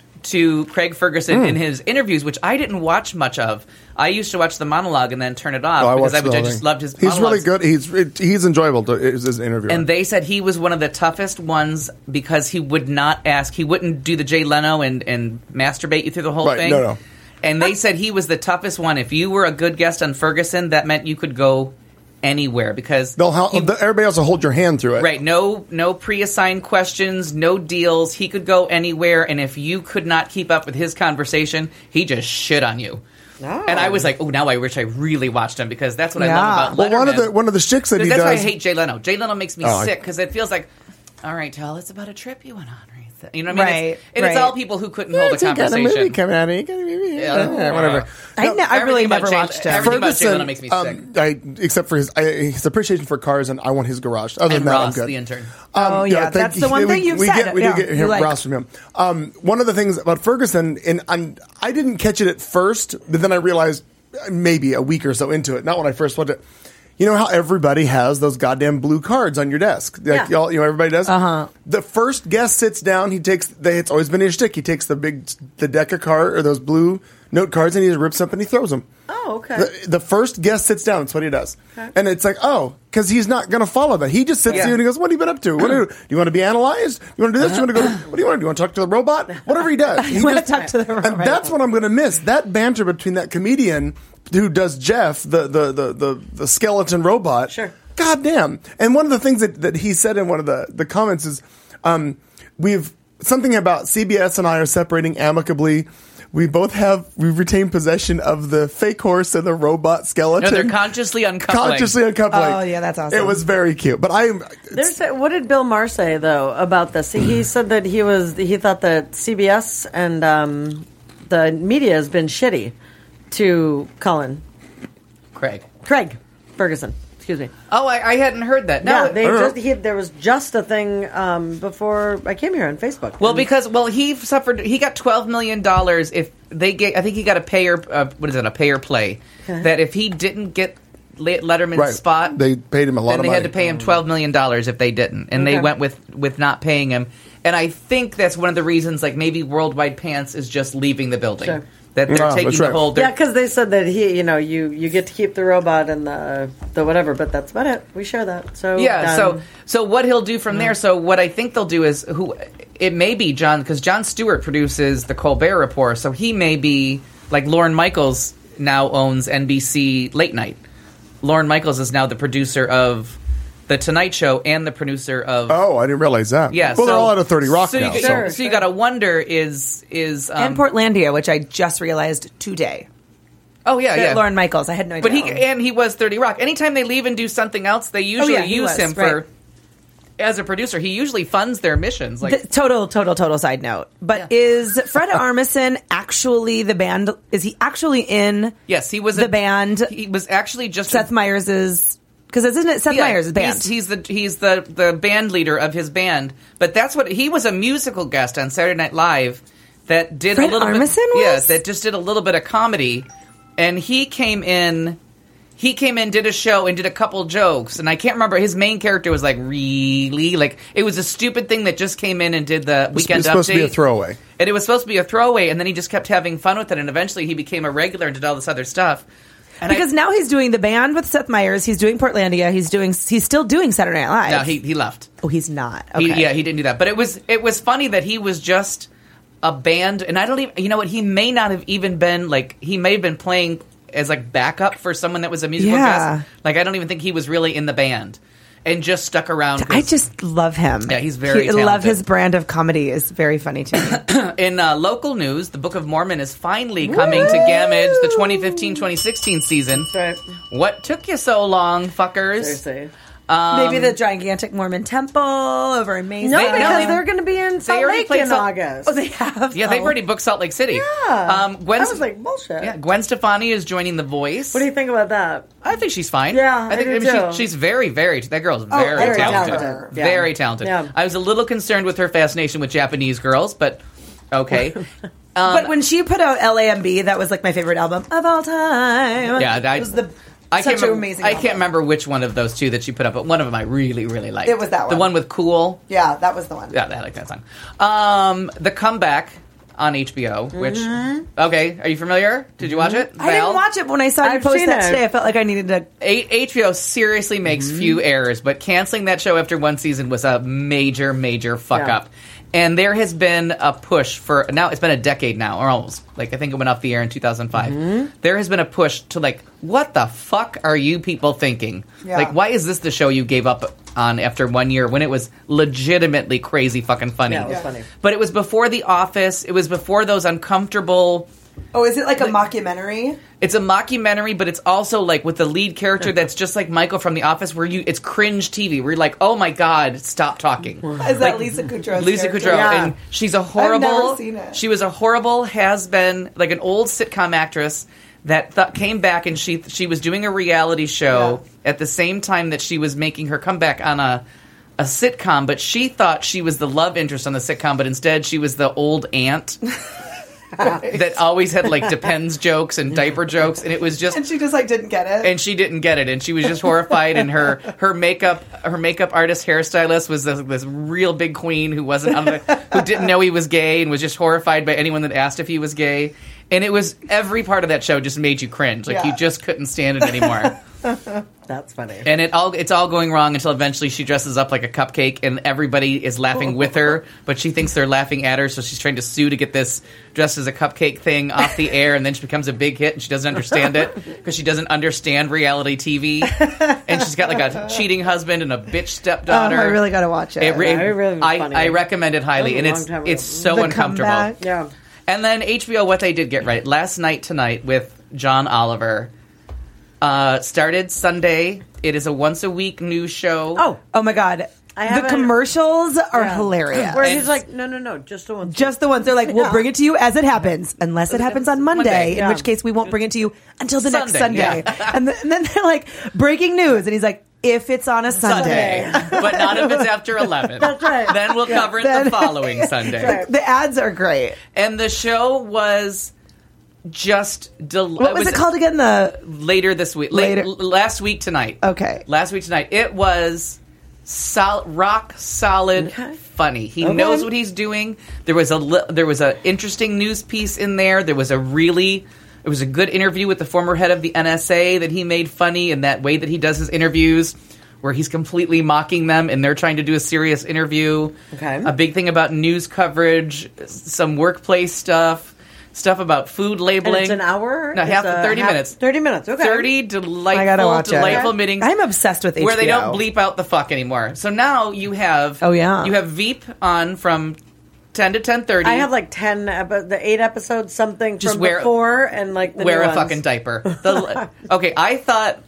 to Craig Ferguson in his interviews, which I didn't watch much of. I used to watch the monologue and then turn it off because I just loved his monologues. He's really good. He's enjoyable as an interviewer. And they said he was one of the toughest ones because he would not ask. He wouldn't do the Jay Leno and masturbate you through the whole thing. No. And they said he was the toughest one. If you were a good guest on Ferguson, that meant you could go anywhere because everybody else will hold your hand through it. Right. No pre-assigned questions, no deals. He could go anywhere, and if you could not keep up with his conversation, he just shit on you. Oh. And I was like, oh, now I wish I really watched him because that's what I love about Letterman. Well, one of the shticks that he does. That's why I hate Jay Leno. Jay Leno makes me sick because it feels like, all right, tell us about a trip you went on. You know what I mean? It's all people who couldn't hold a conversation. Movie coming out of whatever. I really never watched him. Everything about Jay Leno makes me sick. Except for his appreciation for cars, and I want his garage. Other than that, Ross, I'm good. The intern. That's the one thing you've said. We did get Ross from him. One of the things about Ferguson, and I didn't catch it at first, but then I realized maybe a week or so into it, not when I first watched it. You know how everybody has those goddamn blue cards on your desk? Like y'all, everybody does? Uh-huh. The first guest sits down, it's always been his shtick. He takes the deck of cards, or those blue note cards, and he rips up and he throws them. Oh, okay. The first guest sits down, that's what he does. Okay. And it's like, because he's not going to follow that. He just sits there and he goes, what have you been up to? Do you want to be analyzed? Do you want to do this? Do you want to go? What do you want to do? You want to talk to the robot? Whatever he does. He want to talk to the robot. And that's what I'm going to miss. That banter between that comedian who does Jeff, the skeleton robot. Sure. God damn. And one of the things that he said in one of the comments is, we've something about CBS and I are separating amicably. We've retained possession of the fake horse and the robot skeleton. No, they're consciously uncoupling. Oh, yeah, that's awesome. It was very cute. But what did Bill Maher say, though, about this? He said that he thought that CBS and the media has been shitty to Craig Ferguson. Excuse me. Oh, I hadn't heard that. No, there was just a thing before I came here on Facebook. Well, he got $12 million if they get. I think he got a pay or play. Okay. That if he didn't get Letterman's spot, they paid him a lot of money. Then they had to pay him $12 million if they didn't, and they went with not paying him. And I think that's one of the reasons. Like maybe Worldwide Pants is just leaving the building. Sure. That they're taking the whole... Yeah, because they said that you get to keep the robot and the whatever, but that's about it. We share that. So so what he'll do from there, so what I think they'll do is, it may be John, because Jon Stewart produces the Colbert Report, so he may be, like Lorne Michaels now owns NBC Late Night. Lorne Michaels is now the producer of The Tonight Show and the producer of... Oh, I didn't realize that. Yeah, well, they're all out of 30 Rock now. So you got to wonder is and Portlandia, which I just realized today. Oh yeah. Lorne Michaels, I had no idea. But he was 30 Rock. Anytime they leave and do something else, they usually use him for... As a producer, he usually funds their missions. Like total side note. But is Fred Armisen actually the band? Is he actually in? Yes, he was the band. He was actually just Seth Meyers'. Because isn't it Seth Meyers' band? He's the band leader of his band. But that's what he was, a musical guest on Saturday Night Live that did Fred a little Armisen bit. Was? Yes, that just did a little bit of comedy, and he came in, did a show, and did a couple jokes, and I can't remember. His main character was like really like it was a stupid thing that just came in and did the weekend update. It was supposed to be a throwaway, and it was supposed to be a throwaway, and then he just kept having fun with it, and eventually he became a regular and did all this other stuff. And because now he's doing the band with Seth Meyers, he's doing Portlandia, he's still doing Saturday Night Live. No, he left. Oh, he's not. Okay. He didn't do that. But it was funny that he was just a band, and I don't even, you know what, he may not have even been like, he may have been playing as like backup for someone that was a musical guest. Like I don't even think he was really in the band. And just stuck around. I just love him. Yeah, he's very talented. I love his brand of comedy. Is very funny to me. In local news, the Book of Mormon is finally coming to Gamage, the 2015-2016 season. That's right. What took you so long, fuckers? Seriously. Maybe the gigantic Mormon temple over in Mesa. No, They- because they- they're going to be in Salt already Lake played in Salt- August. Oh, they have. Yeah, they've already booked Salt Lake City. Yeah. Gwen, I was like, bullshit. yeah, Gwen Stefani is joining The Voice. What do you think about that? I think she's fine. Yeah, I think do too. she's very, very. That girl's very, very talented. talented. Yeah. Very talented. Yeah. I was a little concerned with her fascination with Japanese girls, but okay. But when she put out LAMB, that was like my favorite album of all time. Yeah, it was I such can't an remember, amazing I album. can't remember which one of those two that she put up, but one of them I really, really liked. It was that The one. one with Cool. Yeah, that was the one. Yeah, I like that song. The Comeback on HBO, which, okay, are you familiar? Did you watch it? I didn't watch it, but when I saw you I've post seen that it. today, I felt like I needed to. HBO seriously makes few errors, but canceling that show after one season was a major, major fuck Yeah. up. And there has been a push for now. It's been a decade now, or almost. Like I think it went off the air in 2005. There has been a push to like, what the fuck are you people thinking? Yeah. Like, why is this the show you gave up on after 1 year when it was legitimately crazy fucking funny? Yeah, it was funny. But it was before The Office. It was before those uncomfortable. Oh, is it like a mockumentary? It's a mockumentary, but it's also like with the lead character that's just like Michael from The Office, where it's cringe TV. Where you're like, oh my god, stop talking. Is that Lisa Kudrow's Lisa character? Kudrow, Yeah. and she's a horrible. I've never seen it. She was a horrible has-been, like an old sitcom actress that came back, and she was doing a reality show at the same time that she was making her comeback on a sitcom. But she thought she was the love interest on the sitcom, but instead she was the old aunt. That always had like Depends jokes and diaper jokes, and it was just And she just like didn't get it. and she didn't get it, and she was just horrified. And her makeup artist hairstylist was this real big queen who who didn't know he was gay and was just horrified by anyone that asked if he was gay. And it was every part of that show just made you cringe, like Yeah. you just couldn't stand it anymore. That's funny. And it's all going wrong until eventually she dresses up like a cupcake, and everybody is laughing with her, but she thinks they're laughing at her, so she's trying to sue to get this dressed as a cupcake thing off the air, and then she becomes a big hit, and she doesn't understand it because she doesn't understand reality TV, and she's got like a cheating husband and a bitch stepdaughter. I really got to watch it. I recommend it highly, and That was a long time ago. it's so The uncomfortable. Comeback. Yeah. And then HBO, what they did get right last night tonight with John Oliver. Started Sunday. It is a once a week news show. Oh my god. I The haven't- commercials are hilarious. Where And- he's like, no, just the one. Just the ones they're like, we'll bring it to you as it happens, unless it happens on Monday, in yeah. which case we won't bring it to you until the next Sunday, Sunday. yeah. And then they're like, breaking news, and he's like, if it's on a Sunday. But not if it's after 11. That's right. Then we'll cover it Then- the following Sunday. The ads are great. And the show was just What was it called again? The later this week. Later. Last week tonight. Okay. Last week tonight. It was rock solid funny. He knows what he's doing. There was a interesting news piece in there. It was a good interview with the former head of the NSA that he made funny in that way that he does his interviews, where he's completely mocking them and they're trying to do a serious interview. Okay. A big thing about news coverage, some workplace stuff about food labeling. And it's an hour? No, It's 30 minutes. 30 minutes, okay. 30 I gotta delightful, watch it. delightful meetings. I'm obsessed with Where they HBO. don't bleep out the fuck anymore. So now you have... Oh, yeah. You have Veep on from 10 to 10:30. I have like 10, the 8 episodes, something Just from wear- before, and like the wear new a ones. fucking diaper. Okay, I thought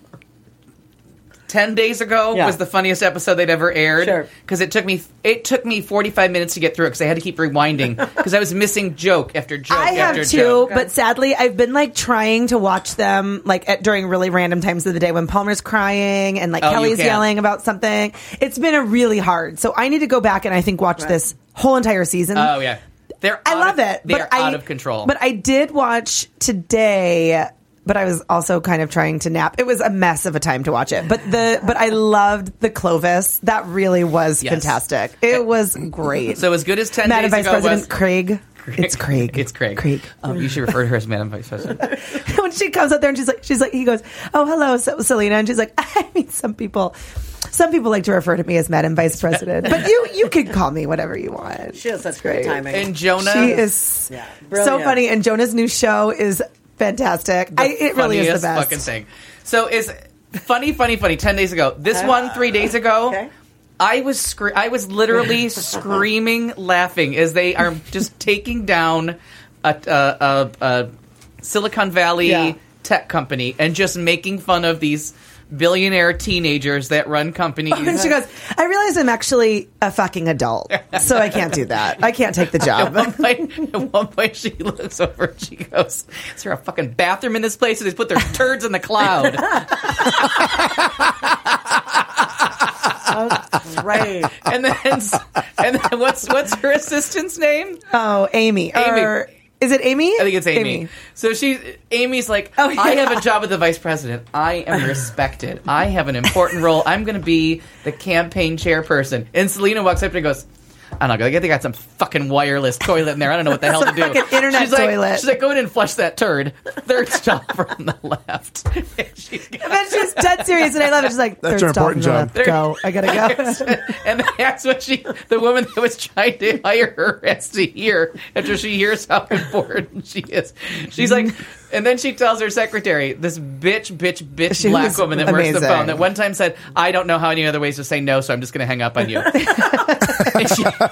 10 days ago Yeah. was the funniest episode they'd ever aired. Sure. Because it took me 45 minutes to get through it because I had to keep rewinding because I was missing joke after joke I after have too, joke. but sadly, I've been like trying to watch them like during really random times of the day when Palmer's crying and like Oh, you Kelly's can. yelling about something. It's been a really hard. So I need to go back and I think watch this whole entire season. Oh, yeah. I love it. They're out of control. But I did watch today, but I was also kind of trying to nap. It was a mess of a time to watch it. But I loved the Clovis. That really was Yes. fantastic. It was great. So as good as 10 Madam days Vice ago President was... Craig. It's Craig. It's Craig. Craig. You should refer to her as Madam Vice President. When she comes out there and she's like, he goes, "Oh, hello, Selena," and she's like, "I mean, some people like to refer to me as Madam Vice President, but you can call me whatever you want." She has such great timing. And Jonah... She is so brilliant. funny, and Jonah's new show is fantastic. It really is the funniest best. fucking thing. So it's funny. 10 days ago. This one 3 days ago. Okay. I was literally screaming, laughing as they are just taking down a Silicon Valley tech company and just making fun of these billionaire teenagers that run companies. And she goes, I realize I'm actually a fucking adult, so I can't do that. I can't take the job. At one point, she looks over and she goes, is there a fucking bathroom in this place? And they put their turds in the cloud. Right. And then what's her assistant's name? Oh, Amy. Or, is it Amy? I think it's Amy. So Amy's like, Oh, yeah. I have a job with the vice president. I am respected. I have an important role. I'm going to be the campaign chairperson. And Selena walks up and goes, I don't know. I think they got some fucking wireless toilet in there. I don't know what the hell to do. Fucking internet toilet. She's like, go in and flush that turd. Third stop from the left. And she's dead serious, and I love it. She's like, That's third an stop important from the job. left. Go. I gotta go. And that's what the woman that was trying to hire her has to hear after she hears how important she is. She's like, and then she tells her secretary, this bitch She black was woman that works the amazing. phone, that one time said, I don't know how any other ways to say no, so I'm just going to hang up on you. And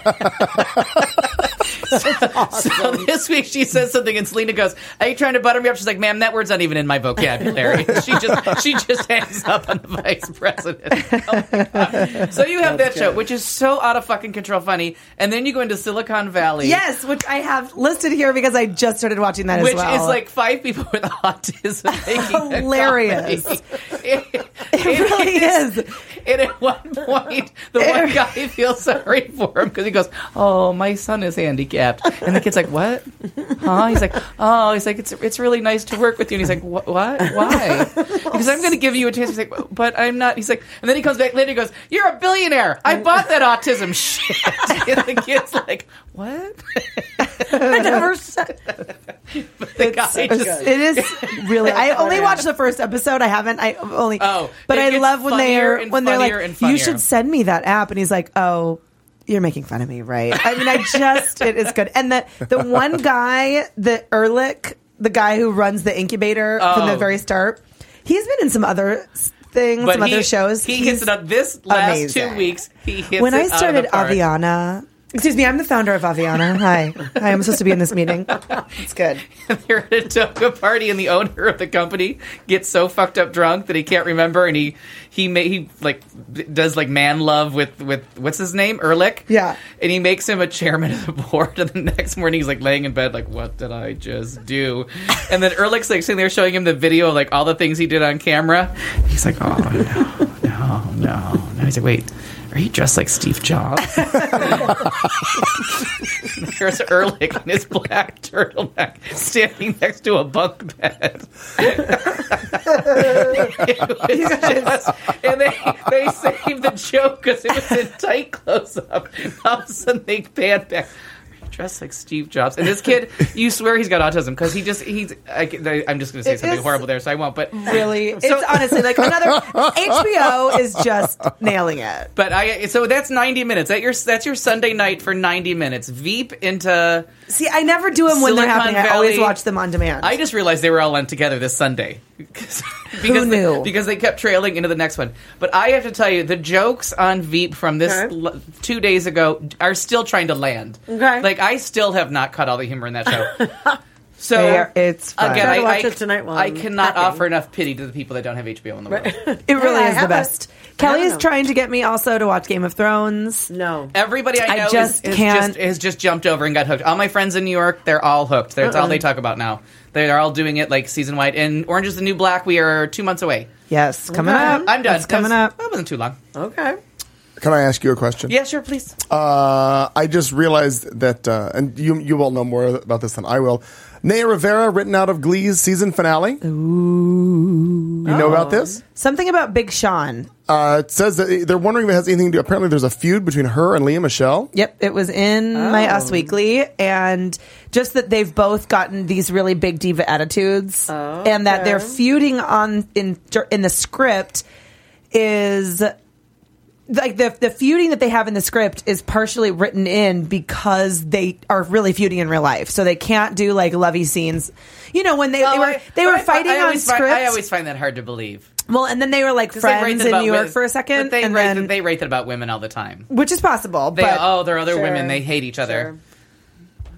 so this week she says something and Selena goes, are you trying to butter me up? She's like, ma'am, that word's not even in my vocabulary. She just hangs up on the vice president. Oh my God. So you have that show, which is so out of fucking control funny, and then you go into Silicon Valley. Yes, which I have listed here because I just started watching that Which as well. is like 5 people with autism making a Hilarious. comedy. It really is. And at one point, the one guy feels sorry for him because he goes, oh, my son is handicapped. And the kid's like, what? Huh? He's like, oh, it's really nice to work with you. And he's like, what? Why? Because I'm going to give you a chance. He's like, but I'm not. He's like, and then he comes back later and goes, you're a billionaire. I bought that autism shit. And the kid's like, what? I never said. But the guy just, It is really. I only watched the first episode. I haven't. I only. Oh, but it I gets love when funnier and they're like, funnier and you funnier. should send me that app, and he's like, oh. You're making fun of me, right? I mean, it is good. And the one guy, the Ehrlich, the guy who runs the incubator from the very start, he's been in some other things, but some other shows. He hits it up this last amazing. 2 weeks. He hits When it I out of started the park. Aviana, excuse me, I'm the founder of Aviana. Hi, I'm supposed to be in this meeting. It's good. They're at a toga party, and the owner of the company gets so fucked up drunk that he can't remember, and he like does like man love with what's his name, Ehrlich. Yeah. And he makes him a chairman of the board, and the next morning he's like laying in bed like, what did I just do? And then Ehrlich's like sitting there showing him the video of like all the things he did on camera. He's like, oh no. He's like, wait. Are you dressed like Steve Jobs? There's Ehrlich in his black turtleneck standing next to a bunk bed. And they saved the joke because it was in tight close-up. All of a sudden they pan back. Dressed like Steve Jobs, and this kid, you swear he's got autism because I'm just going to say something horrible there, so I won't. But Really, it's honestly like another HBO is just nailing it. But so that's 90 minutes. That's your Sunday night for 90 minutes. Veep into. See, I never do them when they're Silicon happening. I always Valley. watch them on demand. I just realized they were all on together this Sunday. Who knew? Because they kept trailing into the next one. But I have to tell you, the jokes on Veep from this 2 days ago are still trying to land. Okay. Like, I still have not caught all the humor in that show. So it's fun. again, Try to watch it tonight while I I'm cannot packing. offer enough pity to the people that don't have HBO in the world. It really I is the haven't- best. I Kelly don't is know. trying to get me also to watch Game of Thrones. No. Everybody I know can't. has just jumped over and got hooked. All my friends in New York, they're all hooked. That's all they talk about now. They are all doing it like season wide. And Orange is the New Black, we are 2 months away. Yes, coming Okay. up. I'm done. It's coming up. That wasn't too long. Okay. Can I ask you a question? Yeah, sure, please. I just realized that, and you will know more about this than I will. Naya Rivera written out of Glee's season finale. Ooh. You know about this? Something about Big Sean. It says that they're wondering if it has anything to do. Apparently, there's a feud between her and Leah Michelle. Yep, it was in my Us Weekly, and just that they've both gotten these really big diva attitudes, and that they're feuding in the script is like the feuding that they have in the script is partially written in because they are really feuding in real life, so they can't do like lovey scenes. You know, when they were fighting on script. I always find that hard to believe. Well, and then they were like friends in New York for a second, But and then they write that about women all the time. which is possible. There but are other women. They hate each other.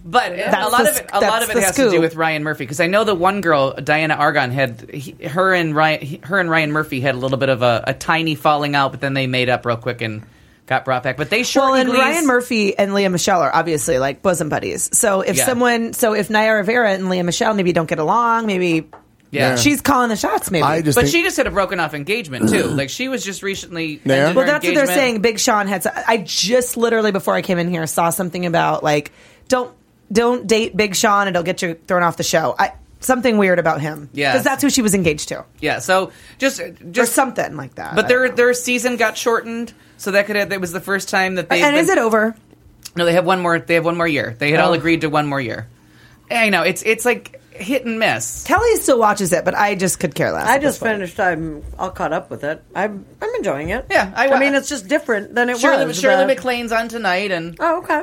But a lot of it has to do with Ryan Murphy, because I know the one girl, Diana Argon, her and Ryan Murphy had a little bit of a tiny falling out, but then they made up real quick and got brought back. But they and Ryan Murphy and Leah Michele are obviously like bosom buddies. So if if Naya Rivera and Leah Michele maybe don't get along, maybe. Yeah. She's calling the shots, maybe. She just had a broken off engagement, too. Like, she was just recently... Well, that's what they're saying. Big Sean had... I just literally, before I came in here, saw something about, like, don't date Big Sean and it'll get you thrown off the show. Something weird about him. Yeah. Because that's who she was engaged to. Yeah, so just or something like that. But their season got shortened, so that was the first time that they... And is it over? No, they have one more year. They had all agreed to one more year. I know, it's like... hit and miss. Kelly still watches it, but I just could care less. I just finished. I'm all caught up with it. I'm enjoying it. Yeah, I mean, it's just different than it was. Shirley MacLaine's on tonight, and okay.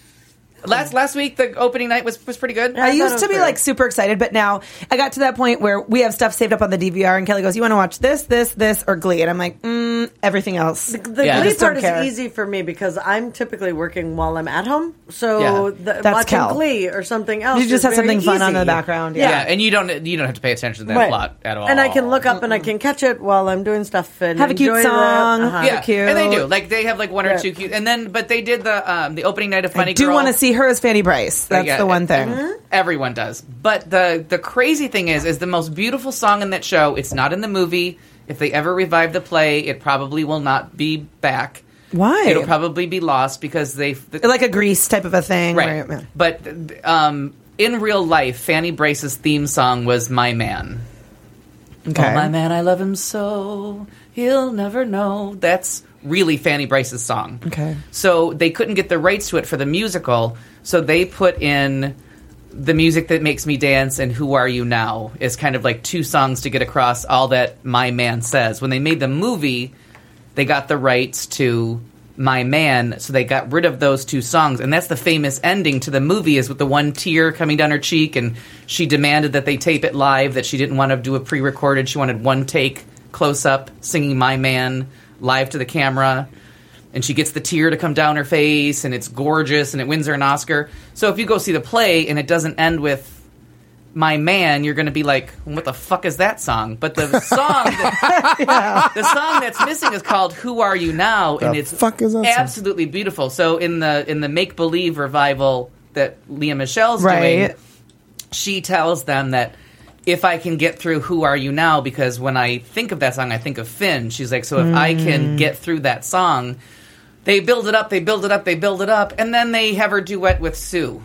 Last week, the opening night was pretty good. I used to be like super excited, but now I got to that point where we have stuff saved up on the DVR, and Kelly goes, "You want to watch this, or Glee?" And I'm like, everything else. The Glee part is easy for me because I'm typically working while I'm at home, so watching Glee or something else. You just have something fun on in the background. Yeah, and you don't have to pay attention to that plot at all. And I can look up and I can catch it while I'm doing stuff and have a cute song. Yeah, cute. And they do. Like they have like one or two cute, and then but they did the opening night of Funny Girl. I do want to see her as Fanny Bryce. That's the one thing. Everyone does. But the crazy thing is the most beautiful song in that show, it's not in the movie. If they ever revive the play, it probably will not be back. Why? It'll probably be lost because like a Grease type of a thing. Right. Where, but in real life, Fanny Bryce's theme song was My Man. Okay. Oh, my man, I love him so, he'll never know. That's really Fanny Bryce's song. Okay. So they couldn't get the rights to it for the musical, so they put in The Music That Makes Me Dance and Who Are You Now as kind of like two songs to get across all that My Man says. When they made the movie, they got the rights to My Man, so they got rid of those two songs. And that's the famous ending to the movie, is with the one tear coming down her cheek, and she demanded that they tape it live, that she didn't want to do a pre-recorded. She wanted one take, close-up, singing My Man live to the camera. And she gets the tear to come down her face, and it's gorgeous, and it wins her an Oscar. So if you go see the play and it doesn't end with My Man, you're going to be like, what the fuck is that song? But the song the song that's missing is called Who Are You Now? And it's absolutely beautiful. So in the Make-Believe revival that Leah Michelle's doing, she tells them that if I can get through Who Are You Now, because when I think of that song, I think of Finn. She's like, so if I can get through that song, they build it up, and then they have her duet with Sue.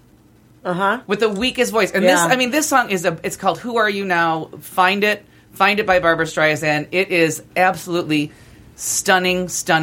With the weakest voice. And this song it's called Who Are You Now? Find It by Barbra Streisand. It is absolutely stunning.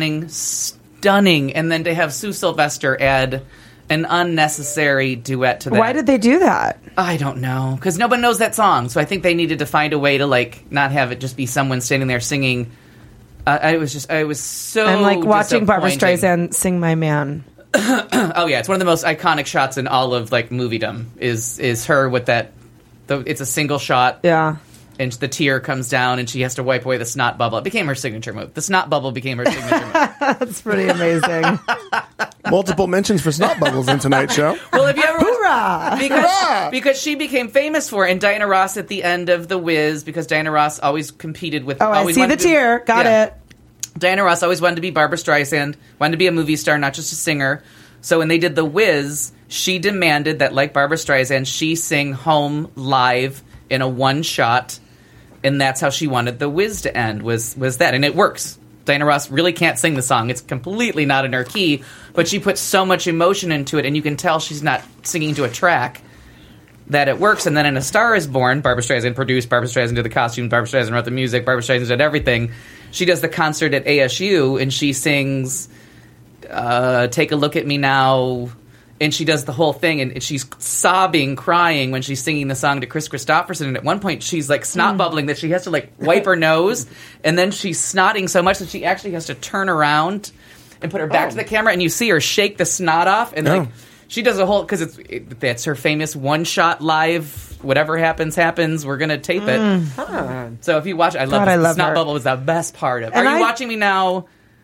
And then to have Sue Sylvester add an unnecessary duet to that. Why did they do that? I don't know. Because no one knows that song. So I think they needed to find a way to like not have it just be someone standing there singing. I was so I'm like watching Barbra Streisand sing My Man. Oh yeah, it's one of the most iconic shots in all of like moviedom is her with that. It's a single shot. Yeah. And the tear comes down, and she has to wipe away the snot bubble. It became her signature move. The snot bubble became her signature move. That's pretty amazing. Multiple mentions for snot bubbles in tonight's show. Well, if you ever Hoorah! Because she became famous for it, and Diana Ross at the end of The Wiz, because Diana Ross always competed with. Oh, I see the tear. Got it. Diana Ross always wanted to be Barbra Streisand, wanted to be a movie star, not just a singer. So when they did The Wiz, she demanded that, like Barbra Streisand, she sing Home live in a one shot. And that's how she wanted The Wiz to end, was that. And it works. Diana Ross really can't sing the song. It's completely not in her key. But she puts so much emotion into it, and you can tell she's not singing to a track, that it works. And then in A Star Is Born, Barbra Streisand produced, Barbra Streisand did the costume, Barbra Streisand wrote the music, Barbra Streisand did everything. She does the concert at ASU, and she sings Take a Look at Me Now. And she does the whole thing, and she's sobbing, crying when she's singing the song to Chris Christopherson. And at one point, she's like snot bubbling that she has to like wipe her nose, and then she's snotting so much that she actually has to turn around and put her back to the camera, and you see her shake the snot off, and like she does a whole because that's her famous one shot live. Whatever happens, we're gonna tape it. So if you watch, I love the snot bubble was the best part of. Are you watching me now?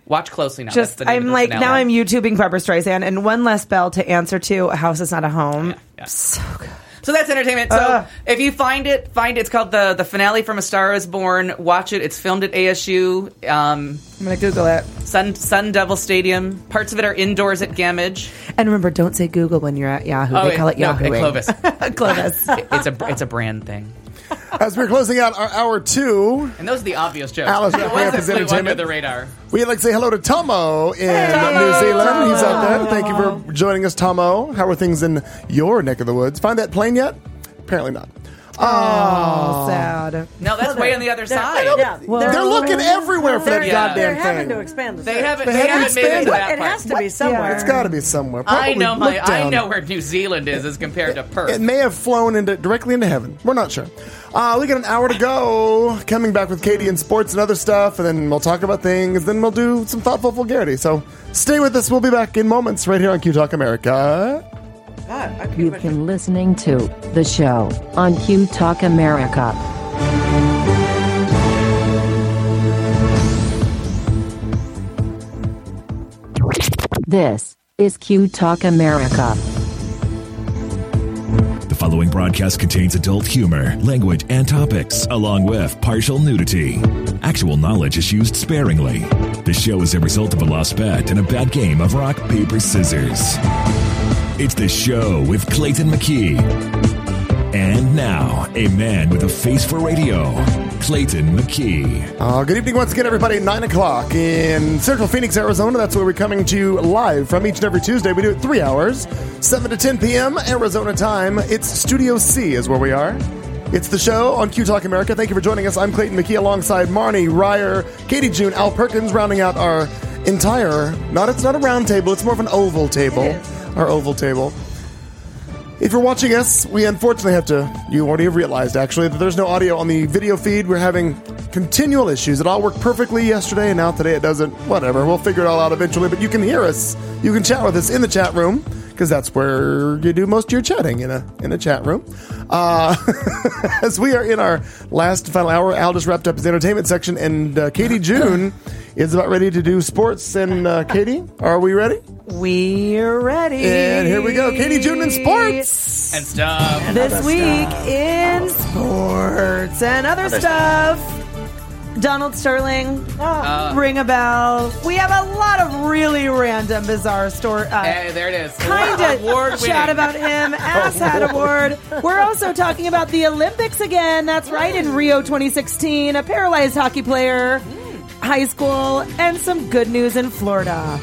Watch closely now. That's Just the name of I'm the like finale. now I'm YouTubing Barbra Streisand and One Less Bell to answer to. A House Is Not a Home. Yeah. So good. So that's entertainment. So if you find it. It's called the finale from A Star Is Born. Watch it. It's filmed at ASU. I'm gonna Google it. Sun Devil Stadium. Parts of it are indoors at Gamage. And remember, don't say Google when you're at Yahoo. They call it Yahoo. Clovis. Clovis. It's a brand thing. As we're closing out our hour 2, And those are the obvious jokes. Alice The wrapping ones up that his flew under entertainment. the radar. we'd like to say hello to Tomo in New Zealand. He's out there. Thank you for joining us, Tomo. How are things in your neck of the woods? Find that plane yet? Apparently not. Oh, sad. No, that's way on the other side. Yeah, They're looking everywhere for that They're goddamn having thing. to expand the They search. haven't They made haven't it to expanded. that It part. has to be somewhere. It's got to be somewhere. I Probably know look down. I know where New Zealand is as compared to Perth. It may have flown directly into heaven. We're not sure. We got an hour to go. Coming back with Katie and sports and other stuff, and then we'll talk about things. Then we'll do some thoughtful vulgarity. So stay with us. We'll be back in moments right here on Q Talk America. You've been listening to the show on Q Talk America. This is Q Talk America. The following broadcast contains adult humor, language, and topics, along with partial nudity. Actual knowledge is used sparingly. The show is a result of a lost bet and a bad game of rock, paper, scissors. It's The Show with Clayton McKee. And now, a man with a face for radio, Clayton McKee. Good evening once again, everybody. 9 o'clock in Central Phoenix, Arizona. That's where we're coming to you live from each and every Tuesday. We do it 3 hours, 7 to 10 p.m. Arizona time. It's Studio C is where we are. It's The Show on Q Talk America. Thank you for joining us. I'm Clayton McKee alongside Marnie, Ryer, Katie June, Al Perkins, rounding out our entire, it's not a round table, it's more of an oval table. Our oval table. If you're watching us, we unfortunately you already have realized actually, that there's no audio on the video feed. We're having continual issues. It all worked perfectly yesterday, and now today it doesn't. Whatever, we'll figure it all out eventually, but you can hear us. You can chat with us in the chat room, because that's where you do most of your chatting, in a chat room. As we are in our last final hour, Al just wrapped up his entertainment section, and Katie June is about ready to do sports. And Katie, are we ready? We're ready. And here we go. Katie June in sports. And stuff. This week in sports and other stuff. Donald Sterling, ring a bell. We have a lot of really random, bizarre story. Hey, there it is. Kind of chat about him. Asshat Award. We're also talking about the Olympics again. That's right, in Rio 2016. A paralyzed hockey player, high school, and some good news in Florida.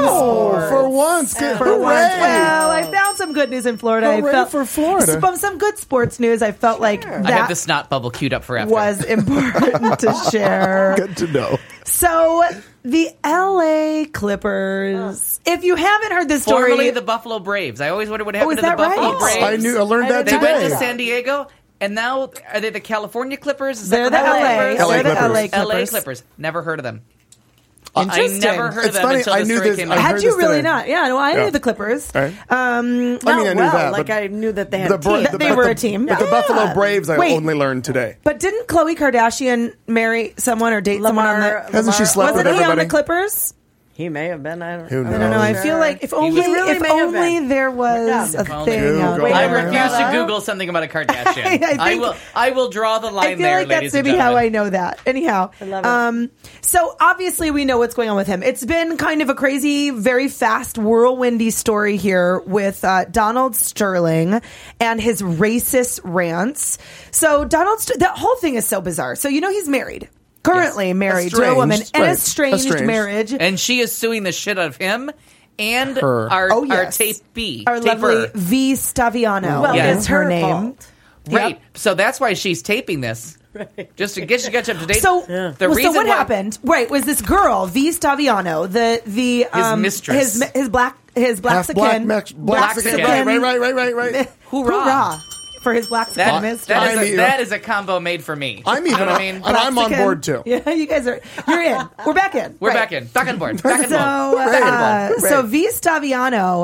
For once. For Hooray. once. Well, I found some good news in Florida. Hooray for Florida. Some good sports news. I felt like I have that the snot bubble queued up for after. was important to share. Good to know. So, the LA Clippers. If you haven't heard this story, Formerly the Buffalo Braves. I always wondered what happened is to the that Buffalo right? Braves. I learned that They today. went to San Diego, and now are they the California Clippers? Is they're the that LA. LA They're the Clippers. LA Clippers. LA Clippers. Never heard of them. Interesting. I never heard of It's them funny, until I the knew story this- came I out. heard Had this you really today. not? Yeah, no, I Yeah. knew the Clippers. Right. I knew that, but- I knew that they had The a team. Bra- They were a team. But the Buffalo Braves, I Wait. only learned today. But didn't Khloe Kardashian marry someone or date someone on the... Hasn't she slept with Wasn't he on everybody? the Clippers? He may have been. I don't Who I don't know. I feel like if only, really may have been. there was Yeah. a thing out Google. there. I Wait, refuse to Hello? Google something about a Kardashian. I think- I will draw the line I feel there, like ladies that's maybe and how gentlemen. I know that. Anyhow, I love it. so obviously we know what's going on with him. It's been kind of a crazy, very fast, whirlwindy story here with Donald Sterling and his racist rants. So that whole thing is so bizarre. So he's married. Currently married to a woman, Estranged, an right. estranged Estranged. marriage. And she is suing the shit out of him and Her. our yes. tapee. Our lovely V. Staviano Well, Yeah. is it's her her name. fault. Right. So that's why she's taping this. Just to get you up to date. So, the reason so what why- happened? Right, was this girl V. Staviano, the mistress. his black Half black, Mexican, black Mexican. Right. Hoorah for his black That, mistress. that is a combo made for me. I'm You even know what on, I mean? and I'm on Mexican. board too. Yeah, you guys you're in. We're back in. We're Right. back in. Back on board. Back on board. So, Hooray. so V. Staviano,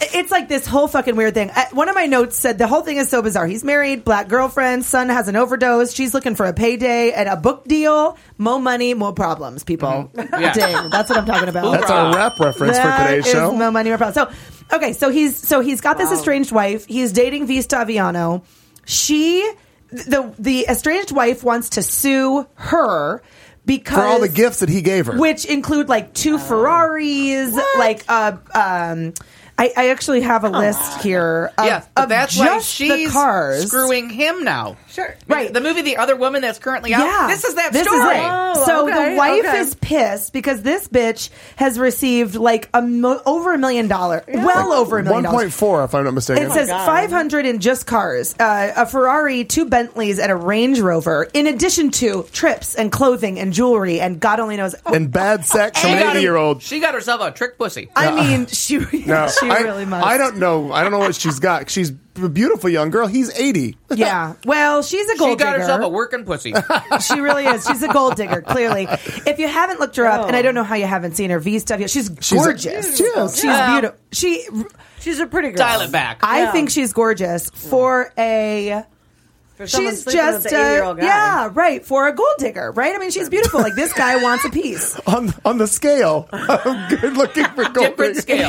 it's like this whole fucking weird thing. One of my notes said the whole thing is so bizarre. He's married, black girlfriend, son has an overdose. She's looking for a payday and a book deal. More money, more problems, people. Yeah. Dang, that's what I'm talking about. That's our rap reference for today's show. More money, more problems. So, okay, so he's got this estranged wife. He's dating V. Staviano. The estranged wife wants to sue her because For all the gifts that he gave her. which include like 2 Ferraris, like I actually have a list here of, but of that's just why she's the cars. screwing him now. Sure. Right. The movie The Other Woman that's currently out. Yeah, This is that this story. Is it. Oh, so okay, the wife okay. is pissed because this bitch has received like over $1 million, well over $1 million. 1.4, if I'm not mistaken. It says 500 in just cars, a Ferrari, 2 Bentleys, and a Range Rover, in addition to trips and clothing and jewelry and God only knows. and bad sex from an 80-year-old. She got herself a trick pussy. I mean, she No, really must. I don't know. I don't know what she's got. She's a beautiful young girl. He's 80. Yeah. Well, she's a gold She got digger. herself a working pussy. She really is. She's a gold digger, clearly. If you haven't looked her up, and I don't know how you haven't seen her V stuff yet, she's gorgeous. She is. She's beautiful. She's a pretty girl. Dial it back. I think she's gorgeous for a. For someone She's sleeping just with an 80-year-old guy. yeah, right, for a gold digger, right? I mean, she's beautiful. Like this guy wants a piece, On the scale of good looking for gold. Different scale.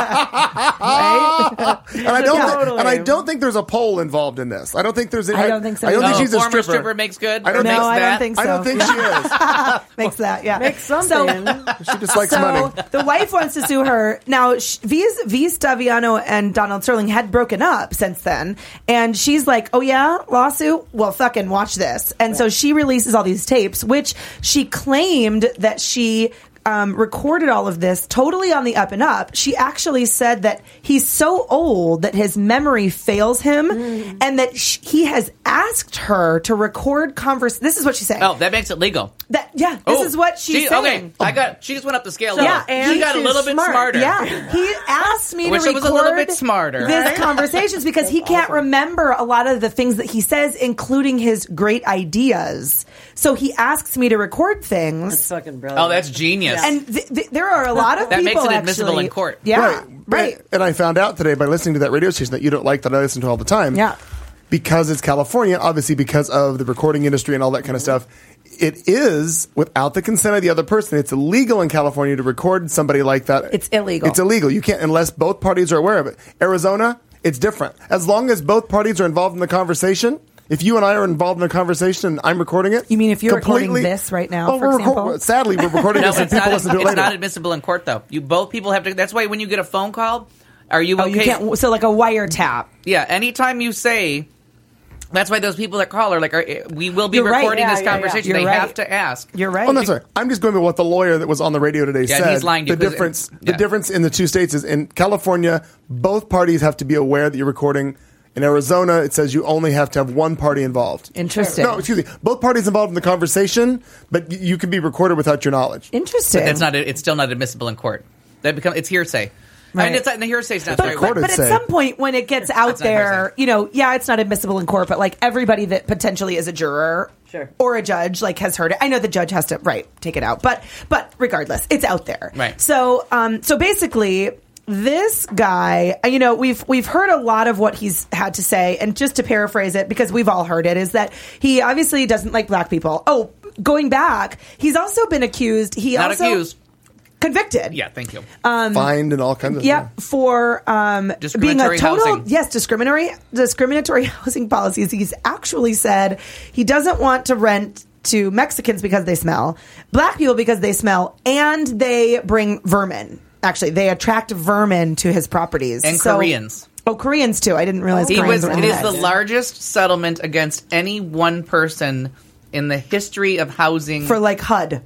right? And I don't Totally. and I don't think there's a poll involved in this. I don't think there's any, I don't think so I don't think either. she's a former stripper. makes good. I don't or think- makes No, I that. don't think so. I don't think she is. Makes that, yeah. Make something. She just likes So money. the wife wants to sue her. Now, V. Staviano and Donald Sterling had broken up since then. And she's like, oh yeah, lawsuit? Well, fucking watch this. And so she releases all these tapes, which she claimed that she recorded all of this totally on the up and up. She actually said that he's so old that his memory fails him and that he has asked her to record This is what she's saying. Oh, that makes it legal. This is what she's saying. Okay, she just went up the scale. Yeah, and she got a she's little bit smart. smarter. Yeah, he asked me Wish to it record was a little bit smarter. this conversations because he can't remember a lot of the things that he says, including his great ideas. So he asks me to record That's things, fucking brilliant. Oh, that's genius. and there are a lot of That people makes it admissible actually- in court. Yeah, right. And I found out today by listening to that radio station that you don't like that I listen to all the time. Yeah. Because it's California, obviously because of the recording industry and all that kind of stuff. It is, without the consent of the other person, it's illegal in California to record somebody like that. It's illegal. It's illegal. You can't, unless both parties are aware of it. Arizona, it's different. As long as both parties are involved in the conversation, if you and I are involved in a conversation and I'm recording it. You mean if you're recording completely- this right now, Well, for we're example? sadly, we're recording No, this and it's people not. listen to it It's later. not admissible in court, though. Both people have to. That's why when you get a phone call, are you Oh, okay? you can't. So like a wiretap. Yeah. Anytime you say. That's why those people that call are like, we will be You're right. recording Yeah, this yeah, conversation. yeah. They You're have right. to ask. You're right. Oh, that's right. I'm just going by what the lawyer that was on the radio today Yeah, said. he's lying to the you, 'cause difference, yeah. the difference in the two states is in California, both parties have to be aware that you're recording. In Arizona, it says you only have to have one party involved. Interesting. No, excuse me. Both parties involved in the conversation, but you can be recorded without your knowledge. Interesting. That's not. It's still not admissible in court. It's hearsay. I Right. mean, it's, the hearsay's not But, very recorded. but at say. some point when it gets out It's not there, hearsay. you know, yeah, it's not admissible in court, but like everybody that potentially is a juror Sure. or a judge like has heard it. I know the judge has to take it out, but regardless, it's out there. Right. So so basically this guy, you know, we've heard a lot of what he's had to say, and just to paraphrase it because we've all heard it, is that he obviously doesn't like black people. Oh, going back, he's also been accused. Not accused. Convicted. Yeah, thank you. Fined and all kinds of Yeah, for being a Discriminatory total housing. discriminatory housing policies. He's actually said he doesn't want to rent to Mexicans because they smell, black people because they smell, and they bring vermin. Actually, they attract vermin to his properties. And So- Koreans. Oh, Koreans too. I didn't realize Koreans were in It is that. the largest settlement against any one person in the history of housing. For like HUD.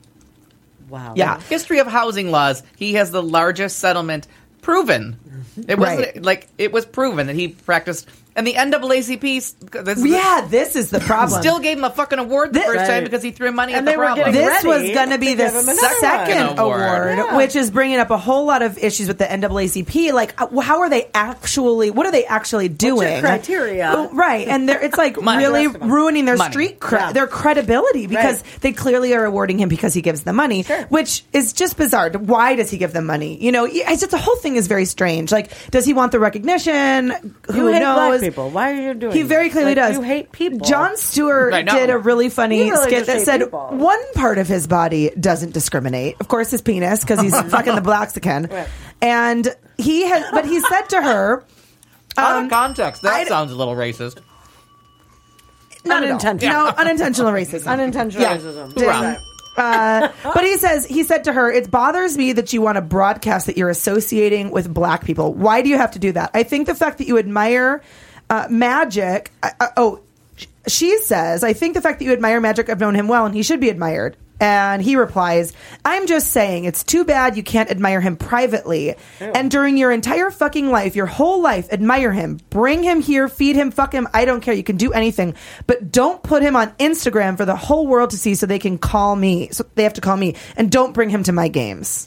Wow. Yeah. History of housing laws. He has the largest settlement proven. It wasn't Right. like it was proven that he practiced And the NAACP, this is the problem. Still gave him a fucking award the first time because he threw money at the problem. This was going to be the second award, which is bringing up a whole lot of issues with the NAACP. Like, how are they actually? What are they actually doing? What's your criteria? Right, and it's like really ruining their their credibility because they clearly are awarding him because he gives them money, which is just bizarre. Why does he give them money? You know, it's just the whole thing is very strange. Like, does he want the recognition? Who knows? People. Why are you doing He very clearly does. You hate people. Jon Stewart did a really funny skit that said one part of his body doesn't discriminate. Of course, his penis, because he's fucking the Blaxican. Right. And he said to her, out of context, that sounds a little racist. Unintentional. No, unintentional racism. Unintentional racism. Wrong. But he said to her, it bothers me that you want to broadcast that you're associating with black people. Why do you have to do that? I think the fact that you admire Magic. She says, I think the fact that you admire Magic, I've known him well, and he should be admired. And he replies, I'm just saying, it's too bad you can't admire him privately. Ew. And during your entire fucking life, your whole life, admire him. Bring him here, feed him, fuck him. I don't care. You can do anything. But don't put him on Instagram for the whole world to see so they can call me. So they have to call me. And don't bring him to my games.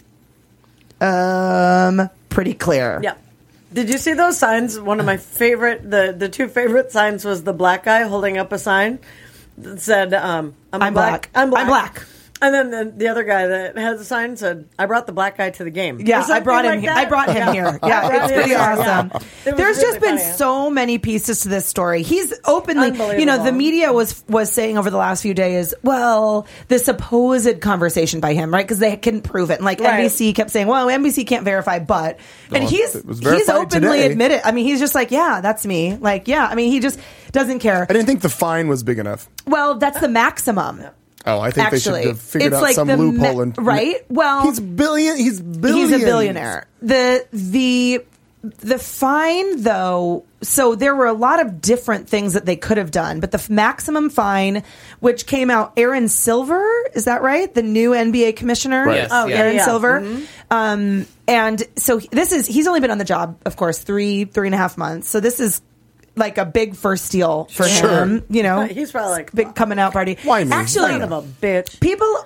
Pretty clear. Yeah. Did you see those signs? One of my favorite, the two favorite signs was the black guy holding up a sign that said, I'm black. I'm black. And then the other guy that had the sign said, I brought the black guy to the game. Yeah, I brought him here. Yeah, it's pretty awesome. Yeah. There's just been so many pieces to this story. He's openly, the media was saying over the last few days, well, the supposed conversation by him, right? Because they couldn't prove it. And NBC kept saying, well, NBC can't verify, but. And he's openly admitted. I mean, he's just like, yeah, that's me. Like, yeah, I mean, he just doesn't care. I didn't think the fine was big enough. Well, that's the maximum. Yeah. Oh, I think they should have figured out some loophole. Right? Well, he's billions. He's a billionaire. The fine, though, so there were a lot of different things that they could have done, but the maximum fine, which came out, Aaron Silver, is that right? The new NBA commissioner? Right. Yes. Aaron Silver. Mm-hmm. And so he's only been on the job, of course, 3.5 months. So this is like a big first deal for him, He's probably like big coming out party. Why me? Actually, son of a bitch.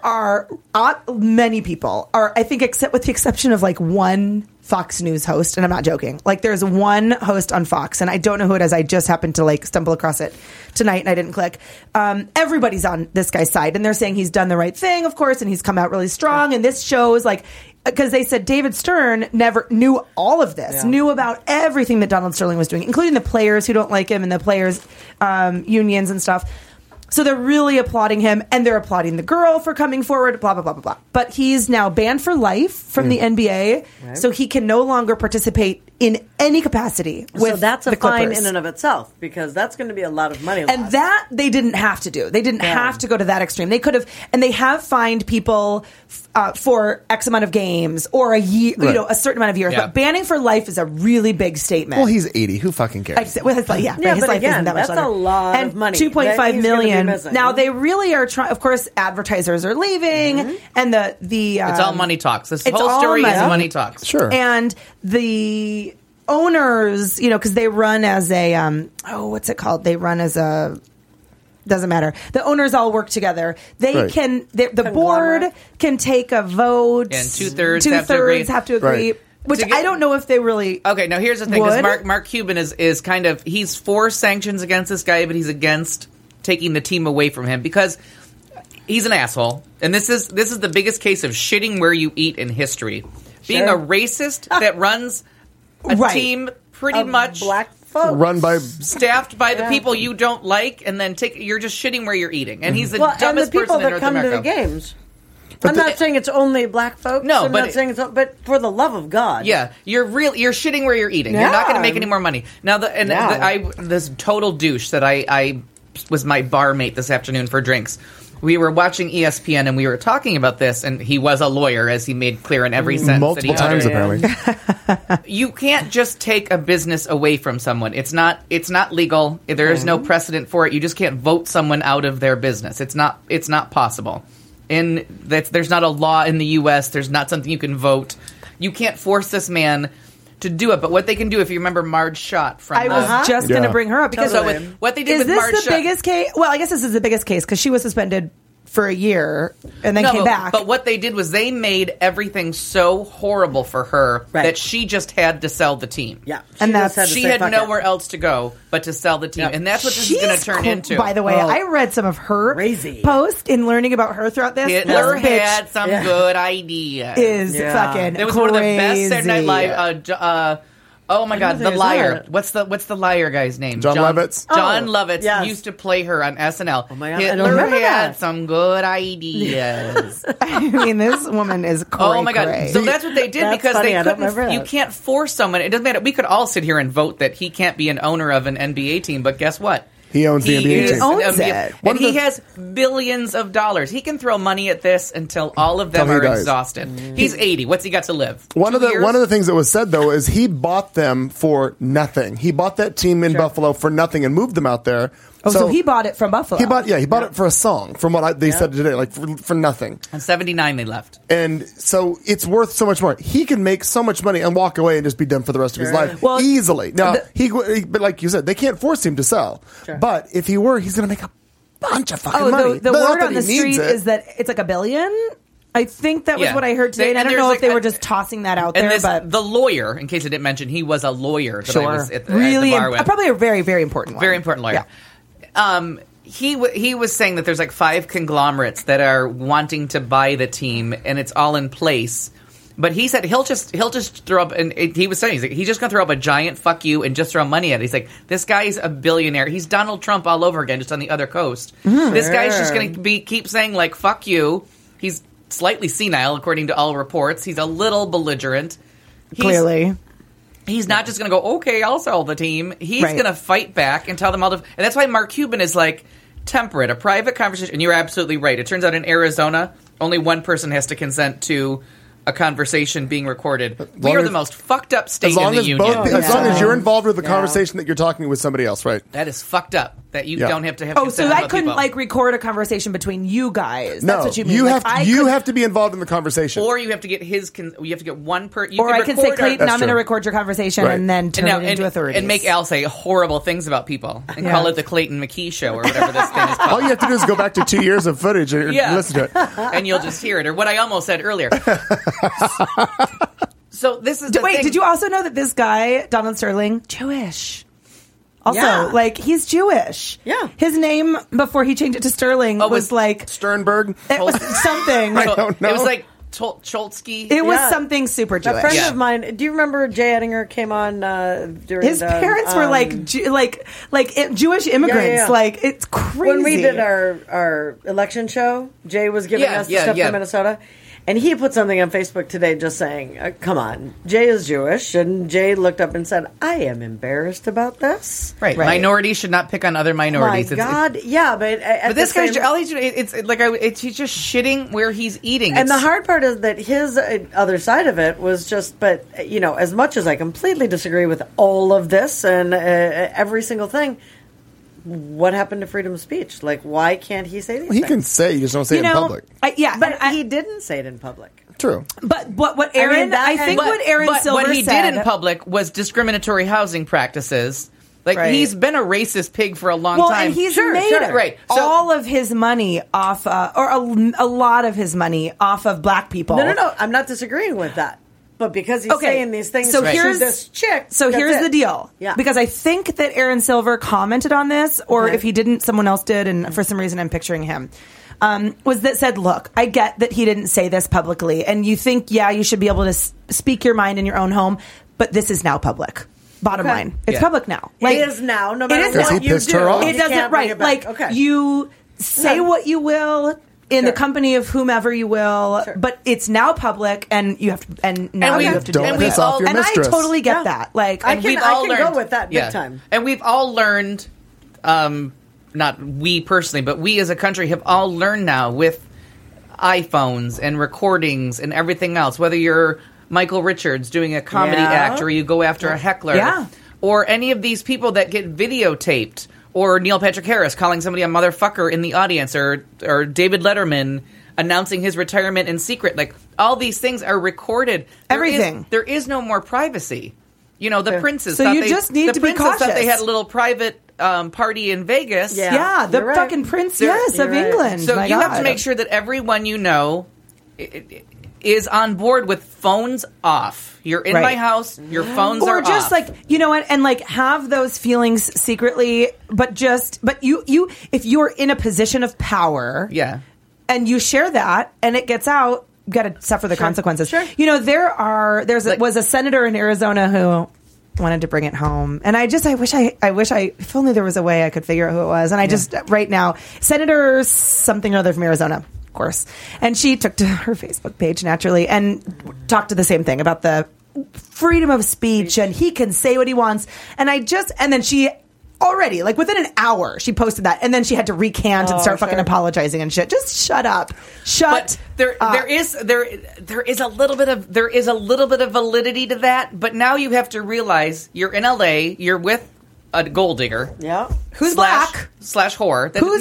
Many people are, I think, except with the exception of like one Fox News host, and I'm not joking. Like, there's one host on Fox, and I don't know who it is. I just happened to like stumble across it tonight, and I didn't click. Everybody's on this guy's side, and they're saying he's done the right thing, of course, and he's come out really strong. And this shows like. Because they said David Stern never knew all of this, knew about everything that Donald Sterling was doing, including the players who don't like him and the players' unions and stuff. So they're really applauding him, and they're applauding the girl for coming forward, blah, blah, blah, blah, blah. But he's now banned for life from the NBA, so he can no longer participate in any capacity with So that's a the fine Clippers. in and of itself, because that's going to be a lot of money lost. And that they didn't have to do. They didn't have to go to that extreme. They could have, and they have fined people for X amount of games or a year, a certain amount of years. Yeah. But banning for life is a really big statement. Well, he's 80. Who fucking cares? Well, his life but isn't again, that much that's longer. a lot and of money. $2.5 million. Missing. Now they really are trying. Of course, advertisers are leaving, and the it's all money talks. This it's whole all story is money. money talks. Sure. And the owners, because they run as a what's it called? They run as a. Doesn't matter. The owners all work together. They can. The board can take a vote, and two-thirds have to agree. Right. Which I don't know if they really. Okay, now here's the thing: because Mark Cuban is kind of he's for sanctions against this guy, but he's against taking the team away from him because he's an asshole. And this is the biggest case of shitting where you eat in history. Being a racist that runs a team pretty much black folks run by staffed by the people you don't like, and then you're just shitting where you're eating. And he's the dumbest and the people person in that North come America. to the games. I'm not saying it's only black folks. No, I'm not saying but for the love of God. Yeah, you're shitting where you're eating. Yeah. You're not going to make any more money. Now, this total douche that I was my bar mate this afternoon for drinks. We were watching ESPN and we were talking about this, and he was a lawyer, as he made clear in every sentence. Multiple times, apparently. You can't just take a business away from someone. It's not legal. There is no precedent for it. You just can't vote someone out of their business. It's not possible. There's not a law in the U.S. There's not something you can vote. You can't force this man to do it. But what they can do, if you remember Marge Schott from... I was just going to bring her up because So with what they did is with this Marge the Schott... biggest case? Well, I guess this is the biggest case because she was suspended for a year and then came back. But what they did was they made everything so horrible for her that she just had to sell the team. Yeah. And She had nowhere else to go but to sell the team. Yep. And that's what this is going to turn into. By the way, I read some of her posts in learning about her throughout this. Hitler This bitch had some good ideas. is fucking It was one of the best crazy. Saturday Night Live... oh my God, the liar! What's the liar guy's name? John Lovitz. John Lovitz used to play her on SNL. Oh my God, I don't Hitler remember had that. some good ideas. I mean, this woman is cray. Oh my God! So that's what they did That's because funny, they I don't couldn't. remember You that. can't force someone. It doesn't matter. We could all sit here and vote that he can't be an owner of an NBA team, but guess what? He owns the NBA is team. owns an it. And he has billions of dollars. He can throw money at this until all of them Till he are dies. exhausted. He's 80. What's he got to live? One 2 of the years? things that was said though is he bought them for nothing. He bought that team in Buffalo for nothing and moved them out there. Oh, so he bought it from Buffalo. He bought it for a song. From what they said today, like for nothing. On 79, they left. And so it's worth so much more. He can make so much money and walk away and just be done for the rest of his life Well, easily. Now but like you said, they can't force him to sell. But if he were, he's going to make a bunch of fucking money. The Not word that on the he needs street it. is that it's like $1 billion. I think that was Yeah. what I heard today. And I And don't know there's if they like were a- just tossing that out And there, this, but the lawyer, in case I didn't mention, he was a lawyer that I was at the really, bar with. probably a very, very important one. Very important lawyer. He was saying that there's like 5 conglomerates that are wanting to buy the team, and it's all in place. But he said he'll just throw up, and he was saying he's just going to throw up a giant fuck you and just throw money at it. He's like, this guy's a billionaire. He's Donald Trump all over again, just on the other coast. This guy's just going to keep saying like fuck you. He's slightly senile according to all reports. He's a little belligerent. Clearly. He's not just going to go, okay, I'll sell the team. He's Right. going to fight back and tell them all to... And that's why Mark Cuban is like, temperate, a private conversation. And you're absolutely right. It turns out in Arizona, only one person has to consent to a conversation being recorded. We are the most fucked up state in the union. As long as you're involved with the conversation that you're talking with somebody else, right? That is fucked up. That you don't have to have Oh, consent so of I other couldn't people. like record a conversation between you guys. No, That's what you mean. you Like, have to be involved in the conversation. Or you have to get you have to get one per... Or I can say, Clayton, That's I'm going to true. record your conversation Right. and then turn it into authorities. And make Al say horrible things about people. And Yeah. call it the Clayton McKee Show or whatever this thing is called. All you have to do is go back to 2 years of footage and listen to it. And you'll just hear it. Or what I almost said earlier. So this is the Wait, thing. did you also know that this guy, Donald Sterling, Jewish? Also, Yeah. like, he's Jewish. Yeah. His name, before he changed it to Sterling, was like... Sternberg? It was something. I don't know. It was like Cholsky. It was Yeah. something super A Jewish. friend of mine. Do you remember Jay Ettinger came on during His parents were like Jewish immigrants. yeah. Like, it's crazy. when we did our election show. Jay was giving us the stuff from Minnesota. And he put something on Facebook today just saying, come on, Jay is Jewish. And Jay looked up and said, I am embarrassed about this. Right. Minorities should not pick on other My minorities. God. Yeah, but But this guy's all he's doing, he's just shitting where he's eating. And the hard part is that his other side of it was just, but, you know, as much as I completely disagree with all of this and every single thing, what happened to freedom of speech? Like, why can't he say these He things? can say, you just don't say it in public. But he didn't say it in public. True. But what Aaron, what Aaron Silver what he said, did in public was discriminatory housing practices. Like, Right. he's been a racist pig for a long well, time. and he's made Right. So, all of his money off, or a lot of his money off of black people. No. I'm not disagreeing with that. But because he's saying these things so to here's this chick. So that's here's it. the deal. Yeah. Because I think that Aaron Silver commented on this, or Okay. if he didn't, someone else did, and for some reason I'm picturing him. Was that said, look, I get that he didn't say this publicly, and you think, you should be able to speak your mind in your own home, but this is now public. Bottom Okay. line. It's Yeah. public now. It is now, no matter is what now. Because he you pissed do. her off? It you doesn't, can't bring right. it back. Like, okay. you say No. what you will in the Sure. company of whomever you will, Sure. but it's now public, and you have to, and now And you we- have to Don't deal with piss it. off your And mistress. I totally get Yeah. that. Like, I and can- we've all go learned with that big time. And we've all learned, not we personally, but we as a country have all learned now with iPhones and recordings and everything else, whether you're Michael Richards doing a comedy Yeah. act or you go after a heckler Yeah. or any of these people that get videotaped or Neil Patrick Harris calling somebody a motherfucker in the audience or David Letterman announcing his retirement in secret. Like, all these things are recorded. There Everything. There is no more privacy. the princes. So thought you just need to be Thought they cautious. had a little private party in Vegas. Yeah, the you're right. fucking prince, You're of right. England. So My you have God. to make sure that everyone you know is on board with phones off. You're in Right. my house. Your phones or are just off. like and like have those feelings secretly, but you if you're in a position of power, yeah. and you share that and it gets out, you got to suffer the consequences. Sure. Was a senator in Arizona who wanted to bring it home, and I wish if only there was a way I could figure out who it was. And I just right now, Senator something or other from Arizona, of course, and she took to her Facebook page naturally and talked to the same thing about the freedom of speech, and he can say what he wants. And then she already, like within an hour, she posted that, and then she had to recant and start fucking apologizing and shit. Just shut up. But there is a little bit of validity to that. But now you have to realize you're in LA. You're with a gold digger. Yeah. Who's black? / whore. Who's-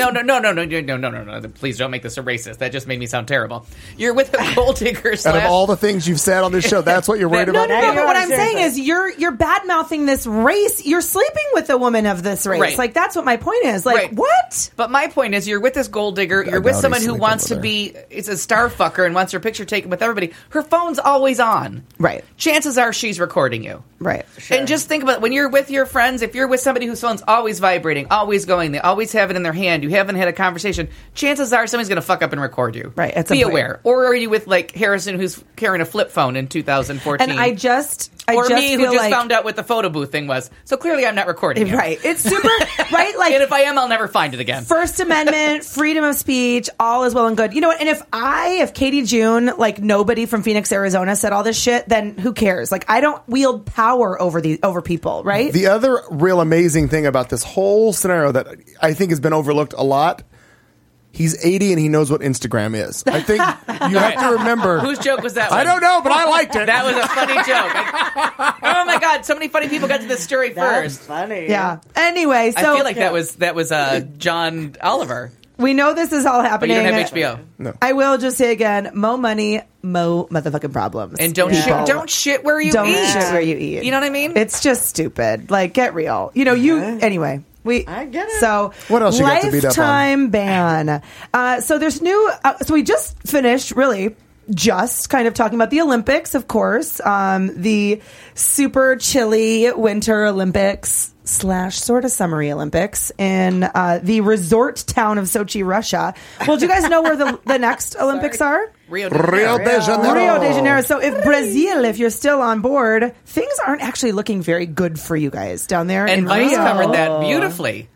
No. Please don't make this a racist. That just made me sound terrible. You're with a gold digger / Out of all the things you've said on this show, that's what you're worried No, about? no, Now no. you But what are I'm saying is, seriously. you're bad mouthing this race. You're sleeping with a woman of this race. Right. Like that's what my point is. Like Right. what? But my point is, you're with this gold digger. You're with doubt someone he's who sleeping wants with to her. be. It's a star fucker and wants her picture taken with everybody. Her phone's always on. Right. Chances are she's recording you. Right. And just think about it. When you're with your friends, if you're with somebody whose phone's always vibrating, always going, they always have it in their hand, you haven't had a conversation, chances are somebody's going to fuck up and record you. Right, at some Be point. aware. Or are you with, like, Harrison, who's carrying a flip phone in 2014? And I just or me, feel who just like, found out what the photo booth thing was. So clearly I'm not recording you. Right. It's super right. Like And if I am, I'll never find it again. First Amendment, freedom of speech, all is well and good. You know what? And if Katie June, like nobody from Phoenix, Arizona, said all this shit, then who cares? Like I don't wield power over people, right? The other real amazing thing about this whole scenario that I think has been overlooked a lot, he's 80 and he knows what Instagram is. I think you have to remember. Whose joke was that one? I don't know, but I liked it. That was a funny joke. Oh my God, so many funny people got to this story That's first. funny. Yeah. Anyway, so I feel like that was John Oliver. we know this is all But happening. you don't have HBO. No. I will just say again, mo money, mo motherfucking problems. And don't shit where you Don't eat. shit where you eat. You know what I mean? It's just stupid. Like, get real. You know, anyway. I get it. So, What else you got to beat up on? lifetime ban. So there's new. So we just finished, really, just kind of talking about the Olympics, of course. The super chilly Winter Olympics / sort of summery Olympics in the resort town of Sochi, Russia. Well, do you guys know where the next Olympics are? Rio Rio de Janeiro. Rio de Janeiro. So if Brazil, if you're still on board, things aren't actually looking very good for you guys down there And in Vice Rio. covered that beautifully.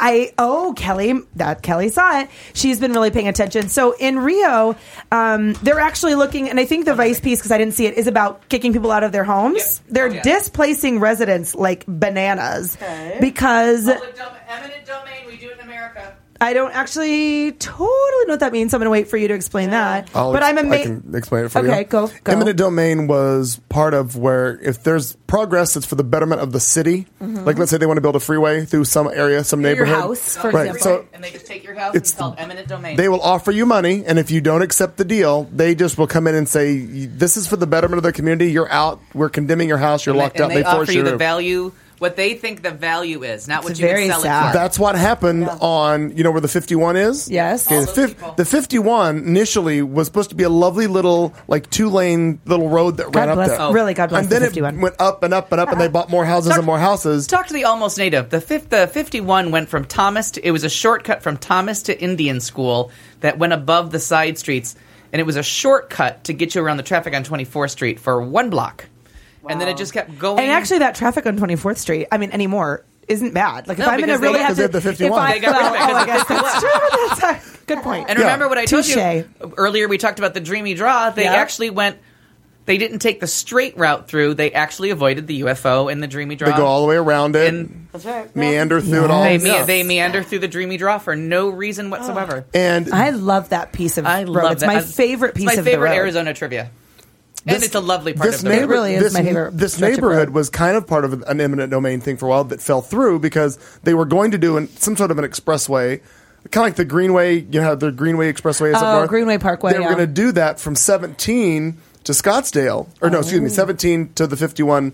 Kelly saw it. She's been really paying attention. So in Rio, they're actually looking, and I think the Vice piece, because I didn't see it, is about kicking people out of their homes. Yep. They're Yeah. displacing residents like bananas because Eminent domain, we do it in America. I don't actually totally know what that means. So I'm going to wait for you to explain that. I can explain it for you. Okay, go. Eminent domain was part of where if there's progress, it's for the betterment of the city. Like, let's say they want to build a freeway through some area, some Your neighborhood. house, for right. example. So And they just take your house. It's It's called eminent domain. they will offer you money, and if you don't accept the deal, they just will come in and say, "This is for the betterment of the community. You're out. We're condemning your house. You're locked out." And they They force offer you you. the value, what they think the value is, not what It's you very can sell sad. it for. That's what happened on, where the 51 is? Yes. Okay, All the, those people. the 51 initially was supposed to be a lovely little, like, 2-lane little road that ran God up bless. there. Oh. Really, God bless And then the it 51. went up and up and up, and they bought more houses and more houses. Talk to the almost native. The 51 went from Thomas to, it was a shortcut from Thomas to Indian School that went above the side streets, and it was a shortcut to get you around the traffic on 24th Street for 1 block. And then it just kept going. And actually, that traffic on 24th Street, anymore, isn't bad. Like, if No, I'm going to because they- really have because they to... had the 51. They got rid of it I because guess of that's 51. true. That's a good point. And remember what I told Touche. you earlier, we talked about the Dreamy Draw. They Yeah. actually went, they didn't take the straight route through. They actually avoided the UFO and the Dreamy Draw. They go all the way around it, And That's right. meander through it all. they meander through the Dreamy Draw for no reason whatsoever. And I love that piece of I road. love It's that. my favorite piece it's my of the favorite road. Arizona trivia. And it's a lovely part of the neighbor- road. really is my favorite This stretch of neighborhood road. was kind of part of an eminent domain thing for a while that fell through because they were going to do some sort of an expressway, kind of like the Greenway. You have the Greenway Expressway. Up north. Greenway Parkway, They were yeah. going to do that from 17 to Scottsdale, or no, excuse me, 17 to the 51.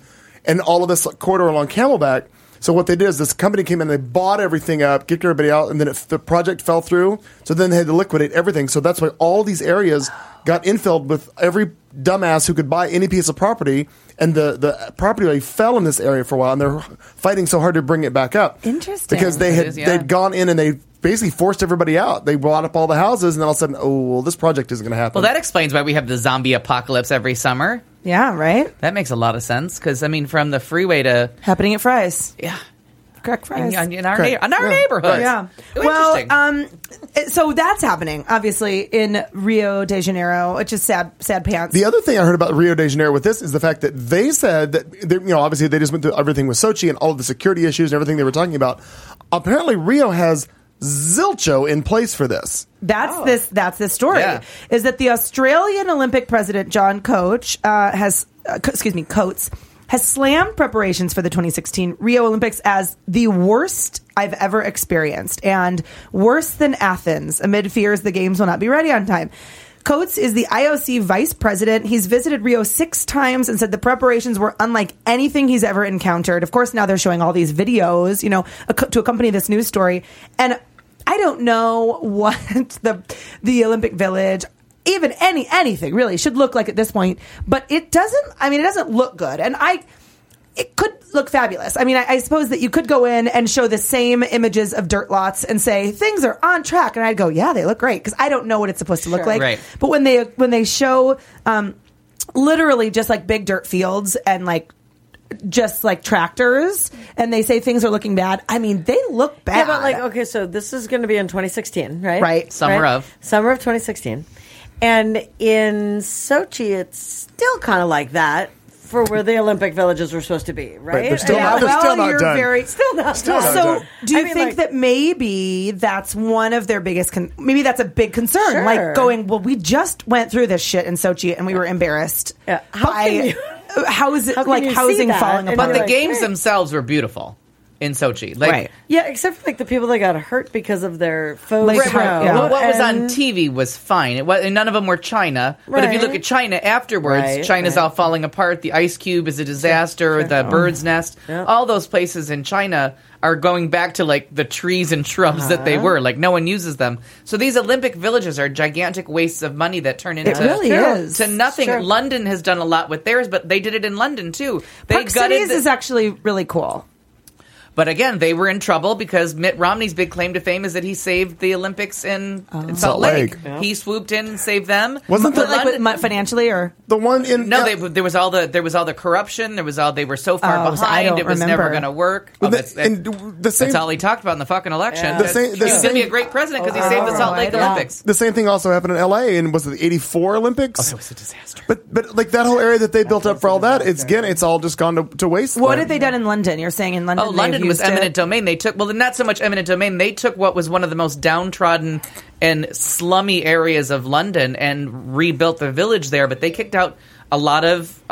and all of this corridor along Camelback. So what they did is this company came in and they bought everything up, kicked everybody out, and then the project fell through. So then they had to liquidate everything. So that's why all these areas got infilled with every dumbass who could buy any piece of property. And the property value fell in this area for a while, and they're fighting so hard to bring it back up. Interesting. Because they'd gone in and they basically forced everybody out. They bought up all the houses, and then all of a sudden, this project isn't going to happen. Well, that explains why we have the zombie apocalypse every summer. Yeah, right? That makes a lot of sense because, I mean, from the freeway to... Happening at Fry's. Yeah. Correct, Fry's. In our neighborhood. Yeah. Ooh, Well, so that's happening, obviously, in Rio de Janeiro, which is sad pants. The other thing I heard about Rio de Janeiro with this is the fact that they said that, obviously they just went through everything with Sochi and all of the security issues and everything they were talking about. Apparently, Rio has zilcho in place for this. That's this story. Yeah. Is that the Australian Olympic president John Coates has slammed preparations for the 2016 Rio Olympics as the worst I've ever experienced and worse than Athens amid fears the games will not be ready on time. Coates is the IOC vice president. He's visited Rio 6 times and said the preparations were unlike anything he's ever encountered. Of course, now they're showing all these videos, to accompany this news story. And I don't know what the Olympic Village, even anything really should look like at this point, but it doesn't look good. And it could look fabulous. I mean, I suppose that you could go in and show the same images of dirt lots and say things are on track. And I'd go, yeah, they look great. Cause I don't know what it's supposed to look like. Right. But when they show, literally just like big dirt fields and just like tractors and they say things are looking bad. I mean, they look bad. Yeah, but okay, so this is going to be in 2016, right? Right. Summer of 2016. And in Sochi, it's still kind of like that for where the Olympic villages were supposed to be, right? They're still not you're done. Still not done. So do you think that maybe that's one of their biggest, maybe that's a big concern? Sure. Like going, well, we just went through this shit in Sochi and we were embarrassed. Yeah. How is it how like housing falling apart? But the like, games themselves were beautiful in Sochi. Right. Yeah, except for the people that got hurt because of their faux Like, snow. yeah. Well, what was on TV was fine. And none of them were China. But if you Right. look at China afterwards, China's all falling apart. The ice cube is a disaster. The bird's nest. Yeah. All those places in China are going back to the trees and shrubs that they were. No one uses them. So these Olympic villages are gigantic wastes of money that turn into It really is. to nothing. Sure. London has done a lot with theirs, but they did it in London too. They Park Cities is actually really cool. But again, they were in trouble because Mitt Romney's big claim to fame is that he saved the Olympics in Salt Lake. Yeah. He swooped in and saved them. Wasn't But that financially or? the one in... No, there was all the corruption. They were so far I behind. don't It was remember. never going to work. That's same all he talked about in the fucking election. Yeah. The same- He's going to be a great president because he saved the Salt Lake Olympics. The same thing also happened in L.A. and was it the 84 Olympics? It was a disaster. But that whole area that they built up for all that, it's all just gone to waste. What have they done in London? You're saying in London? Oh, London was they've used eminent it? domain. They took, not so much eminent domain. They took what was one of the most downtrodden and slummy areas of London and rebuilt the village there. But they kicked out a lot of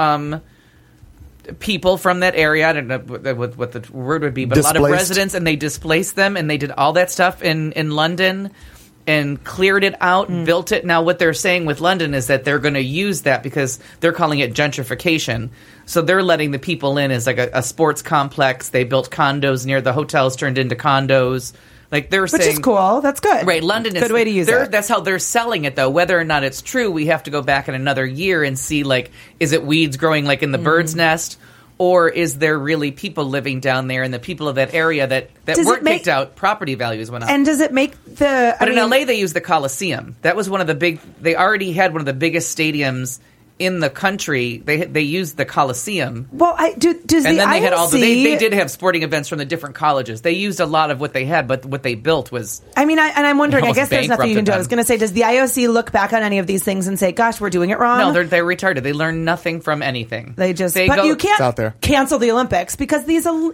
people from that area. I don't know what the word would be, but a lot of Displaced. residents, and they displaced them, and they did all that stuff in London and cleared it out, built it. Now, what they're saying with London is that they're going to use that because they're calling it gentrification. So they're letting the people in as a sports complex. They built condos near the hotels, turned into condos. They're Which saying, is cool. That's good. right? London is good way to use it. That's how they're selling it, though. Whether or not it's true, we have to go back in another year and see. Is it weeds growing in the bird's nest? Or is there really people living down there, and the people of that area that weren't kicked out, property values went up? And does it make the... But in LA, they used the Coliseum. That was one of the big... They already had one of the biggest stadiums in the country. They used the Coliseum. Well, does And the then they IOC... had all they did have sporting events from the different colleges. They used a lot of what they had, but what they built was... I'm wondering, I almost guess there's nothing you can do. I was bankrupted going to say, does the IOC look back on any of these things and say, gosh, we're doing it wrong? No, they're retarded. They learn nothing from anything. But you can't out there. cancel the Olympics because of the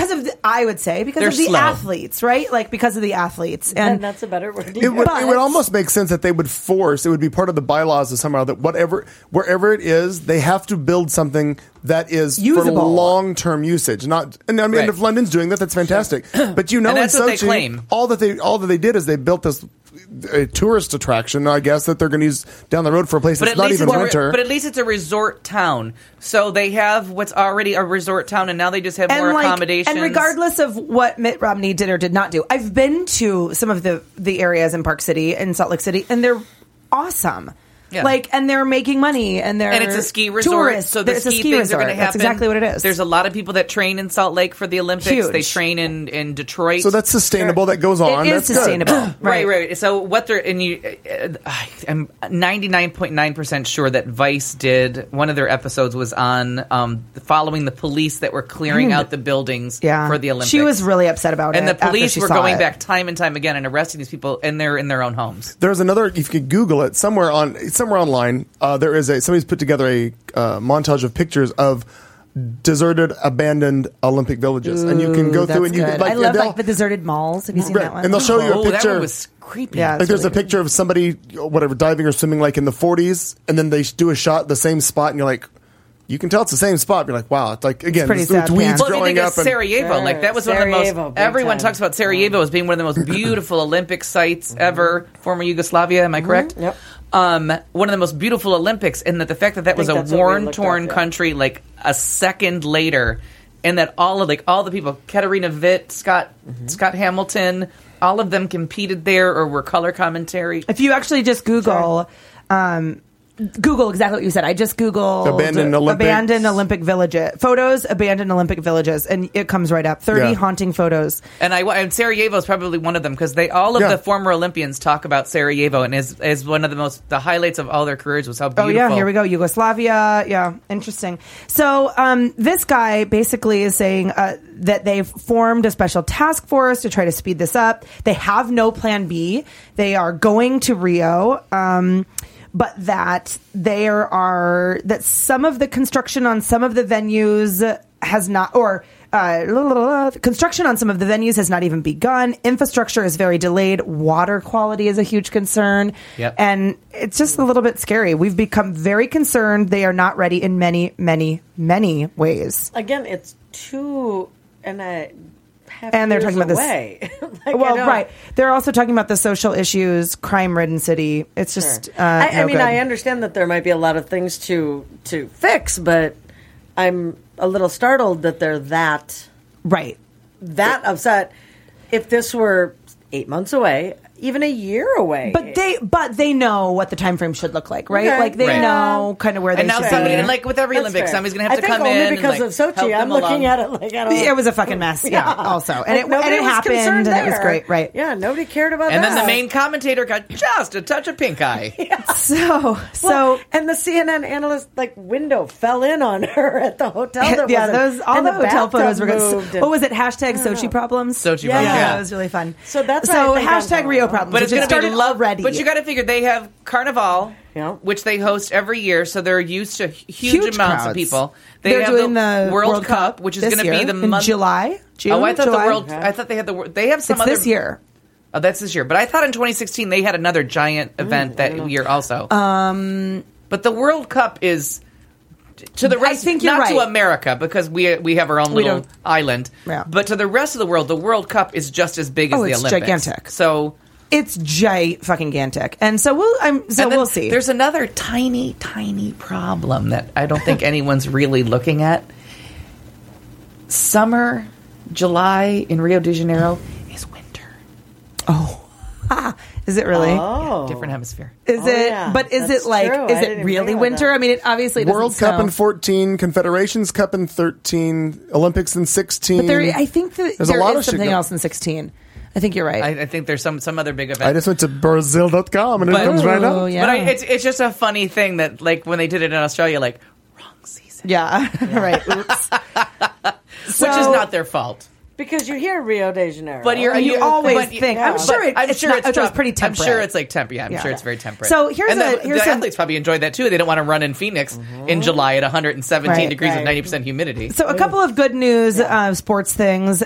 slow. athletes, right? because of the athletes. And that's a better word. It would almost make sense that they would force, it would be part of the bylaws of somehow that wherever it is, they have to build something that is usable for long-term usage. If London's doing that, that's fantastic. But And that's in what they Sochi, claim. all that they did is they built this a tourist attraction, I guess, that they're going to use down the road for a place that's not even winter. But at least it's a resort town. So they have what's already a resort town, and now they just have more accommodations. And regardless of what Mitt Romney did or did not do, I've been to some of the areas in Park City and Salt Lake City, and they're awesome. Yeah. And they're making money, and it's a ski resort, tourists. so the It's a ski ski things resort. are going to happen. That's exactly what it is. There's a lot of people that train in Salt Lake for the Olympics. Huge. They train in Detroit. So that's sustainable. That goes on. It is That's good. sustainable. Right. So what they're I'm 99.9% sure that Vice did one of their episodes was on following the police that were clearing out the buildings for the Olympics. She was really upset about and it. the police after she were saw going it. back time and time again and arresting these people, and they're in their own homes. There's another. If you could Google it somewhere online, there is somebody's put together a montage of pictures of deserted, abandoned Olympic villages, and you can go through and you can, I love the deserted malls. Have you seen that one? And they'll show you a That picture. one was creepy. Yeah, Like there's really a picture of somebody, whatever, diving or swimming like in the 40s, and then they do a shot the same spot, and you're like, you can tell it's the same spot. You're like, wow, it's like again, pretty it's sad, weeds Pam. Well, if you growing think of up. And, Sarajevo, like that was one of the Sarajevo, most. big Everyone time. talks about Sarajevo as being one of the most beautiful Olympic sites ever. Former Yugoslavia, am I correct? Yep. One of the most beautiful Olympics, and that the fact that was a that's what we worn, looked torn up, yeah. country like a second later, and that all the people, Katarina Witt, Scott Hamilton, all of them competed there or were color commentary. If you actually just Google, Google exactly what you said. I just Googled Abandoned Olympic villages. Photos, abandoned Olympic villages, and it comes right up. 30 haunting photos. And Sarajevo is probably one of them because all of the former Olympians talk about Sarajevo, and is one of the highlights of all their careers was how beautiful. Oh yeah, here we go. Yugoslavia. Yeah, interesting. So this guy basically is saying that they've formed a special task force to try to speed this up. They have no plan B. They are going to Rio. But that that some of the construction on some of the venues has not, or construction on some of the venues has not even begun. Infrastructure is very delayed. Water quality is a huge concern. Yep. And it's just a little bit scary. We've become very concerned. They are not ready in many, many, many ways. Again, it's 2.5 And they're talking about this. away. Well, right. They're also talking about the social issues, crime-ridden city. It's just I no mean, good. I understand that there might be a lot of things to fix, but I'm a little startled that they're that upset. If this were 8 months away, even a year away, But they know what the time frame should look like, right? Okay. Like they Right. know kind of where they And now should somebody, be. and like with every That's Olympics, fair. somebody's going to have to come I think in only because and of Sochi. help I'm them looking along. at it like I don't. It was a fucking mess. Yeah. Also, and it nobody was happened, concerned and it was there. great. Right. Yeah. Nobody cared about And that. then the main commentator got just a touch of pink eye. So Well, and the CNN analyst window fell in on her at the hotel. That all and the hotel photos were moved good. What was it? Hashtag Sochi problems. Sochi Yeah. problems, Yeah, it was really fun. So that's why I think I'm hashtag going Rio wrong. problems. But it's which going to be started already. But you got to figure they have Carnival, Yeah. which they host every year, so they're used to huge amounts crowds. of people. They're have doing the World Cup, which is this going to be year, the in month. July. June, Oh, I thought July. the World. I thought they had They have some It's other this year. Oh, that's this year. But I thought in 2016 they had another giant event that year also. But the World Cup is to the rest. I think you're not to right. America because we have our own little don't- island. Yeah. But to the rest of the world, the World Cup is just as big as the it's Olympics. gigantic. So. It's fucking gigantic, and so And then we'll see. There's another tiny, tiny problem that I don't think anyone's really looking at. Summer, July in Rio de Janeiro is winter. Is it really? Oh. Different hemisphere. Is Oh, it? yeah. But is That's it like? true. Is I it didn't really think about winter? that. I mean, it obviously doesn't World Cup snow. in 14, Confederations Cup in 13, Olympics in 16. But I think that There's a there lot is of shit something go- else in 16. I think you're right. I think there's some other big event. I just went to Brazil.com and it But- comes right Oh, up. yeah. But it's just a funny thing that when they did it in Australia, wrong season, Yeah. Right. Oops. which is not their fault. Because you hear Rio de Janeiro. But You always but- think. yeah. I'm sure I'm it's sure not- it's it's temp- pretty temperate. I'm sure it's temperate. Yeah, I'm Yeah. sure it's very temperate. So here's the some- athletes probably enjoyed that too. They didn't want to run in Phoenix in July at 117 Right, degrees with right. 90% humidity. So a couple of good news sports things.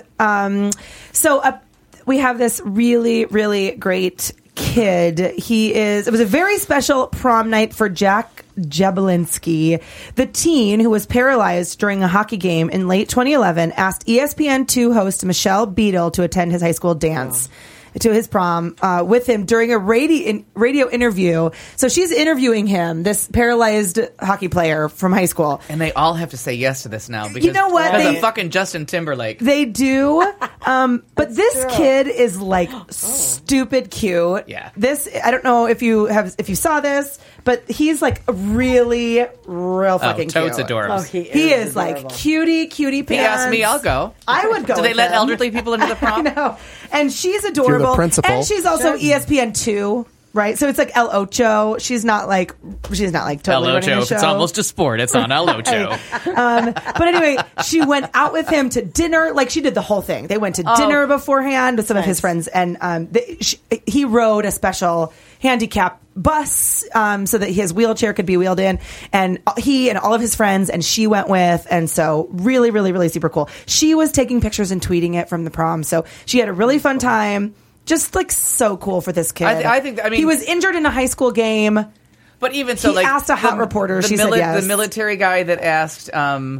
We have this really, really great kid. It was a very special prom night for Jack Jabelinski. The teen who was paralyzed during a hockey game in late 2011 asked ESPN2 host Michelle Beadle to attend his high school dance. to his prom with him during a radio interview. So she's interviewing him, this paralyzed hockey player from high school. And they all have to say yes to this now because You know what? Because of fucking Justin Timberlake. They do, but this kid is like stupid cute. Yeah. This I don't know if you saw this, but he's like real fucking Toad's cute. adorable. Oh, He is like cutie pants. He asked me, I'll go. I would go. Do they with let him. elderly people into the prom? I know. And she's adorable. principal. And she's also ESPN2. Right, so it's like El Ocho. She's not like totally El running Ocho. the If show. it's almost a sport, it's on El Ocho. But anyway, she went out with him to dinner. Like she did the whole thing. They went to dinner beforehand with some of his friends, and he rode a special handicap bus so that his wheelchair could be wheeled in, and he and all of his friends and she went with, and so really, really, really super cool. She was taking pictures and tweeting it from the prom, so she had a really fun time. Just like so cool for this kid. I think he was injured in a high school game. But even so, He like asked a hot reporter, she said yes. The military guy that asked Mila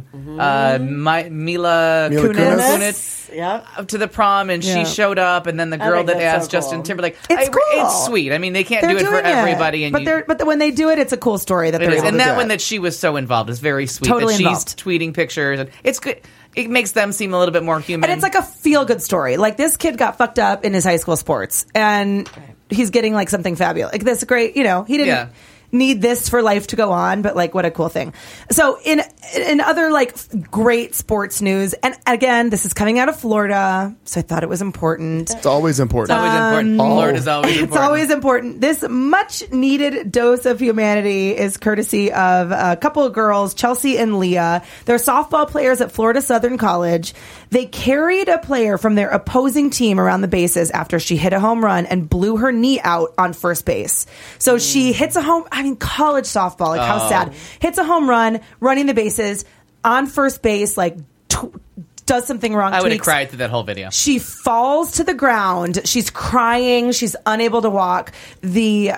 Kunis. Yep. to the prom, and Yeah. she showed up, and then the girl think that that's asked so Justin cool. Timberlake. It's cool. It's sweet. I mean, they can't They're do it for doing everybody, and but when they do it, it's a cool story that it they're is. able And to that do one it. that she was so involved is very sweet. Totally that she's involved. tweeting pictures, and it's good. It makes them seem a little bit more human. And it's like a feel-good story. Like, this kid got fucked up in his high school sports, and he's getting, like, something fabulous. Like, this great, he didn't need this for life to go on, but, like, what a cool thing. So, in other, like, great sports news, and again, this is coming out of Florida, so I thought it was important. It's always important. It's always important. Florida's always important. It's always important. This much-needed dose of humanity is courtesy of a couple of girls, Chelsea and Leah. They're softball players at Florida Southern College. They carried a player from their opposing team around the bases after she hit a home run and blew her knee out on first base. So she hits a college softball, like how sad. Hits a home run, running the bases, on first base, like does something wrong. I would have tweaks. cried through that whole video. She falls to the ground. She's crying. She's unable to walk. They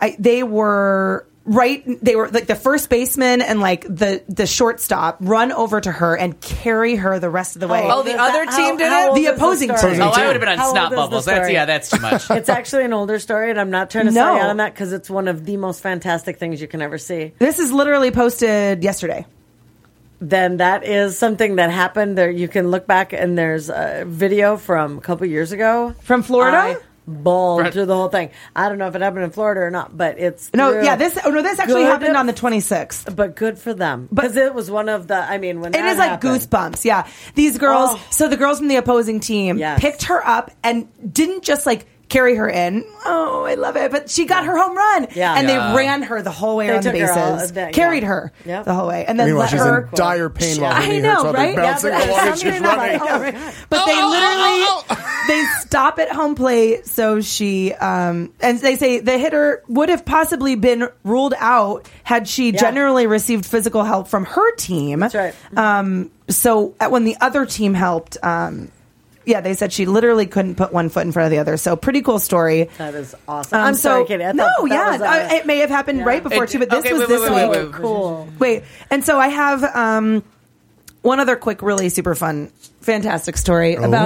were like the first baseman and like the shortstop run over to her and carry her the rest of the way. Oh, the other team did it? The opposing team. Oh, I would have been on How snot old is the bubbles. story? That's too much. It's actually an older story, and I'm not trying to No. sell you out on that because it's one of the most fantastic things you can ever see. This is literally posted yesterday. Then that is something that happened. There, you can look back, and there's a video from a couple years ago From Florida? I bawled through the whole thing. I don't know if it happened in Florida or not, but it's No, through. yeah, this actually Good. happened on the 26th. But good for them, because it was one of the. I mean, when It that is like happened- goosebumps. Yeah. These girls, Oh. so the girls from the opposing team Yes. picked her up and didn't just like carry her in. Oh, I love it. But she got her home run. Yeah. And Yeah. they ran her the whole way They around the took her all bases. of that, Carried yeah. her Yep. the whole way. And then Meanwhile, let she's her. in dire pain while her I knee know, hurts while right? they're Yeah, bouncing but along and there's she's something running. about- But they literally they stop at home plate, so she and they say the hitter would have possibly been ruled out had she generally received physical help from her team. That's right. So when the other team helped, they said she literally couldn't put one foot in front of the other. So pretty cool story. That is awesome. I'm sorry, Katie. I no, thought that was, it may have happened right before too, but this was this week. Wait. cool. Wait, and so I have one other quick, really super fun, fantastic story about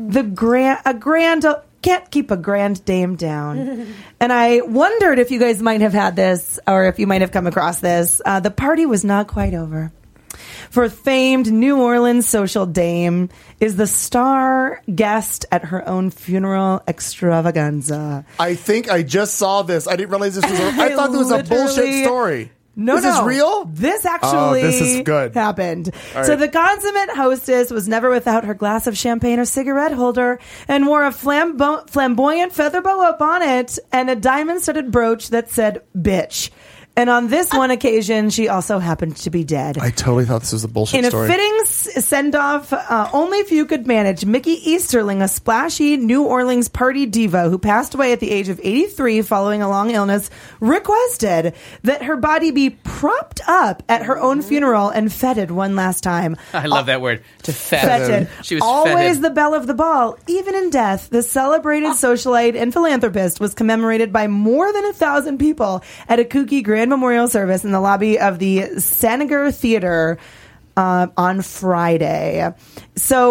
a grand. Can't keep a grand dame down. And I wondered if you guys might have had this, or if you might have come across this. The party was not quite over. For famed New Orleans social dame is the star guest at her own funeral extravaganza. I think I just saw this. I didn't realize this was. I thought this was a bullshit literally- story. No, this is real. This actually this is good. happened. All So right. the consummate hostess was never without her glass of champagne or cigarette holder and wore a flamboyant feather boa bonnet and a diamond-studded brooch that said bitch. And on this one occasion, she also happened to be dead. I totally thought this was a bullshit In a story. fitting send-off, only if you could manage, Mickey Easterling, a splashy New Orleans party diva who passed away at the age of 83 following a long illness, requested that her body be propped up at her own funeral and feted one last time. I love that word. To Feted. She was always feted. the belle of the ball. Even in death, the celebrated socialite and philanthropist was commemorated by more than 1,000 people at a kooky grand memorial service in the lobby of the Saniger Theater on Friday. So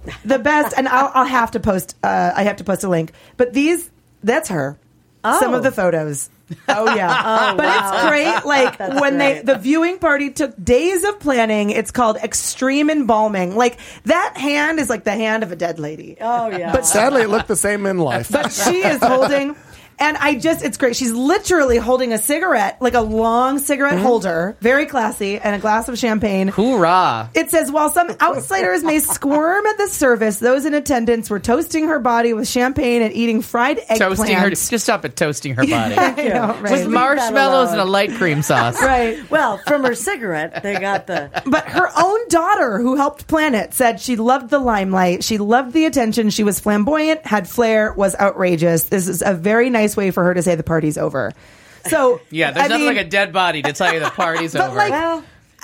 the best, and I'll have to post. I have to post a link. But that's her. Some of the photos. Oh yeah, but wow. it's great. Like That's when great. the viewing party took days of planning. It's called extreme embalming. Like that hand is like the hand of a dead lady. Oh yeah. But Sadly, it looked the same in life. But she is holding, and it's great. She's literally holding a cigarette, like a long cigarette holder, very classy, and a glass of champagne. Hoorah! It says, while some outsiders may squirm at the service, those in attendance were toasting her body with champagne and eating fried eggplant. Toasting her. Just stop at toasting her body. I know, right? With marshmallows and a light cream sauce. Right. Well, from her cigarette, they got the. But her own daughter, who helped plan it, said she loved the limelight. She loved the attention. She was flamboyant, had flair, was outrageous. This is a very nice way for her to say the party's over. So Yeah, there's nothing like a dead body to tell you the party's but over. like, Well,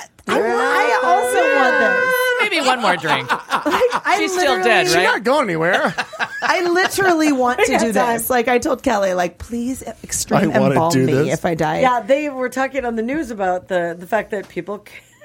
I also want this. Maybe one more drink. I She's still literally- dead, She's right? not going anywhere. I literally want to do time. this. Like I told Kelly, like please extreme I wanna embalm do me this. if I die. yeah, they were talking on the news about the fact that people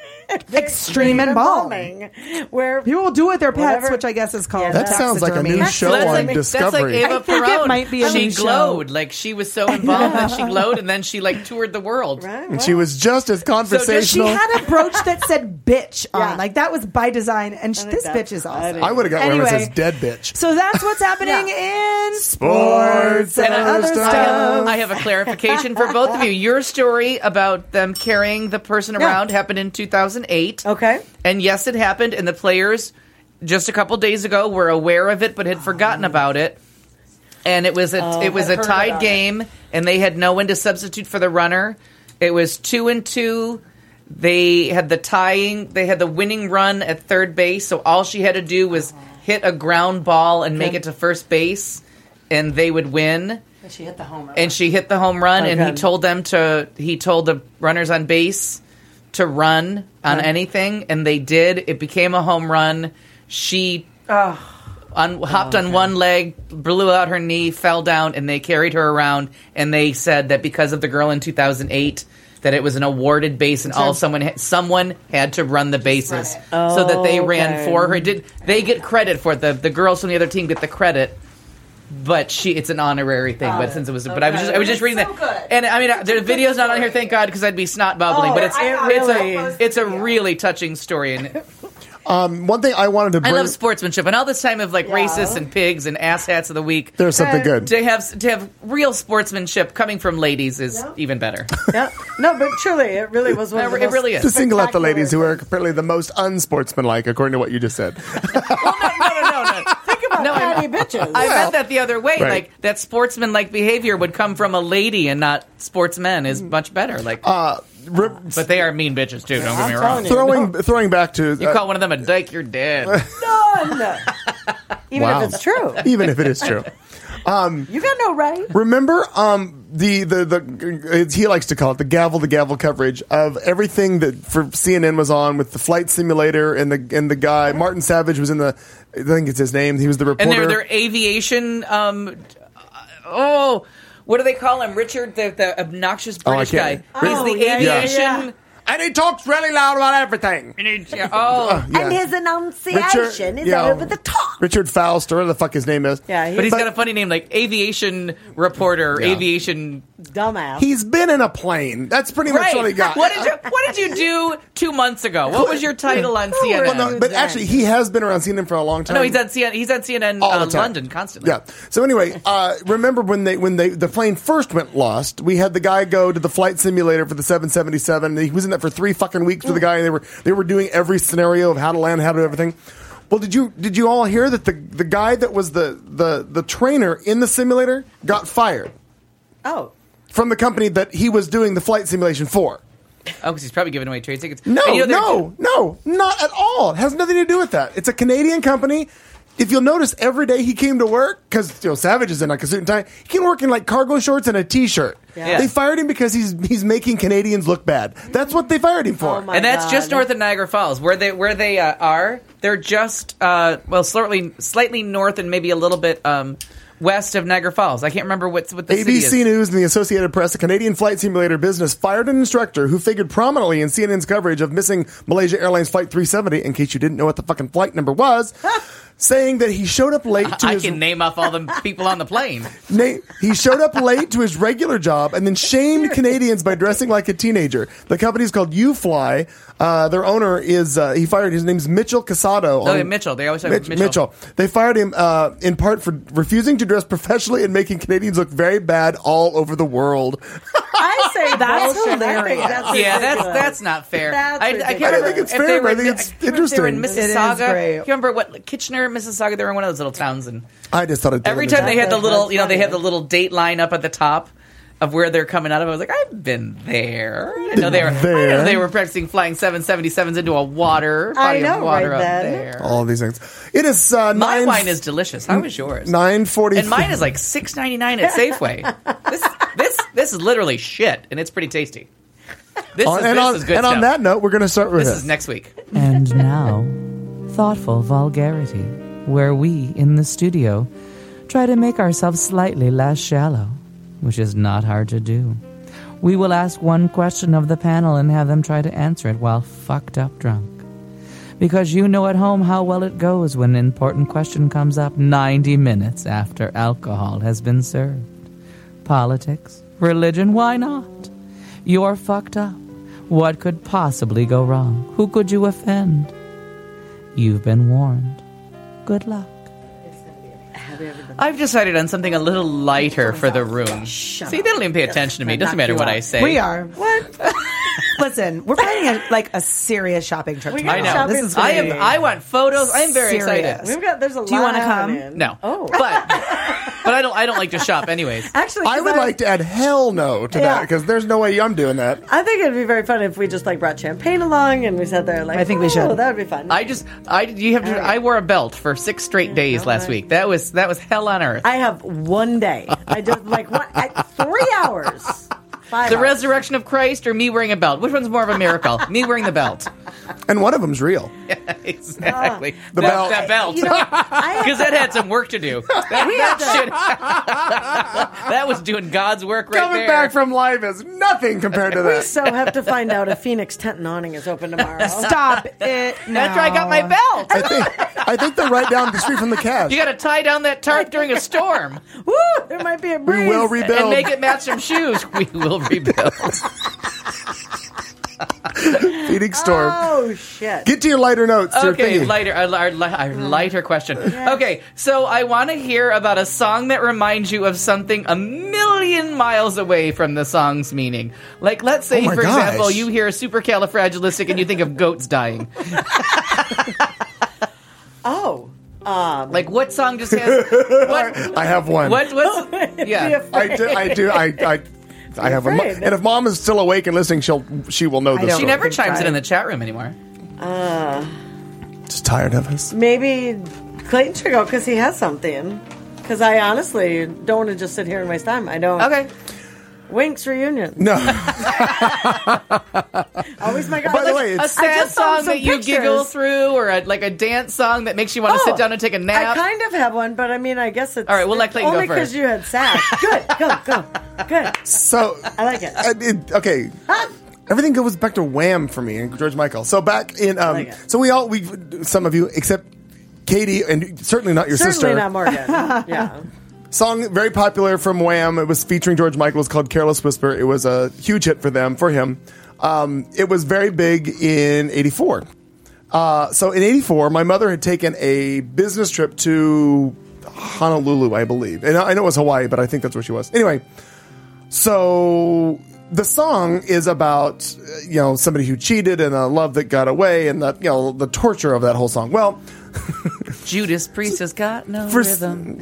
Extreme embalming. where People will do it with their pets, Whatever. which I guess is called. Yeah, That sounds like a taxidermy. new show That's on like, Discovery. That's like Eva I think it Perón. might be a she new show. glowed. Like she was so embalmed that she glowed, and then she like toured the world. Right, and she was just as She conversational. had a brooch that said "bitch" on, Yeah. like that was by design, and this that's bitch is funny. awesome. I would have got one that Anyway. says "dead bitch." So that's what's happening in Sports and and other other stuff. stuff. I have a clarification for both of you. Your story about them carrying the person around happened in 2008. Okay. And yes, it happened, and the players just a couple days ago were aware of it but had forgotten about it. And it was a tied game, and they had no one to substitute for the runner. It was 2-2. They had the winning run at third base, so all she had to do was hit a ground ball and make it to first base, and they would win. She hit the home run. And she hit the home run, and Okay. he told the runners on base to run on anything, and they did. It became a home run. She hopped on one leg, blew out her knee, fell down, and they carried her around. And they said that because of the girl in 2008, that it was an awarded base, and someone had to run the bases, so that they ran for her. They get credit for it? The girls from the other team get the credit. But it's an honorary thing. But since it was, but I was just reading that, and I mean, the video's not on here, thank God, because I'd be snot bubbling. But it's a really touching story, and One thing I wanted to I bring. love sportsmanship. And all this time of like racists and pigs and asshats of the week, There's something good. to have real sportsmanship coming from ladies is even better. Yeah. No, but truly, it really was one of the It really is. To single out the spectacular ladies who are apparently the most unsportsmanlike, according to what you just said. No. Think about catty bitches. I meant that the other way. Right. Like that sportsman-like behavior would come from a lady and not sportsmen is much better. Like, but they are mean bitches too. Don't get me wrong. telling you. Throwing back to You call one of them a dyke, you're dead. None. Even Wow. if it's true. even if it is true. You got no right. Remember the he likes to call it the gavel coverage of everything that for CNN was on with the flight simulator and the guy Martin Savage was in the, I think it's his name, he was the reporter. And their aviation. What do they call him? Richard, the obnoxious British guy. can't- He's the yeah, aviation. yeah. And he talks really loud about everything. Oh, And his enunciation is over the top. Richard Faust, or whatever the fuck his name is. Yeah, but he's got a funny name, like aviation reporter, aviation. dumbass. He's been in a plane. That's pretty much Right. what he got. What did you do 2 months ago? What was your title on CNN? Well, no, but actually, he has been around CNN for a long time. No, he's on CNN. He's on CNN All the time. London constantly. Yeah. So anyway, remember when the plane first went lost? We had the guy go to the flight simulator for the 777. He was in that for 3 fucking weeks with the guy, and they were doing every scenario of how to land, how to do everything. Well, did you all hear that the guy that was the trainer in the simulator got fired Oh. from the company that he was doing the flight simulation for? Oh, because he's probably giving away trade tickets. No, And, no, not at all. It has nothing to do with that. It's a Canadian company. If you'll notice, every day he came to work, because Savage is in like a suit and tie, he came to work in like cargo shorts and a t-shirt. Yeah. They fired him because he's making Canadians look bad. That's what they fired him for. Oh my And that's God. just north of Niagara Falls, where they are. They're just slightly north and maybe a little bit west of Niagara Falls. I can't remember what the city is. ABC News and the Associated Press, a Canadian flight simulator business, fired an instructor who figured prominently in CNN's coverage of missing Malaysia Airlines Flight 370, in case you didn't know what the fucking flight number was. saying that he showed up late to I his can name off all the people on the plane. He showed up late to his regular job and then shamed Canadians by dressing like a teenager. The company's called UFly. Their owner is he fired. His name's Mitchell Casado. Oh, yeah, Mitchell. They always say Mitchell. They fired him in part for refusing to dress professionally and making Canadians look very bad all over the world. I say That's bullshit. hilarious. I think that's Yeah, ridiculous. that's not fair. That's I ridiculous. can't I don't remember think it's if fair, they but were I in- think it's I can't remember if they were in interesting. It is Mississauga. great. Do you remember what Kitchener, Mississauga? They were in one of those little towns, and I just thought it every time they had the little, they had the little date line up at the top of where they're coming out of. I was like, I've been there. I know they were practicing flying 777s into a body know, of water right up then. there. all of these things. It is My wine is delicious. How is yours? 9:40, And mine is like $6.99 at Safeway. This is literally shit, and it's pretty tasty. This is good and stuff. on that note, we're going to start with This is next week. And now, thoughtful vulgarity, where we, in the studio, try to make ourselves slightly less shallow, which is not hard to do. We will ask one question of the panel and have them try to answer it while fucked up drunk. Because you know at home how well it goes when an important question comes up 90 minutes after alcohol has been served. Politics, religion, why not? You're fucked up. What could possibly go wrong? Who could you offend? You've been warned. Good luck. I've decided on something a little lighter for the room. See, they don't even pay attention to me. It doesn't matter what I say. We are. What? Listen, we're planning a serious shopping trip We tomorrow. I got know. shopping This is I gonna am. be I want photos. I'm very serious. excited. There's a lot. Do you wanna come? happening. No, Oh, but I don't like to shop anyways. actually, I would like to add hell no to that Yeah. because there's no way I'm doing that. I think it'd be very fun if we just brought champagne along and we sat there like. I think we should. That would be fun. I wore a belt for 6 straight days last week. That was hell on earth. I have one day. I just 3 hours. 5 The hours. resurrection of Christ or me wearing a belt? Which one's more of a miracle? Me wearing the belt. And one of them's real. Exactly. The belt. That belt. You know, I Because that had some work to do. That was doing God's work right Coming there. back from live is nothing compared to we that. so have to find out if Phoenix Tent and Awning is open tomorrow. Stop it now. That's where I got my belt. I think they're right down the street from the cash. You got to tie down that tarp during a storm Woo! There might be a breeze. We will rebuild. and make it match some shoes. We will rebuild. Phoenix Storm. Oh shit! Get to your lighter notes. your Okay, thingy. our lighter question. Okay, so I want to hear about a song that reminds you of something a million miles away from the song's meaning. Like, let's say, Oh my for gosh. example, you hear supercalifragilistic and you think of goats dying. Oh, Like, what song just has... What, I have one. what's... Yeah. I do. I have a. afraid. And if Mom is still awake and listening, she will know this. don't- She story. never think chimes in I- the chat room anymore. Just tired of us. maybe Clayton should go because he has something. Because I honestly don't want to just sit here and waste time. I don't. Okay. Winx reunion. No. Always my God. By the way, A it's sad just found song some that you pictures. giggle through, or a dance song that makes you want to sit down and take a I nap. kind of have one, but I mean, I guess it's All right, we'll let Clayton go only because first. you had sack. Good, go, good. so. I like it. Okay. Everything goes back to Wham for me and George Michael. So back in, like it. so we some of you, except Katie, and certainly not your Certainly sister. not Morgan. Yeah. Song very popular from Wham. It was featuring George Michael. It was called "Careless Whisper." It was a huge hit for him. It was very big in '84. So in '84, my mother had taken a business trip to Honolulu, I believe, and I know it was Hawaii, but I think that's where she was. Anyway, so the song is about somebody who cheated and a love that got away, and the torture of that whole song. Well. Judas Priest has got no For- rhythm.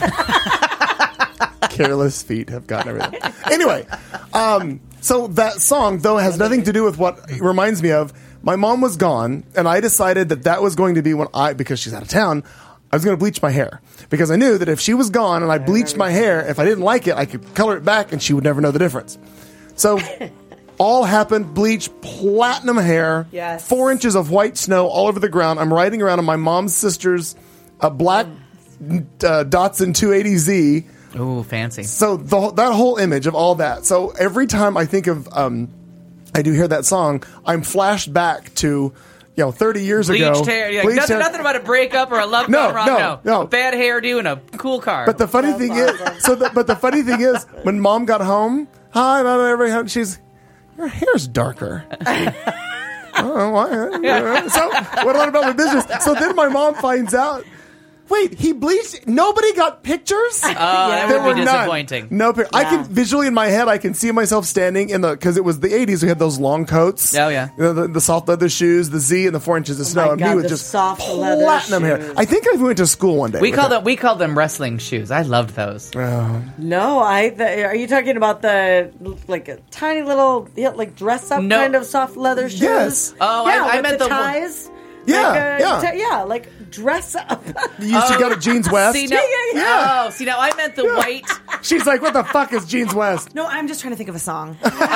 Careless feet have gotten everything. Anyway, so that song, though, has nothing to do with what it reminds me of. My mom was gone, and I decided that was going to be because she's out of town, I was going to bleach my hair. Because I knew that if she was gone and I bleached my hair, if I didn't like it, I could color it back and she would never know the difference. So... all happened, bleach, platinum hair, Yes. 4 inches of white snow all over the ground. I'm riding around on my mom's sister's black Datsun 280Z. Ooh, fancy. So that whole image of all that. So every time I think of, I do hear that song, I'm flashed back to, 30 years Bleached ago. hair. Yeah, bleached hair. nothing about a breakup or a love No, gone wrong. no. A bad hairdo and a cool car. But the funny thing is, but the funny thing is, when Mom got home, hi, she's, your hair's darker. Oh, why? So what about my business? So then my mom finds out. Wait, he bleached? Nobody got pictures? that There would be were none. disappointing. No, I can visually in my head. I can see myself standing in because it was the 80s. We had those long coats. Oh, yeah. The soft leather shoes, the Z, and the 4 inches of snow. my and God, me with the just soft leather platinum hair. shoes. I think I went to school one day. We with called them wrestling shoes. I loved those. No, are you talking about the like a tiny little like dress up No. kind of soft leather shoes? Yes. Oh, yeah, I with meant the the one- ties. Yeah, yeah, like dress up. You used to go to Jeans West. See now, Yeah. Oh, see now, I meant the white. She's like, what the fuck is Jeans West? No, I'm just trying to think of a song.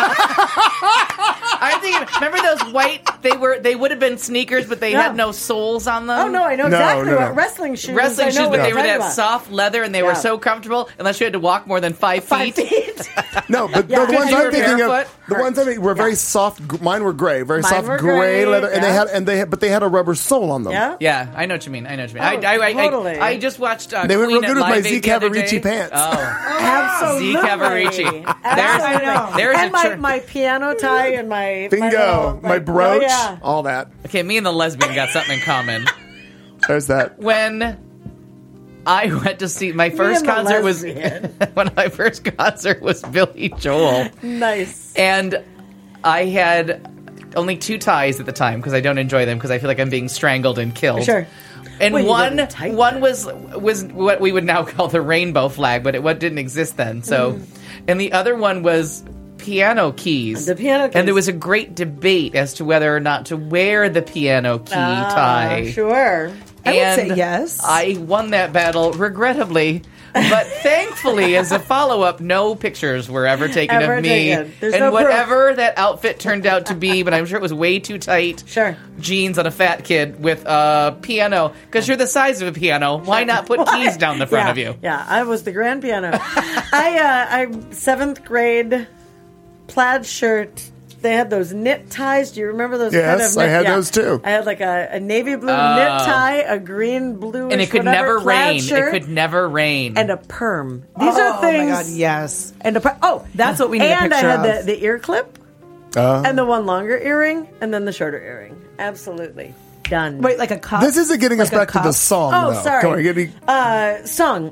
I'm thinking. Remember those white? They would have been sneakers, but they Yeah. had no soles on them. Oh no, I know No, exactly no, what no. wrestling shoes. Wrestling I know shoes, what but they you're were talking that about. soft leather, and they were Yeah. so comfortable. Unless you had to walk more than 5 5 feet. feet. No, but Yeah. the ones You I'm were thinking of, barefoot? the ones I mean were very soft. Mine were gray, very Mine soft were gray gray, leather, and yeah. but they had a rubber sole on them. Yeah. Yeah, I know what you mean. I totally. I just watched. They went Queen real good at with my Live Z Aid the other Cavarici day. pants. Oh, Absolutely. Z Cavarici. Absolutely. There's and a tur- my piano tie and my Bingo, my brooch, Oh, yeah. all that. okay. Me and the lesbian got something in common. There's that. When I went to see my first and the concert was lesbian. when my first concert was Billy Joel, Nice. and I had only 2 ties at the time because I don't enjoy them because I feel like I'm being strangled and killed. Sure. And Well, you one didn't tighten one was what we would now call the rainbow flag, but it didn't exist then. So, and the other one was piano keys. The piano keys. And there was a great debate as to whether or not to wear the piano key tie. Sure. I would say And yes. I won that battle, regrettably. But thankfully, as a follow-up, no pictures were ever taken Ever of me. taken. There's And no proof. whatever that outfit turned out to be, but I'm sure it was way too tight. Sure. Jeans on a fat kid with a piano. Because you're the size of a piano. Why not put keys down the front yeah. of you? Yeah, I was the grand piano. I'm 7th grade plaid shirt. They had those knit ties. Do you remember those? Yes, kind of knit? I had those too. I had like a navy blue knit tie, a green blue, And it could never rain. It could never rain. and a perm. These are things. Oh my god, yes. And a perm. Oh, That's what we need a And I picture had of. the ear clip and the one longer earring, and then the shorter earring. Absolutely done. Wait, like a cup? This isn't getting us Like a back to the cup? song. Oh, though. sorry. Come on, give me Song.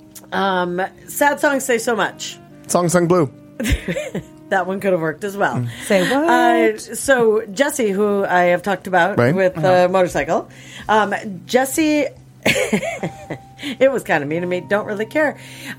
Sad songs say so much. Song Sung Blue. That one could have worked as well. Say what? So Jesse, who I have talked about Right. with the motorcycle, Jesse, it was kind of mean to me. Don't really care.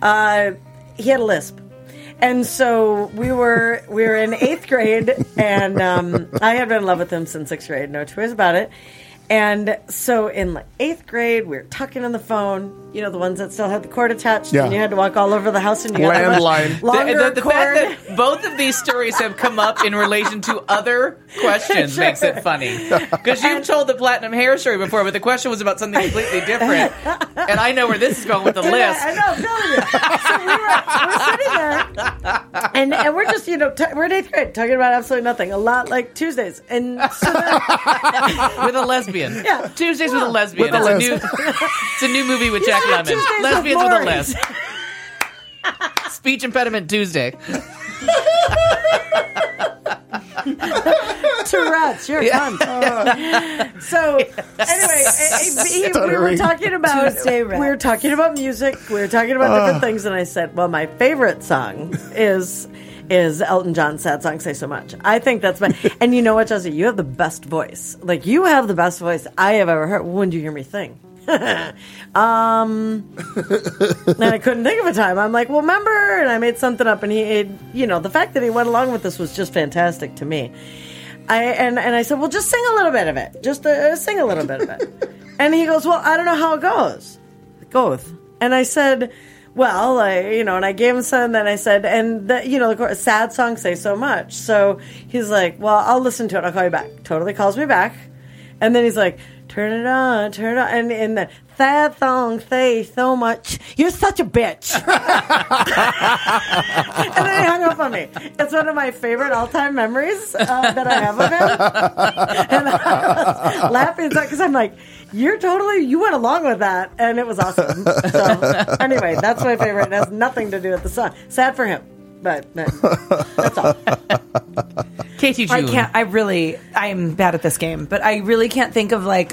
He had a lisp, and so we were in 8th grade, and I had been in love with him since 6th grade. No two ways about it. And so in like 8th grade, we were talking on the phone. You know, the ones that still had the cord attached, Yeah. and you had to walk all over the house, and you got a much Landline. longer the cord. fact that both of these stories have come up in relation to other questions Sure. makes it funny. Because you've told the platinum hair story before, but the question was about something completely different. And I know where this is going with the list. I know, I'm telling you. So we're sitting there, and we're just, we're in 8th grade talking about absolutely nothing. A lot like Tuesdays. And so then, With a lesbian. Yeah. Tuesdays with a lesbian. With a It's a new movie with Jack Lemmon. Tuesdays with Lesbians with a Lori. lisp. Speech impediment Tuesday. Tourette's, you're a cunt. So anyway, we were talking about Tuesday we were talking about music. We were talking about different things, and I said, "Well, my favorite song is Elton John's "Sad Songs Say So Much." I think that's my. And you know what, Jesse? You have the best voice. Like, you have the best voice I have ever heard. When did you hear me sing? And I couldn't think of a time. I'm like, well, remember? And I made something up, and the fact that he went along with this was just fantastic to me. I said, well, just sing a little bit of it. Just sing a little bit of it. And he goes, well, I don't know how it goes. Goeth. And I said, well, and I gave him some, and then I said, and the chorus, sad songs say so much. So he's like, well, I'll listen to it. I'll call you back. Totally calls me back. And then he's like, turn it on, and in the that song say so much. You're such a bitch. And then he hung up on me. It's one of my favorite all-time memories that I have of him. And I was laughing because I'm like, you went along with that, and it was awesome. So anyway, that's my favorite. It has nothing to do with the song. Sad for him, but that's all. Katie June. I'm bad at this game, but I really can't think of like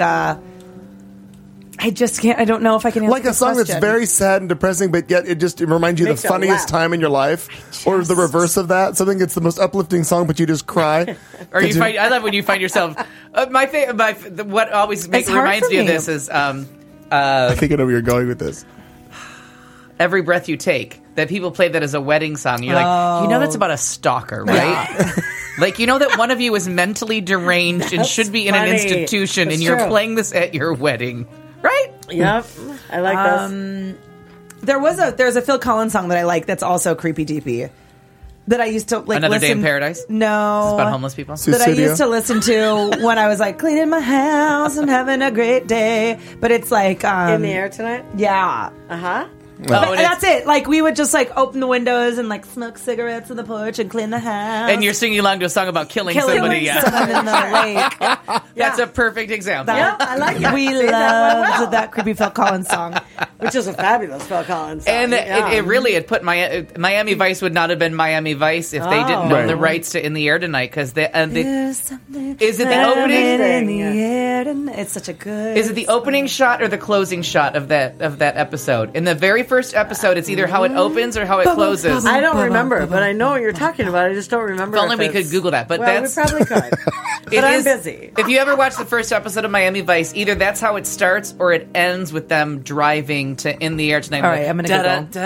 I just can't. I don't know if I can answer like a this song question. that's very sad and depressing, but yet it reminds you Makes the you funniest laugh. time in your life, or the reverse of that. Something that's the most uplifting song, but you just cry. Or I love when you find yourself. What always It's hard reminds for me of me. this is I think I know where you're going with this. Every Breath You Take. That people play that as a wedding song. You're like, that's about a stalker, right? Like, you know that one of you is mentally deranged and should be in an funny. institution, That's and you're true. playing this at your wedding, right? Yep, I like this. There's a Phil Collins song that I like that's also creepy deepy that I used to like Another listen. Day in Paradise? No, It's about homeless people. that I Suicidio? used to listen to when I was like cleaning my house and having a great day. But it's like In the air tonight. yeah. Uh huh. But and that's it. Like we would just like open the windows and like smoke cigarettes on the porch and clean the house. And you're singing along to a song about killing somebody. Yeah. someone in the lake. That's a perfect example. Yep, I like it. We See, that went loved well. that creepy Phil Collins song. Which is a fabulous Phil Collins song. And Yeah. it really had put Miami Vice would not have been Miami Vice if they didn't own Right. the rights to In the Air Tonight, because There's something is it the happening opening? in the air tonight. It's such a good. Is it the opening shot or the closing shot of that episode? In the very first episode, it's either how it opens or how it closes. I don't remember, but I know what you're talking about. I just don't remember. If only if we it's- could Google that, but well, that's- we probably could. It But I'm is- busy. If you ever watch the first episode of Miami Vice, either that's how it starts or it ends with them driving to In the Air Tonight. All right, I'm gonna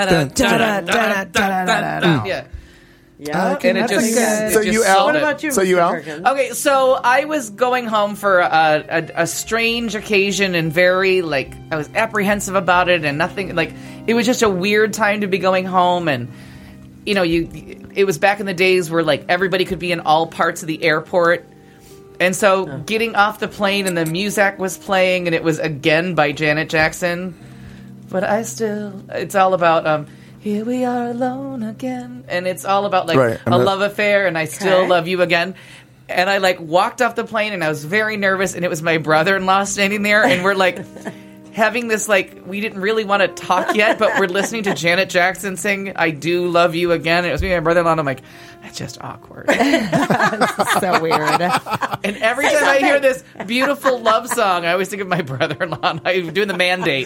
Google. Yeah. Yeah. And it That's just, good. it So just you sold out? What it. about you, So you Mr. out? Perkins? Okay, so I was going home for a strange occasion and very, like, I was apprehensive about it and nothing, like, it was just a weird time to be going home and, you know, it was back in the days where, like, everybody could be in all parts of the airport. And so getting off the plane and the music was playing and it was Again by Janet Jackson. But it's all about, here we are alone again. And it's all about, like, Right, a love affair and I still Okay. love you again. And I, like, walked off the plane and I was very nervous and it was my brother-in-law standing there and we're, like, having this, like, we didn't really want to talk yet, but we're listening to Janet Jackson sing I Do Love You Again. It was me and my brother-in-law and I'm like, that's just awkward. So weird. And every time I hear this beautiful love song, I always think of my brother-in-law and I'm doing the mandate.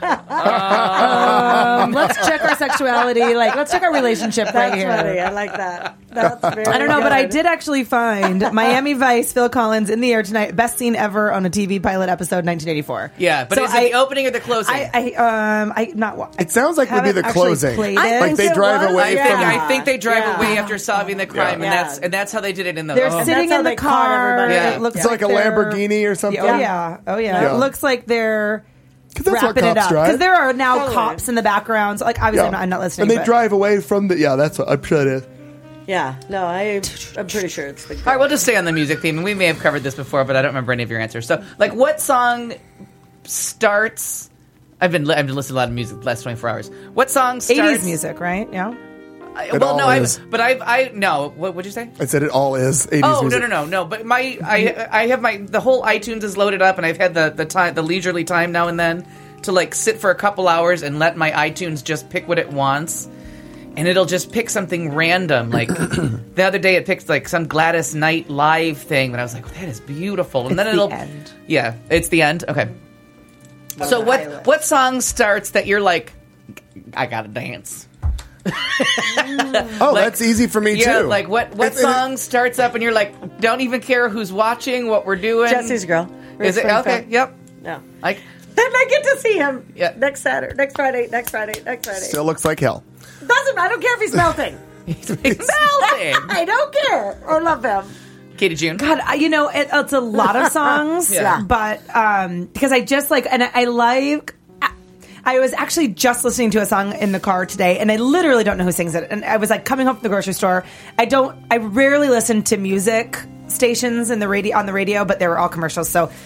Let's check our sexuality. Like, let's check our relationship right That's here. funny. I like that. That's very I don't know, but I good. did actually find Miami Vice, Phil Collins, In the Air Tonight, best scene ever on a TV pilot episode, 1984. Yeah, but So is it the opening or the closing? It sounds like would be the haven't actually closing. played I it. Like they it drive was, away yeah. from. I think they drive Yeah. away after solving the crime, Yeah. and that's how they did it in the. They're oh. sitting That's how in the they caught car. everybody. Yeah. It looks It's like a they're- Lamborghini or something. Oh yeah, oh yeah. Yeah. It looks like they're 'Cause that's what wrapping it cops up drive. because there are now Totally. cops in the background. So, like obviously, Yeah. I'm not listening. And they but- drive away from the. Yeah, that's what I'm sure it is. Yeah. No, I'm pretty sure it's the. All right, we'll just stay on the music theme, and we may have covered this before, but I don't remember any of your answers. So, like, what song starts? I've been listening to a lot of music the last 24 hours. What song starts? 80s music, right? Yeah. all is. No. What would you say? I said it all is 80s Oh music. no! But I have the whole iTunes is loaded up, and I've had the leisurely time now and then to like sit for a couple hours and let my iTunes just pick what it wants, and it'll just pick something random. Like the other day, it picked like some Gladys Knight live thing, and I was like, that is beautiful. And then It's it'll the end. Yeah, it's the end. Okay. So what song starts that you're like, I gotta dance? Oh, that's easy for me Yeah, too. like what It's- song starts up and you're like, don't even care who's watching, what we're doing. Jesse's Girl. Is it okay? Yep. No. Like Then I get to see him Yeah. next Saturday, next Friday. Still looks like hell. Doesn't. I don't care if he's melting. he's melting. I don't care. I love him. Katie June. God, it's a lot of songs, Yeah. but because I just like, and I like. I was actually just listening to a song in the car today, and I literally don't know who sings it. And I was like coming home from the grocery store. I rarely listen to music stations on the radio, but they were all commercials. So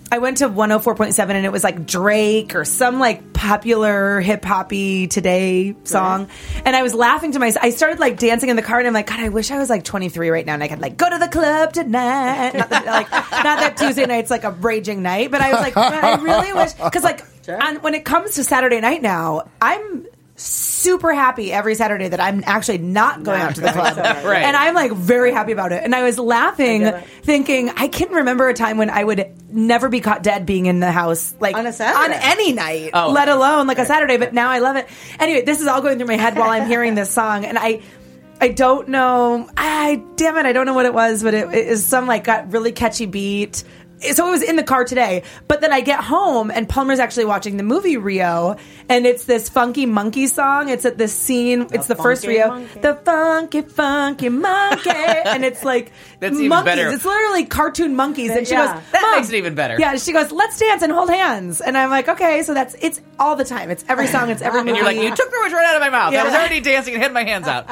I went to 104.7 and it was like Drake or some like popular hip hoppy today song. And I was laughing to myself. I started like dancing in the car and I'm like, God, I wish I was like 23 right now and I could like go to the club tonight. Not that Tuesday night's like a raging night, but I was like, man, I really wish, because like when it comes to Saturday night now, I'm super happy every Saturday that I'm actually not going out to the club. Right. And I'm like very happy about it. And I was laughing, thinking, I can remember a time when I would never be caught dead being in the house, like on a Saturday. on any night, let alone like a Saturday. But now I love it. Anyway, this is all going through my head while I'm hearing this song. And I don't know, damn it, I don't know what it was, but it is some like got really catchy beat. So it was in the car today, but then I get home and Palmer's actually watching the movie Rio, and it's this Funky Monkey song. It's at this scene. It's the first Rio, monkey. The funky monkey, and it's like that's even monkeys. better. It's literally cartoon monkeys, and she goes, that makes it even better. Yeah, she goes, let's dance and hold hands, and I'm like, okay, so it's all the time. It's every song. It's every movie. And you're like, you took the words right out of my mouth. Yeah. I was already dancing and had my hands out.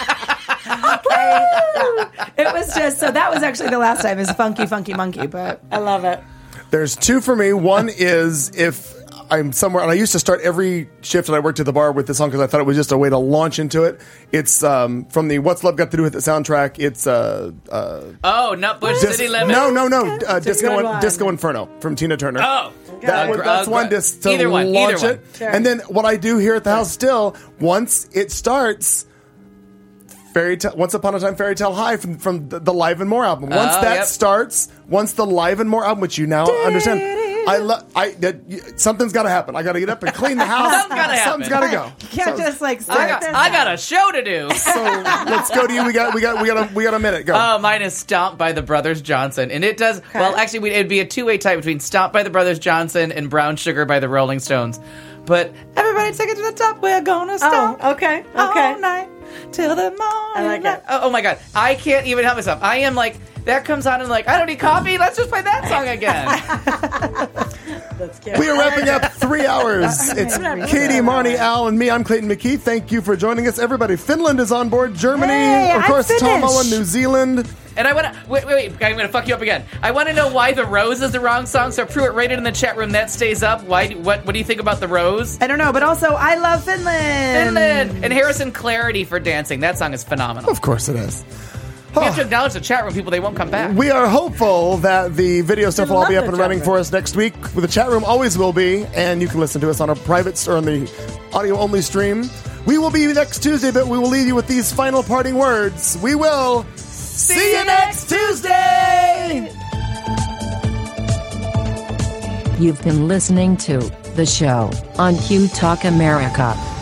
It was just, so that was actually the last time is Funky Monkey, but I love it. There's two for me. One is if I'm somewhere, and I used to start every shift that I worked at the bar with this song because I thought it was just a way to launch into it. It's from the What's Love Got to Do with It soundtrack. It's Nutbush City Limits. No, Disco Inferno from Tina Turner. Oh, that's one just to either one. launch it. Sure. And then what I do here at the house still, once it starts, Once Upon a Time Fairy Tale High from the Live and More album. Once starts, once the Live and More album, which you now understand, something's got to happen. I got to get up and clean the house. Something's got to go. you can't just like. I got a show to do. So let's go to you. We got a minute. Go. Oh, mine is Stomp by the Brothers Johnson, and it does well. Actually, it'd be a two-way tie between Stomp by the Brothers Johnson and Brown Sugar by the Rolling Stones. But everybody take it to the top. We're gonna stomp. Oh, okay. All night till the morning. I like it. Oh my God, I can't even help myself. I am like, that comes on and like, I don't need coffee. Let's just play that song again. That's cute. We are wrapping up 3 hours. It's Katie, Marnie, Al, and me. I'm Clayton McKee. Thank you for joining us, everybody. Finland is on board. Germany, of course, Tom Mullen, New Zealand. And I want to wait. I'm going to fuck you up again. I want to know why The Rose is the wrong song. So Pruitt, rate it in the chat room. That stays up. Why? What do you think about The Rose? I don't know, but also I love Finland. And Harrison Clarity for Dancing. That song is phenomenal. Of course it is. We have to acknowledge the chat room people. They won't come back. We are hopeful that the video stuff will all be up and running for us next week. The chat room always will be, and you can listen to us on our private or on the audio-only stream. We will be next Tuesday, but we will leave you with these final parting words. We will see you next Tuesday! You've been listening to The Show on Q Talk America.